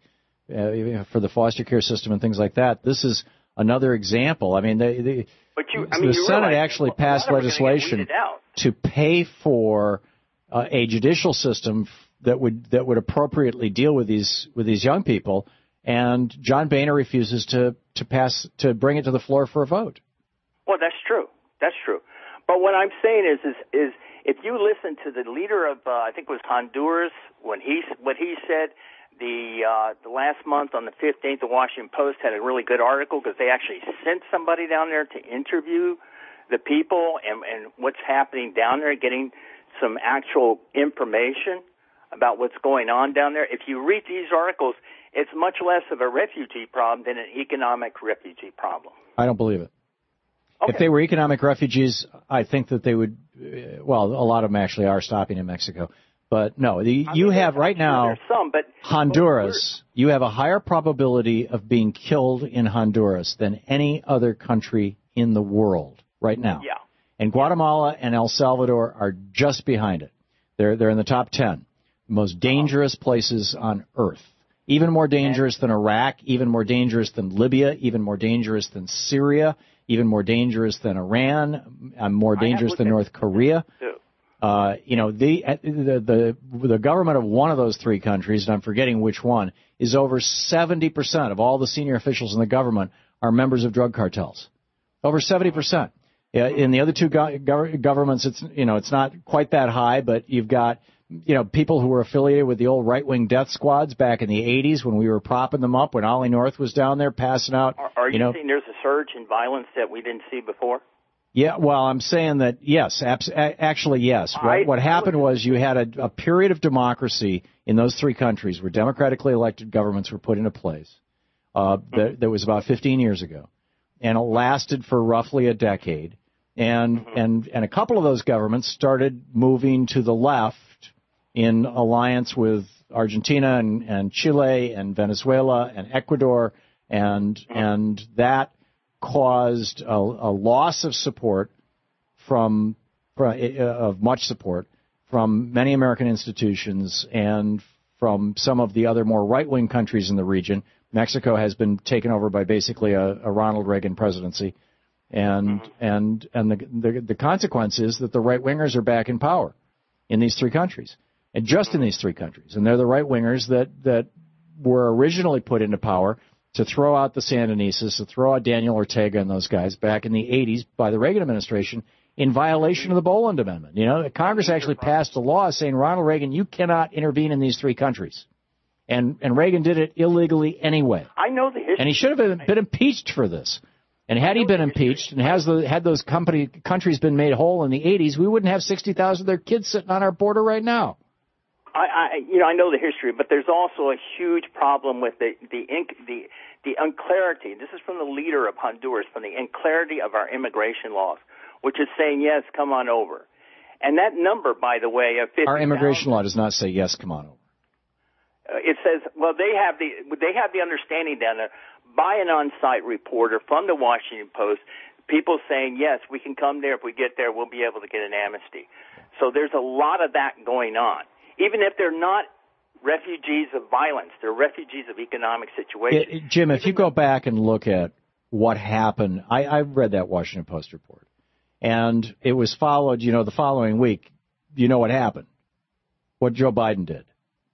B: uh, for the foster care system and things like that. This is another example. I mean, they, they,
H: but you, I mean,
B: the
H: you realize
B: Senate actually passed legislation to pay for uh, a judicial system that would that would appropriately deal with these with these young people, and John Boehner refuses to to pass to bring it to the floor for a vote.
H: Well, that's true. That's true. But what I'm saying is is is if you listen to the leader of uh, I think it was Honduras when he what he said the uh, the last month on the fifteenth, the Washington Post had a really good article because they actually sent somebody down there to interview the people and and what's happening down there, getting some actual information about what's going on down there. If you read these articles, it's much less of a refugee problem than an economic refugee problem.
B: I don't believe it.
H: Okay.
B: If they were economic refugees, I think that they would, uh, well, a lot of them actually are stopping in Mexico. But no, the, you mean, have right now
H: some, but,
B: Honduras, but you have a higher probability of being killed in Honduras than any other country in the world right now.
H: Yeah.
B: And Guatemala and El Salvador are just behind it. They're, they're in the top ten. Most dangerous places on earth. Even more dangerous than Iraq, even more dangerous than Libya, even more dangerous than Syria, even more dangerous than Iran, uh, more dangerous than North Korea. Uh, you know, the, the the the government of one of those three countries, and I'm forgetting which one, is over seventy percent of all the senior officials in the government are members of drug cartels. Over seventy percent. Yeah, in the other two go- go- governments, it's you know it's not quite that high, but you've got you know, people who were affiliated with the old right-wing death squads back in the eighties when we were propping them up, when Ollie North was down there passing out.
H: Are, are you,
B: you know,
H: saying there's a surge in violence that we didn't see before?
B: Yeah, well, I'm saying that, yes, abs- actually, yes. What,
H: I,
B: what happened was you had a, a period of democracy in those three countries where democratically elected governments were put into place. Uh, that, that was about fifteen years ago. And it lasted for roughly a decade. And, mm-hmm. and, and a couple of those governments started moving to the left in alliance with Argentina and, and Chile and Venezuela and Ecuador, and, mm-hmm. and that caused a, a loss of support from, of much support from many American institutions and from some of the other more right-wing countries in the region. Mexico has been taken over by basically a, a Ronald Reagan presidency, and mm-hmm. and and the, the the consequence is that the right-wingers are back in power in these three countries, and just mm-hmm. in these three countries, and they're the right-wingers that that were originally put into power to throw out the Sandinistas, to throw out Daniel Ortega and those guys back in the eighties by the Reagan administration in violation of the Boland Amendment. You know, Congress actually passed a law saying, Ronald Reagan, you cannot intervene in these three countries. And and Reagan did it illegally anyway.
H: I know the history.
B: And he should have been, been impeached for this. And had he been impeached and has the, had those company, countries been made whole in the eighties, we wouldn't have sixty thousand of their kids sitting on our border right now.
H: I, I, you know, I know the history, but there's also a huge problem with the the the the unclarity. This is from the leader of Honduras, from the unclarity of our immigration laws, which is saying yes, come on over, and that number, by the way, of fifty.
B: Our immigration law does not say yes, come on over.
H: Uh, it says, well, they have the they have the understanding down there by an on-site reporter from the Washington Post, people saying yes, we can come there. If we get there, we'll be able to get an amnesty. So there's a lot of that going on. Even if they're not refugees of violence, they're refugees of economic situations.
B: It, Jim, if you go back and look at what happened, I, I read that Washington Post report, and it was followed, you know, the following week, you know what happened, what Joe Biden did.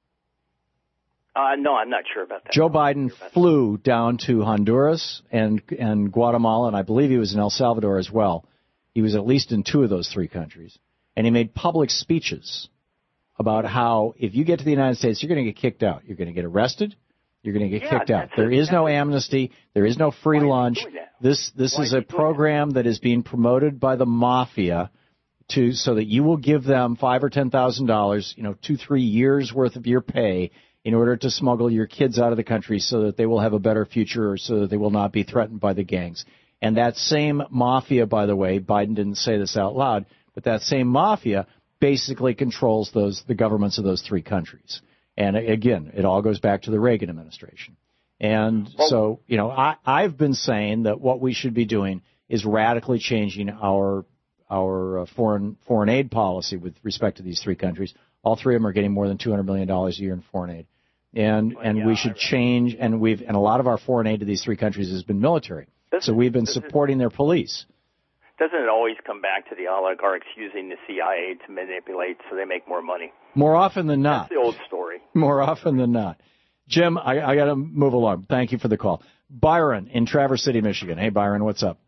H: Uh, no, I'm not sure about that.
B: Joe Biden flew down to Honduras and and Guatemala, and I believe he was in El Salvador as well. He was at least in two of those three countries, and he made public speeches about how if you get to the United States, you're going to get kicked out. You're going to get arrested. You're going to get
H: yeah,
B: kicked out. There is no amnesty. There is no free lunch. This this is a program that is being promoted by the mafia to so that you will give them five or ten thousand dollars, you know, two three years worth of your pay in order to smuggle your kids out of the country so that they will have a better future or so that they will not be threatened by the gangs. And that same mafia, by the way, Biden didn't say this out loud, but that same mafia basically controls those the governments of those three countries. And again, it all goes back to the Reagan administration. And so, you know, I, I've been saying that what we should be doing is radically changing our our uh, foreign foreign aid policy with respect to these three countries. All three of them are getting more than two hundred million dollars a year in foreign aid. And well, and yeah, we should change, and we've and a lot of our foreign aid to these three countries has been military. Doesn't, so we've been supporting their police.
H: Doesn't it always come back to the oligarchs using the C I A to manipulate so they make more money?
B: More often than not.
H: That's the old story.
B: More often than not. Jim, I, I got to move along. Thank you for the call. Byron in Traverse City, Michigan. Hey, Byron, what's up?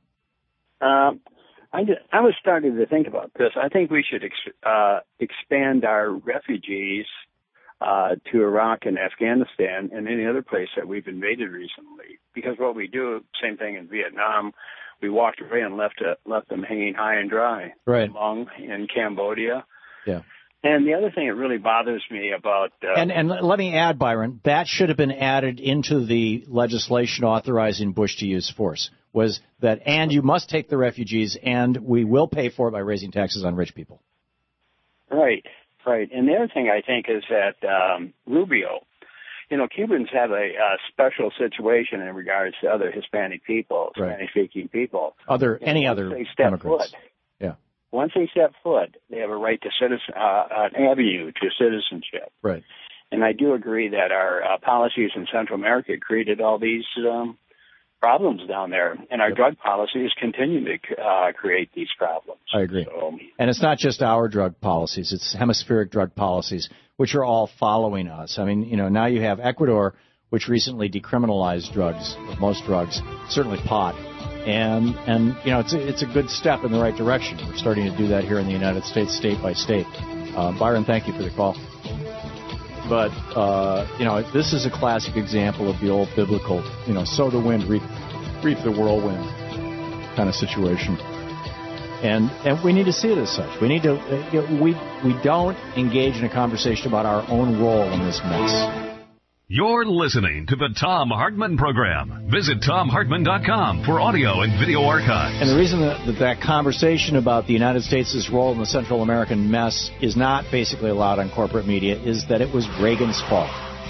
I: Um, I, just, I was starting to think about this. I think we should ex, uh, expand our refugees uh, to Iraq and Afghanistan and any other place that we've invaded recently. Because what we do, same thing in Vietnam, we walked away and left uh, left them hanging high and dry.
B: Right.
I: Long in Cambodia.
B: Yeah.
I: And the other thing that really bothers me about... Uh,
B: and, and let me add, Byron, that should have been added into the legislation authorizing Bush to use force, was that, and you must take the refugees, and we will pay for it by raising taxes on rich people.
I: Right, right. And the other thing I think is that um, Rubio, you know, Cubans have a uh, special situation in regards to other Hispanic people,
B: right.
I: Spanish-speaking people.
B: Other,
I: and
B: any other immigrants.
I: Foot,
B: yeah.
I: Once they step foot, they have a right to citizen, uh, an avenue to citizenship.
B: Right.
I: And I do agree that our uh, policies in Central America created all these um, problems down there, and our yep. drug policies continue to uh, create these problems.
B: I agree.
I: So,
B: and it's not just our drug policies; it's hemispheric drug policies, which are all following us. I mean, you know, now you have Ecuador, which recently decriminalized drugs, most drugs, certainly pot. And, and you know, it's a, it's a good step in the right direction. We're starting to do that here in the United States, state by state. Uh, Byron, thank you for the call. But, uh, you know, this is a classic example of the old biblical, you know, sow the wind, reap, reap the whirlwind kind of situation. And and we need to see it as such. We need to, uh, you know, we, we don't engage in a conversation about our own role in this mess.
A: You're listening to the Thom Hartmann Program. Visit Thom Hartmann dot com for audio and video archives.
B: And the reason that, that that conversation about the United States' role in the Central American mess is not basically allowed on corporate media is that it was Reagan's fault.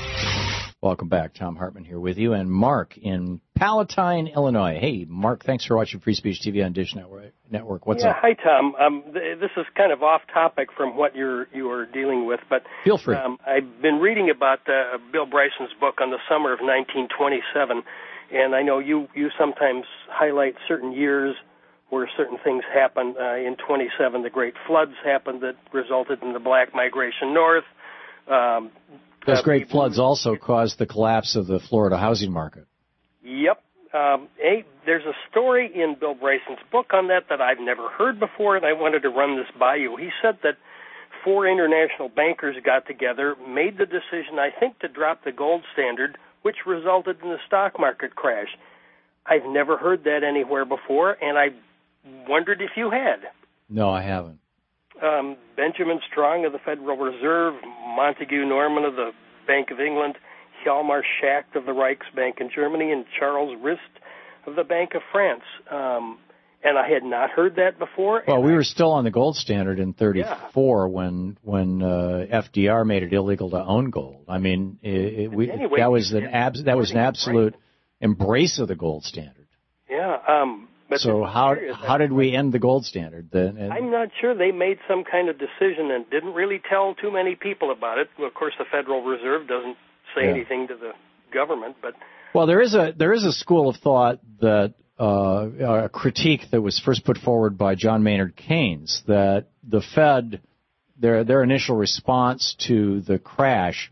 B: Welcome back. Thom Hartmann here with you. And Mark in Palatine, Illinois. Hey, Mark, thanks for watching Free Speech T V on Dish Network. Network. What's
J: yeah,
B: up?
J: Hi, Tom. Um, th- this is kind of off topic from what you're you are dealing with, but
B: feel free.
J: Um, I've been reading about uh, Bill Bryson's book on the summer of nineteen twenty-seven, and I know you you sometimes highlight certain years where certain things happened. Uh, in twenty-seven, the Great Floods happened that resulted in the black migration north. Um,
B: Those
J: uh,
B: great floods also caused the collapse of the Florida housing market.
J: Yep. Um, a, there's a story in Bill Bryson's book on that that I've never heard before, and I wanted to run this by you. He said that four international bankers got together, made the decision, I think, to drop the gold standard, which resulted in the stock market crash. I've never heard that anywhere before, and I wondered if you had.
B: No, I haven't.
J: Um, Benjamin Strong of the Federal Reserve, Montague Norman of the Bank of England, Hjalmar Schacht of the Reichsbank in Germany, and Charles Rist of the Bank of France. Um, and I had not heard that before.
B: Well, we were still on the gold standard in thirty-four yeah. when when uh, F D R made it illegal to own gold. I mean, it, it, we,
J: anyway,
B: that was an abs- that was an absolute embrace of the gold standard.
J: Yeah. Um, but
B: so how how did we end the gold standard? Then? And
J: I'm not sure. They made some kind of decision and didn't really tell too many people about it. Well, of course, the Federal Reserve doesn't say
B: yeah.
J: anything to the government, but
B: well, there is a there is a school of thought that uh, a critique that was first put forward by John Maynard Keynes that the Fed their their initial response to the crash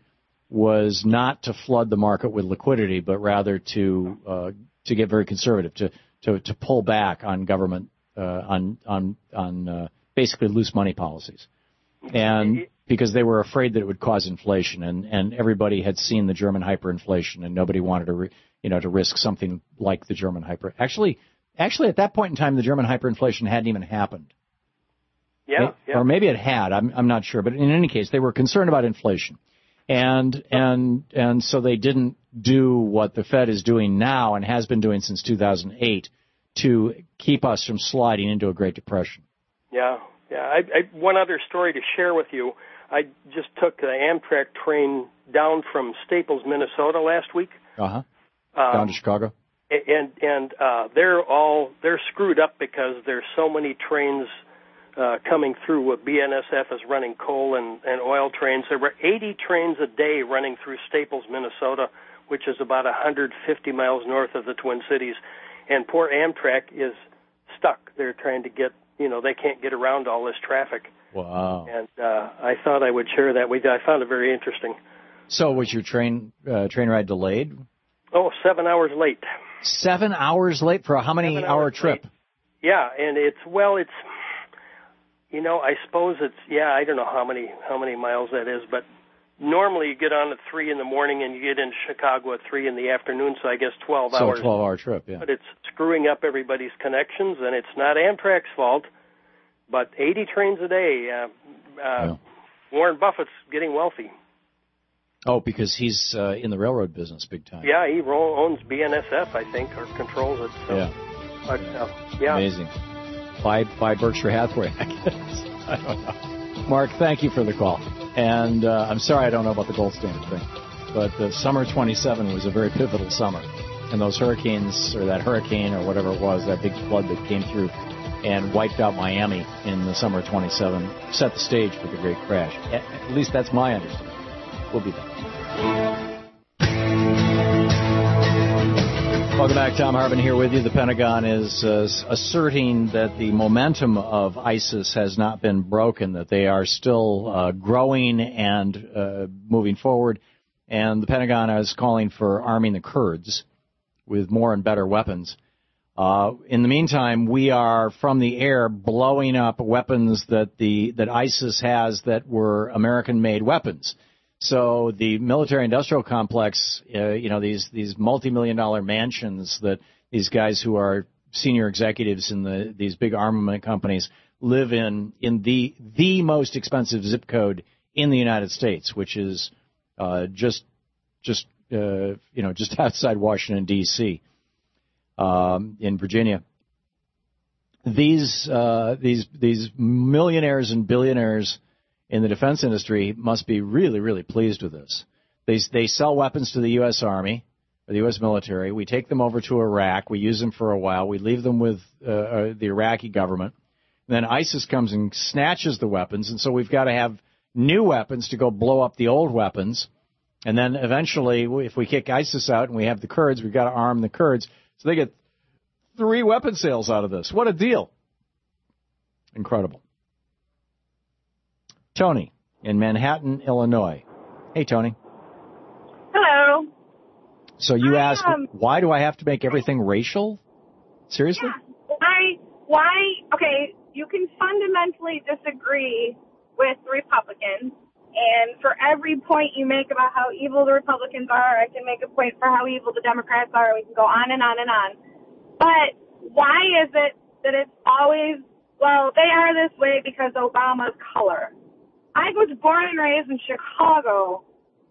B: was not to flood the market with liquidity, but rather to uh, to get very conservative, to to, to pull back on government uh, on on on uh, basically loose money policies, and because they were afraid that it would cause inflation, and, and everybody had seen the German hyperinflation, and nobody wanted to, re, you know, to risk something like the German hyper. Actually, actually, at that point in time, the German hyperinflation hadn't even happened.
J: Yeah,
B: it,
J: yeah.
B: Or maybe it had. I'm I'm not sure, but in any case, they were concerned about inflation, and and and so they didn't do what the Fed is doing now and has been doing since two thousand eight to keep us from sliding into a Great Depression.
J: Yeah, yeah. I, I, one other story to share with you. I just took the Amtrak train down from Staples, Minnesota last week.
B: Uh-huh.
J: Um,
B: down to Chicago.
J: And and uh, they're all they're screwed up because there's so many trains uh, coming through. B N S F is running coal and, and oil trains. There were eighty trains a day running through Staples, Minnesota, which is about one hundred fifty miles north of the Twin Cities. And poor Amtrak is stuck. They're trying to get, you know, they can't get around all this traffic.
B: Wow.
J: And uh, I thought I would share that with you. I found it very interesting.
B: So was your train uh, train ride delayed?
J: Oh, seven hours late.
B: Seven hours late for a how many hour trip?
J: Late. Yeah, and it's, well, it's, you know, I suppose it's, yeah, I don't know how many how many miles that is, but normally you get on at three in the morning and you get in Chicago at three in the afternoon, so I guess twelve
B: so
J: hours.
B: So a twelve-hour trip, yeah.
J: But it's screwing up everybody's connections, and it's not Amtrak's fault. But eighty trains a day. Uh, uh,
B: yeah.
J: Warren Buffett's getting wealthy.
B: Oh, because he's uh, in the railroad business big time.
J: Yeah, he ro- owns B N S F, I think, or controls it. So.
B: Yeah.
J: But, uh, yeah.
B: Amazing. By, by Berkshire Hathaway, I guess. I don't know. Mark, thank you for the call. And uh, I'm sorry I don't know about the gold standard thing. But the summer twenty-seven was a very pivotal summer. And those hurricanes, or that hurricane, or whatever it was, that big flood that came through and wiped out Miami in the summer of twenty-seven, set the stage for the great crash. At least that's my understanding. We'll be back. Welcome back. Thom Hartmann here with you. The Pentagon is uh, asserting that the momentum of ISIS has not been broken, that they are still uh, growing and uh, moving forward. And the Pentagon is calling for arming the Kurds with more and better weapons. Uh, in the meantime, we are from the air blowing up weapons that the that ISIS has that were American-made weapons. So the military-industrial complex, uh, you know, these these multi-million dollar mansions that these guys who are senior executives in the these big armament companies live in in the the most expensive zip code in the United States, which is uh, just just uh, you know, just outside Washington, D C, um, in Virginia. These uh, these these millionaires and billionaires in the defense industry must be really, really pleased with this. They they sell weapons to the U S Army or the U S military. We take them over to Iraq. We use them for a while. We leave them with uh, uh, the Iraqi government. And then ISIS comes and snatches the weapons, and so we've got to have new weapons to go blow up the old weapons. And then eventually, if we kick ISIS out and we have the Kurds, we've got to arm the Kurds. So they get three weapon sales out of this. What a deal. Incredible. Tony in Manhattan, Illinois. Hey, Tony.
K: Hello.
B: So you
K: I,
B: asked,
K: um,
B: why do I have to make everything racial? Seriously?
K: Yeah. Why, why, okay, you can fundamentally disagree with the Republicans, and for every point you make about how evil the Republicans are, I can make a point for how evil the Democrats are, and we can go on and on and on. But why is it that it's always, well, they are this way because Obama's color? I was born and raised in Chicago.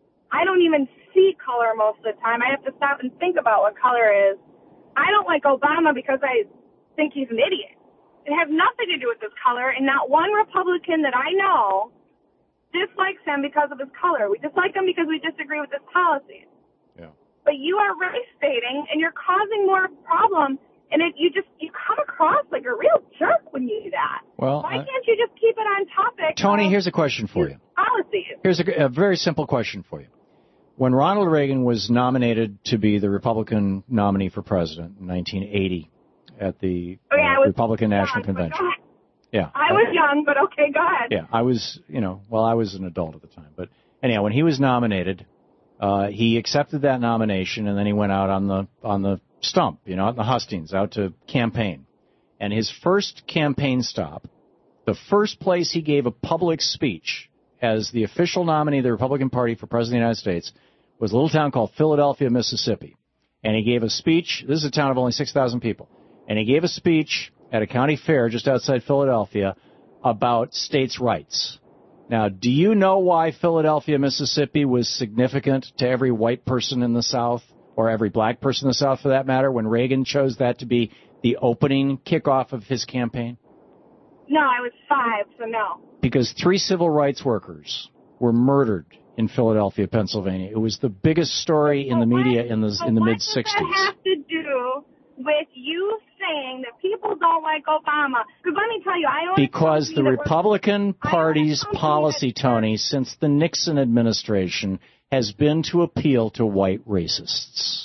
K: I don't even see color most of the time. I have to stop and think about what color is. I don't like Obama because I think he's an idiot. It has nothing to do with his color, and not one Republican that I know dislikes him because of his color. We dislike him because we disagree with his policies.
B: Yeah.
K: But you are race baiting, and you're causing more problems, and it, you just you come across like a real jerk when you do that.
B: Well,
K: why
B: uh,
K: can't you just keep it on topic?
B: Tony,
K: of
B: here's a question for you.
K: Policies.
B: Here's a, a very simple question for you. When Ronald Reagan was nominated to be the Republican nominee for president in nineteen eighty at the
K: oh, yeah,
B: uh,
K: was
B: Republican
K: young,
B: National Convention. Yeah.
K: I was young, but okay, go ahead.
B: Yeah, I was, you know, well, I was an adult at the time. But anyhow, when he was nominated, uh, he accepted that nomination, and then he went out on the on the stump, you know, out in the hustings, out to campaign. And his first campaign stop, the first place he gave a public speech as the official nominee of the Republican Party for President of the United States was a little town called Philadelphia, Mississippi. And he gave a speech. This is a town of only six thousand people. And he gave a speech at a county fair just outside Philadelphia about states' rights. Now, do you know why Philadelphia, Mississippi was significant to every white person in the South, or every black person in the South for that matter, when Reagan chose that to be the opening kickoff of his campaign?
K: No, I was five, so no.
B: Because three civil rights workers were murdered in Philadelphia, Pennsylvania. It was the biggest story in the media in the in the mid sixties.
K: What does that have to do with you saying that people don't like Obama? Because let me tell you, I don't.
B: Because the Republican Party's policy, Tony, since the Nixon administration, has been to appeal to white racists.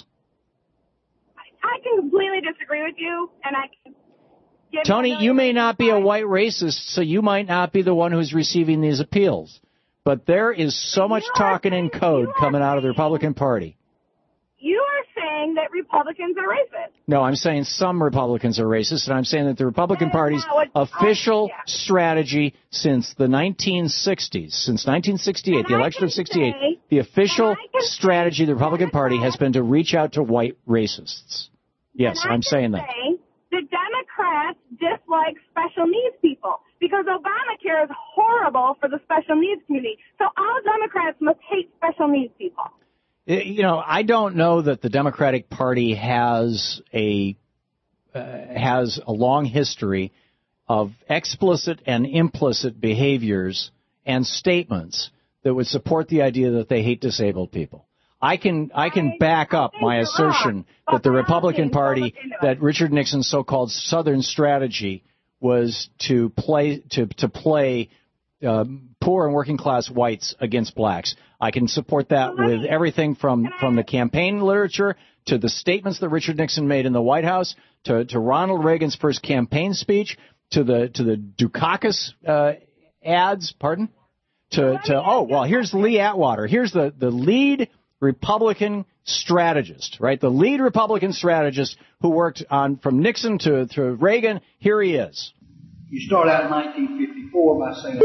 K: I can completely disagree with you, and I can.
B: Tony, you may not be a white racist, so you might not be the one who's receiving these appeals. But there is so much talking in code coming out of the Republican Party.
K: You are saying that Republicans are racist.
B: No, I'm saying some Republicans are racist, and I'm saying that the Republican Party's official strategy since the nineteen sixties, since nineteen sixty-eight, the election of sixty-eight, the official strategy of the Republican Party has been to reach out to white racists. Yes, I'm saying that.
K: The Democrats dislike special needs people because Obamacare is horrible for the special needs community. So all Democrats must hate special needs people.
B: You know, I don't know that the Democratic Party has a uh, has a long history of explicit and implicit behaviors and statements that would support the idea that they hate disabled people. I can I can back up my assertion that the Republican Party, that Richard Nixon's so-called Southern strategy was to play to to play uh, poor and working class whites against blacks. I can support that with everything from from the campaign literature to the statements that Richard Nixon made in the White House to to Ronald Reagan's first campaign speech to the to the Dukakis uh, ads. Pardon. To to oh well, here's Lee Atwater. Here's the the lead Republican strategist, right? The lead Republican strategist who worked on from Nixon to, to Reagan. Here he is.
L: You start out in nineteen fifty-four by saying,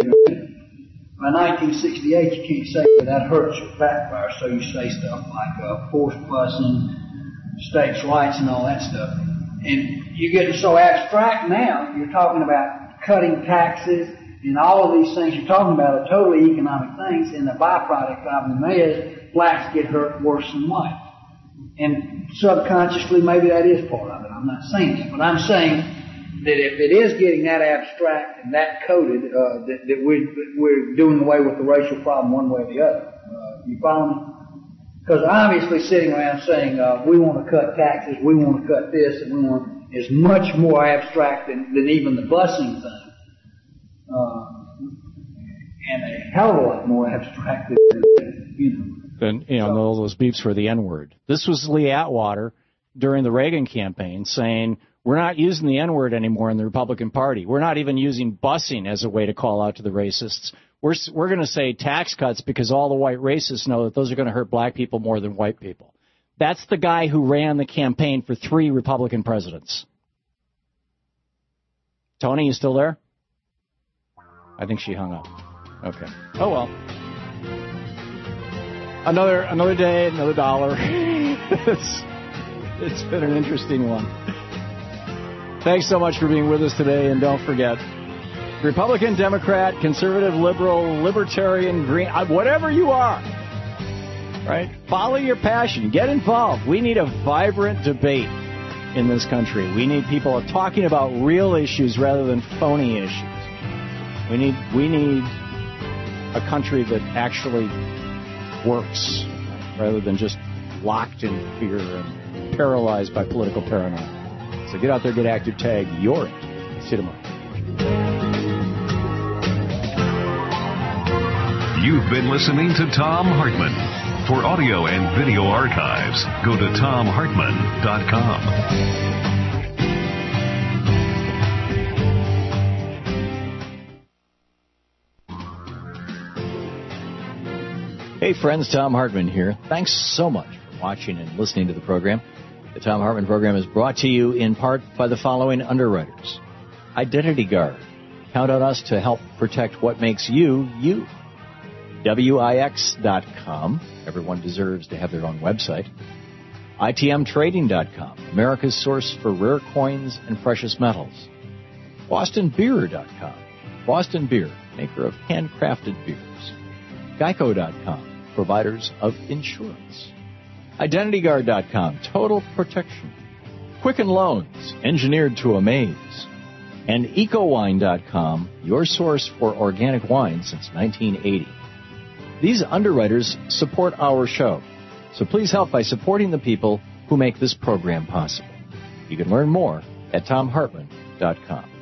L: by nineteen sixty-eight, you can't say that, that hurts your backfire, so you say stuff like uh, forced busing, states' rights, and all that stuff. And you get so abstract now, you're talking about cutting taxes, and all of these things you're talking about are totally economic things, and the byproduct of them is blacks get hurt worse than whites. And subconsciously, maybe that is part of it. I'm not saying that. But I'm saying that if it is getting that abstract and that coded, uh, that, that we're, we're doing away with the racial problem one way or the other. Uh, you follow me? Because obviously sitting around saying, uh, we want to cut taxes, we want to cut this, and we want, is much more abstract than, than even the busing thing. Uh, and a hell of a lot more abstract than, you know.
B: And, you know, all those beeps for the N-word. This was Lee Atwater during the Reagan campaign saying, we're not using the N-word anymore in the Republican Party. We're not even using busing as a way to call out to the racists. We're, we're going to say tax cuts because all the white racists know that those are going to hurt black people more than white people. That's the guy who ran the campaign for three Republican presidents. Tony, you still there? I think she hung up. Okay. Oh, well. Another another day, another dollar. it's, it's been an interesting one. Thanks so much for being with us today, and don't forget, Republican, Democrat, conservative, liberal, libertarian, green, whatever you are, right? Follow your passion. Get involved. We need a vibrant debate in this country. We need people talking about real issues rather than phony issues. We need we need a country that actually works rather than just locked in fear and paralyzed by political paranoia. So get out there, get active, tag you're in. See you tomorrow.
A: You've been listening to Thom Hartmann. For audio and video archives, go to tom hartmann dot com.
B: Hey friends, Thom Hartmann here. Thanks so much for watching and listening to the program. The Thom Hartmann program is brought to you in part by the following underwriters. Identity Guard. Count on us to help protect what makes you, you. W I X dot com. Everyone deserves to have their own website. I T M Trading dot com. America's source for rare coins and precious metals. Boston Beer dot com. Boston Beer, maker of handcrafted beers. Geico dot com. Providers of insurance. Identity Guard dot com, total protection. Quicken Loans, engineered to amaze. And Eco Wine dot com, your source for organic wine since nineteen eighty. These underwriters support our show, so please help by supporting the people who make this program possible. You can learn more at tom hartmann dot com.